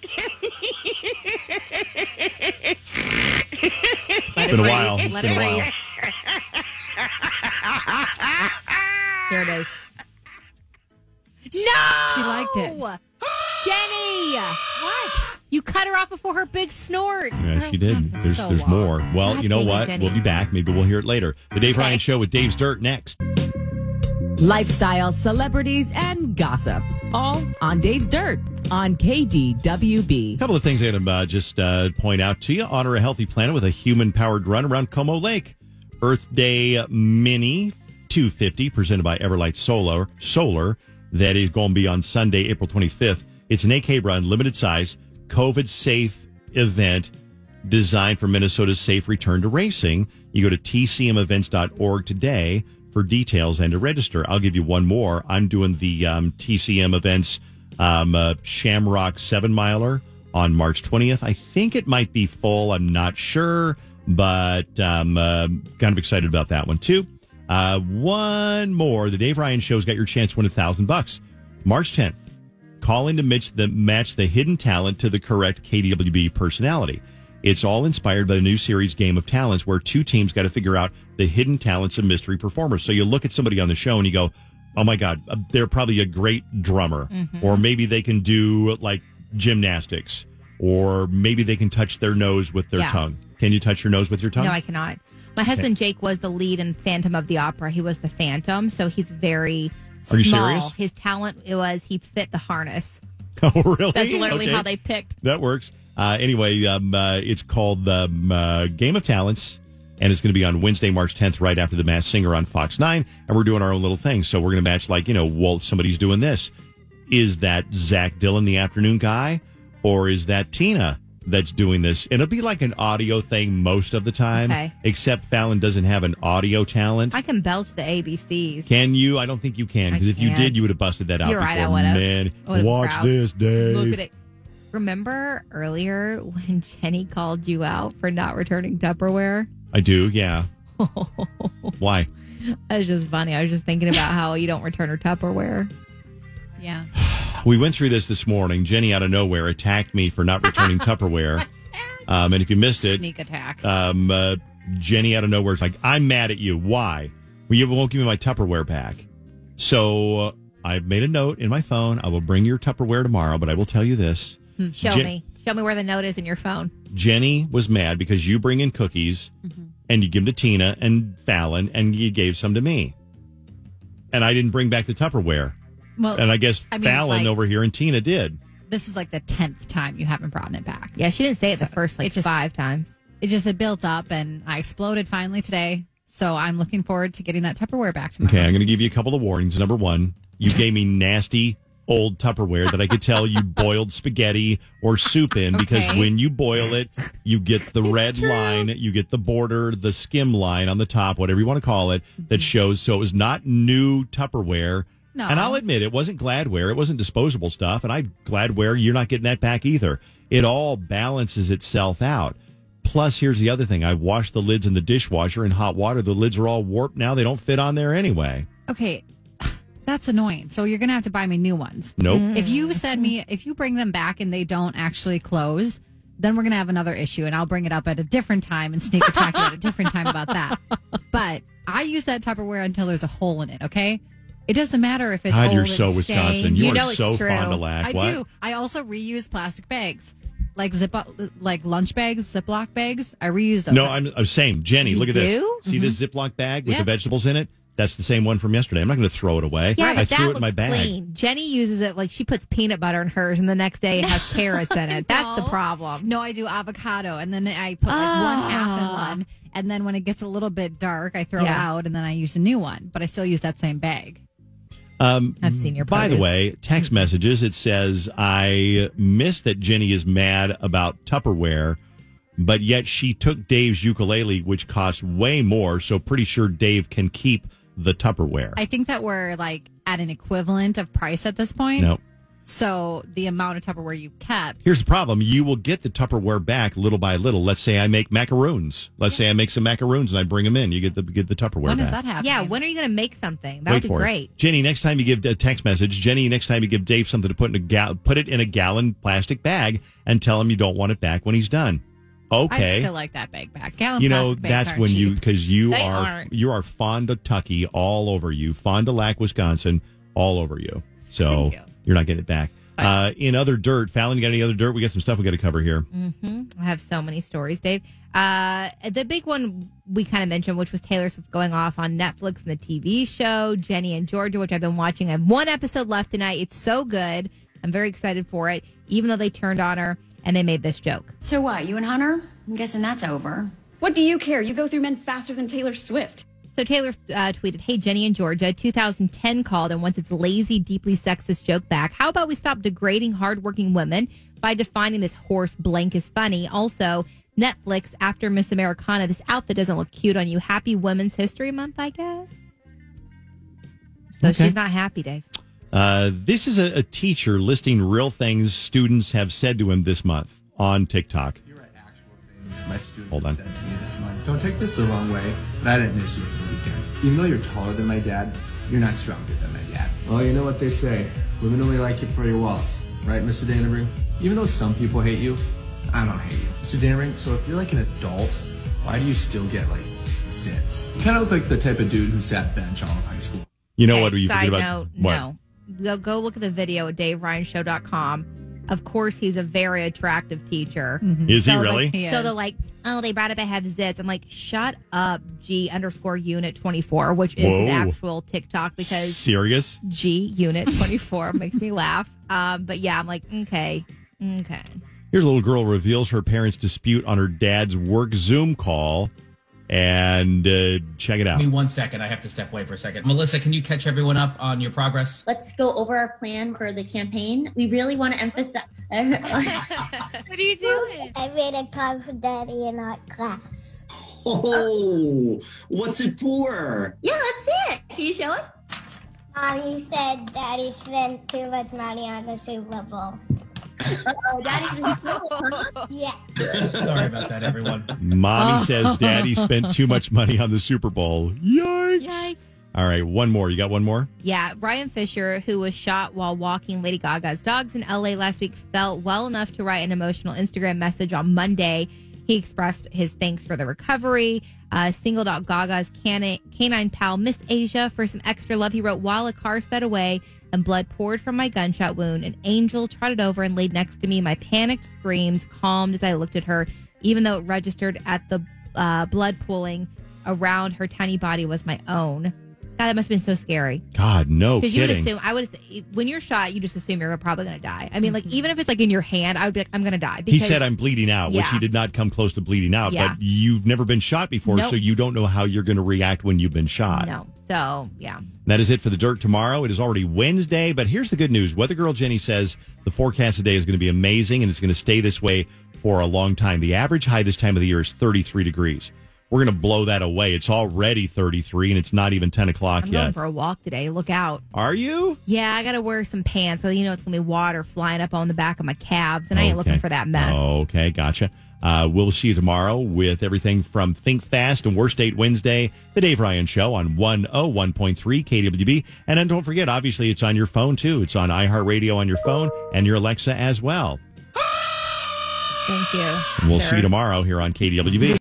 It's been a while. It's Let been it a while. breathe. Here it is. No! She liked it. Jenny! What? You cut her off before her big snort. Yeah, she did. There's so there's long. more. Well, God you know dang it, what? Jenny. We'll be back. Maybe we'll hear it later. The Dave Ryan Show with Dave's Dirt next. Lifestyle, celebrities, and gossip. All on Dave's Dirt on K D W B. A couple of things I'm going to uh, just uh, point out to you. Honor a healthy planet with a human-powered run around Como Lake. Earth Day Mini two fifty presented by Everlight Solar. Solar. That is going to be on Sunday, April twenty-fifth. It's an eight K run, limited size, COVID-safe event designed for Minnesota's safe return to racing. You go to T C M events dot org today for details and to register. I'll give you one more. I'm doing the um, T C M events um, uh, Shamrock seven miler on March twentieth. I think it might be full. I'm not sure, but um, uh, kind of excited about that one too. Uh, one more. The Dave Ryan Show's got your chance to win a thousand bucks. March tenth. Call in to match the, match the hidden talent to the correct K D W B personality. It's all inspired by the new series Game of Talents, where two teams got to figure out the hidden talents of mystery performers. So you look at somebody on the show and you go, oh my God, uh, they're probably a great drummer. Mhm. Or maybe they can do like gymnastics. Or maybe they can touch their nose with their Yeah. tongue. Can you touch your nose with your tongue? No, I cannot. My husband Jake was the lead in Phantom of the Opera. He was the Phantom, so he's very Are you small. serious? His talent it was he fit the harness. Oh, really? That's literally Okay. how they picked. That works. Uh, anyway, um, uh, it's called um, uh, Game of Talents. And it's going to be on Wednesday, March tenth, right after The Masked Singer on Fox nine. And we're doing our own little thing. So we're going to match, like, you know, well, somebody's doing this. Is that Zach Dillon, the afternoon guy? Or is that Tina that's doing this? And it'll be like an audio thing most of the time. Okay. Except Fallon doesn't have an audio talent. I can belch the A B Cs. Can you? I don't think you can. Because I if you can't. did, you would have busted that out You're before. right, I would've. Man, I would've watch proud. this, Dave. Look at it. Remember earlier when Jenny called you out for not returning Tupperware? I do, yeah. Why? That was just funny. I was just thinking about how you don't return her Tupperware. Yeah. We went through this this morning. Jenny, out of nowhere, attacked me for not returning Tupperware. Um, and if you missed it, Sneak attack. um, uh, Jenny out of nowhere is like, I'm mad at you. Why? Well, you won't give me my Tupperware back. So uh, I've made a note in my phone. I will bring your Tupperware tomorrow, but I will tell you this. Show Je- me. Show me where the note is in your phone. Jenny was mad because you bring in cookies and you give them to Tina and Fallon and you gave some to me. And I didn't bring back the Tupperware. Well, and I guess I mean, Fallon like- over here and Tina did. This is like the tenth time you haven't brought it back. Yeah, she didn't say it the first like it just- five times. It just it built up, and I exploded finally today. So I'm looking forward to getting that Tupperware back tomorrow. Okay, I'm going to give you a couple of warnings. Number one, you gave me nasty old Tupperware that I could tell you boiled spaghetti or soup in because Okay. when you boil it, you get the red line, you get the border, the skim line on the top, whatever you want to call it, that shows. So it was not new Tupperware. No. And I'll admit, it wasn't Gladware. It wasn't disposable stuff. And I Gladware, you're not getting that back either. It all balances itself out. Plus, here's the other thing. I washed the lids in the dishwasher in hot water. The lids are all warped now. They don't fit on there anyway. Okay, that's annoying. So you're gonna have to buy me new ones. Nope. If you send me, if you bring them back and they don't actually close, then we're gonna have another issue, and I'll bring it up at a different time and sneak attack you at a different time about that. But I use that Tupperware until there's a hole in it. Okay. It doesn't matter if it's God, old you're and so Wisconsin. stained. You, You are know it's so true. fond of lack. I what? do. I also reuse plastic bags, like zip, like lunch bags, Ziploc bags. I reuse those. No, I'm, I'm same. Jenny, You look at this. do? See this Ziploc bag with Yeah. the vegetables in it? That's the same one from yesterday. I'm not going to throw it away. Yeah, I but threw that it looks in my bag. clean. Jenny uses it like she puts peanut butter in hers, and the next day it has carrots in it. That's the No. problem. No, I do avocado, and then I put like one half in one, and then when it gets a little bit dark, I throw it Yeah. out, and then I use a new one. But I still use that same bag. Um, I've seen your By the produce. way, text messages, it says, I miss that Jenny is mad about Tupperware, but yet she took Dave's ukulele, which costs way more, so pretty sure Dave can keep the Tupperware. I think that we're like at an equivalent of price at this point. No. So the amount of Tupperware you kept. Here's the problem. You will get the Tupperware back little by little. Let's say I make macaroons. Let's say I make some macaroons and I bring them in. You get the get the Tupperware When back. is that happening? Yeah, when are you going to make something? That Wait would be for it. great. Jenny, next time you give a text message, Jenny, next time you give Dave something to put in a gal- put it in a gallon plastic bag and tell him you don't want it back when he's done. Okay. I'd still like that bag back. Gallon You know, plastic bags that's aren't when you cheap. because you They are aren't. you are Fond of Tucky all over you. Fond of Lac, Wisconsin, all over you. So you're not getting it back. Uh, in other dirt, Fallon, you got any other dirt? We got some stuff we got to cover here. hmm I have so many stories, Dave. Uh, the big one we kind of mentioned, which was Taylor Swift going off on Netflix and the T V show Jenny and Georgia, which I've been watching. I have one episode left tonight. It's so good. I'm very excited for it, even though they turned on her and they made this joke. So what, you and Hunter? I'm guessing that's over. What do you care? You go through men faster than Taylor Swift. So Taylor uh, tweeted, "Hey, Jenny and Georgia, two thousand ten called and wants its lazy, deeply sexist joke back. How about we stop degrading hardworking women by defining this horse blank as funny? Also, Netflix, after Miss Americana, this outfit doesn't look cute on you. Happy Women's History Month, I guess." So Okay. she's not happy, Dave. Uh, this is a, a teacher listing real things students have said to him this month on TikTok. My students Hold on. have said to me this month. Don't take this the wrong way, but I didn't miss you for the weekend. Even though you're taller than my dad, you're not stronger than my dad. Well, you know what they say. Women only like you for your wallets. Right, Mister Dannebrink? Even though some people hate you, I don't hate you. Mister Dannebrink, so if you're like an adult, why do you still get like zits? You kind of look like the type of dude who sat bench all of high school. You know Hey, what? You side forget about note, what? no. Go, go look at the video at dave ryan show dot com. Of course, he's a very attractive teacher. Mhm. Is he So, really? Like, He so is. they're like, oh, they brought up I have zits. I'm like, shut up, G underscore unit twenty-four, which is his Whoa. actual TikTok because Serious? G unit twenty-four makes me laugh. Um, but yeah, I'm like, okay, okay. Here's a little girl reveals her parents' dispute on her dad's work Zoom call. and uh, check it out. Give me one second. I have to step away for a second. Melissa, can you catch everyone up on your progress? Let's go over our plan for the campaign. We really want to emphasize. What are you doing? I made a card for Daddy in art class. Oh, what's it for? Yeah, let's see it. Can you show us? Um, he said Daddy spent too much money on the Super Bowl. Oh, Daddy's in trouble, huh? Yeah. Sorry about that, everyone. Mommy says Daddy spent too much money on the Super Bowl. Yikes. Yikes. All right, one more. You got one more? Yeah, Ryan Fisher, who was shot while walking Lady Gaga's dogs in L A last week, felt well enough to write an emotional Instagram message on Monday. He expressed his thanks for the recovery, uh, singled out Gaga's canine, canine pal, Miss Asia, for some extra love. He wrote, while a car sped away and blood poured from my gunshot wound, an angel trotted over and laid next to me. My panicked screams calmed as I looked at her, even though it registered at the uh, blood pooling around her tiny body was my own. God, that must have been so scary. God, no Because you would kidding. assume, I would, when you're shot, you just assume you're probably going to die. I mean, like, even if it's like in your hand, I would be like, I'm going to die. He said, I'm bleeding out, which Yeah. he did not come close to bleeding out. Yeah. But you've never been shot before, Nope. so you don't know how you're going to react when you've been shot. No. So, yeah. That is it for the Dirt tomorrow. It is already Wednesday, but here's the good news. Weather Girl Jenny says the forecast today is going to be amazing, and it's going to stay this way for a long time. The average high this time of the year is thirty-three degrees. We're going to blow that away. It's already thirty-three, and it's not even ten o'clock I'm yet. going for a walk today. Look out. Are you? Yeah, I got to wear some pants. So, you know, it's going to be water flying up on the back of my calves, and I ain't Okay. looking for that mess. Okay, gotcha. Uh, we'll see you tomorrow with everything from Think Fast and Worst Date Wednesday, the Dave Ryan Show on one oh one point three K W B. And then don't forget, obviously, it's on your phone, too. It's on iHeartRadio on your phone and your Alexa as well. Thank you. And we'll Sure. see you tomorrow here on K W B.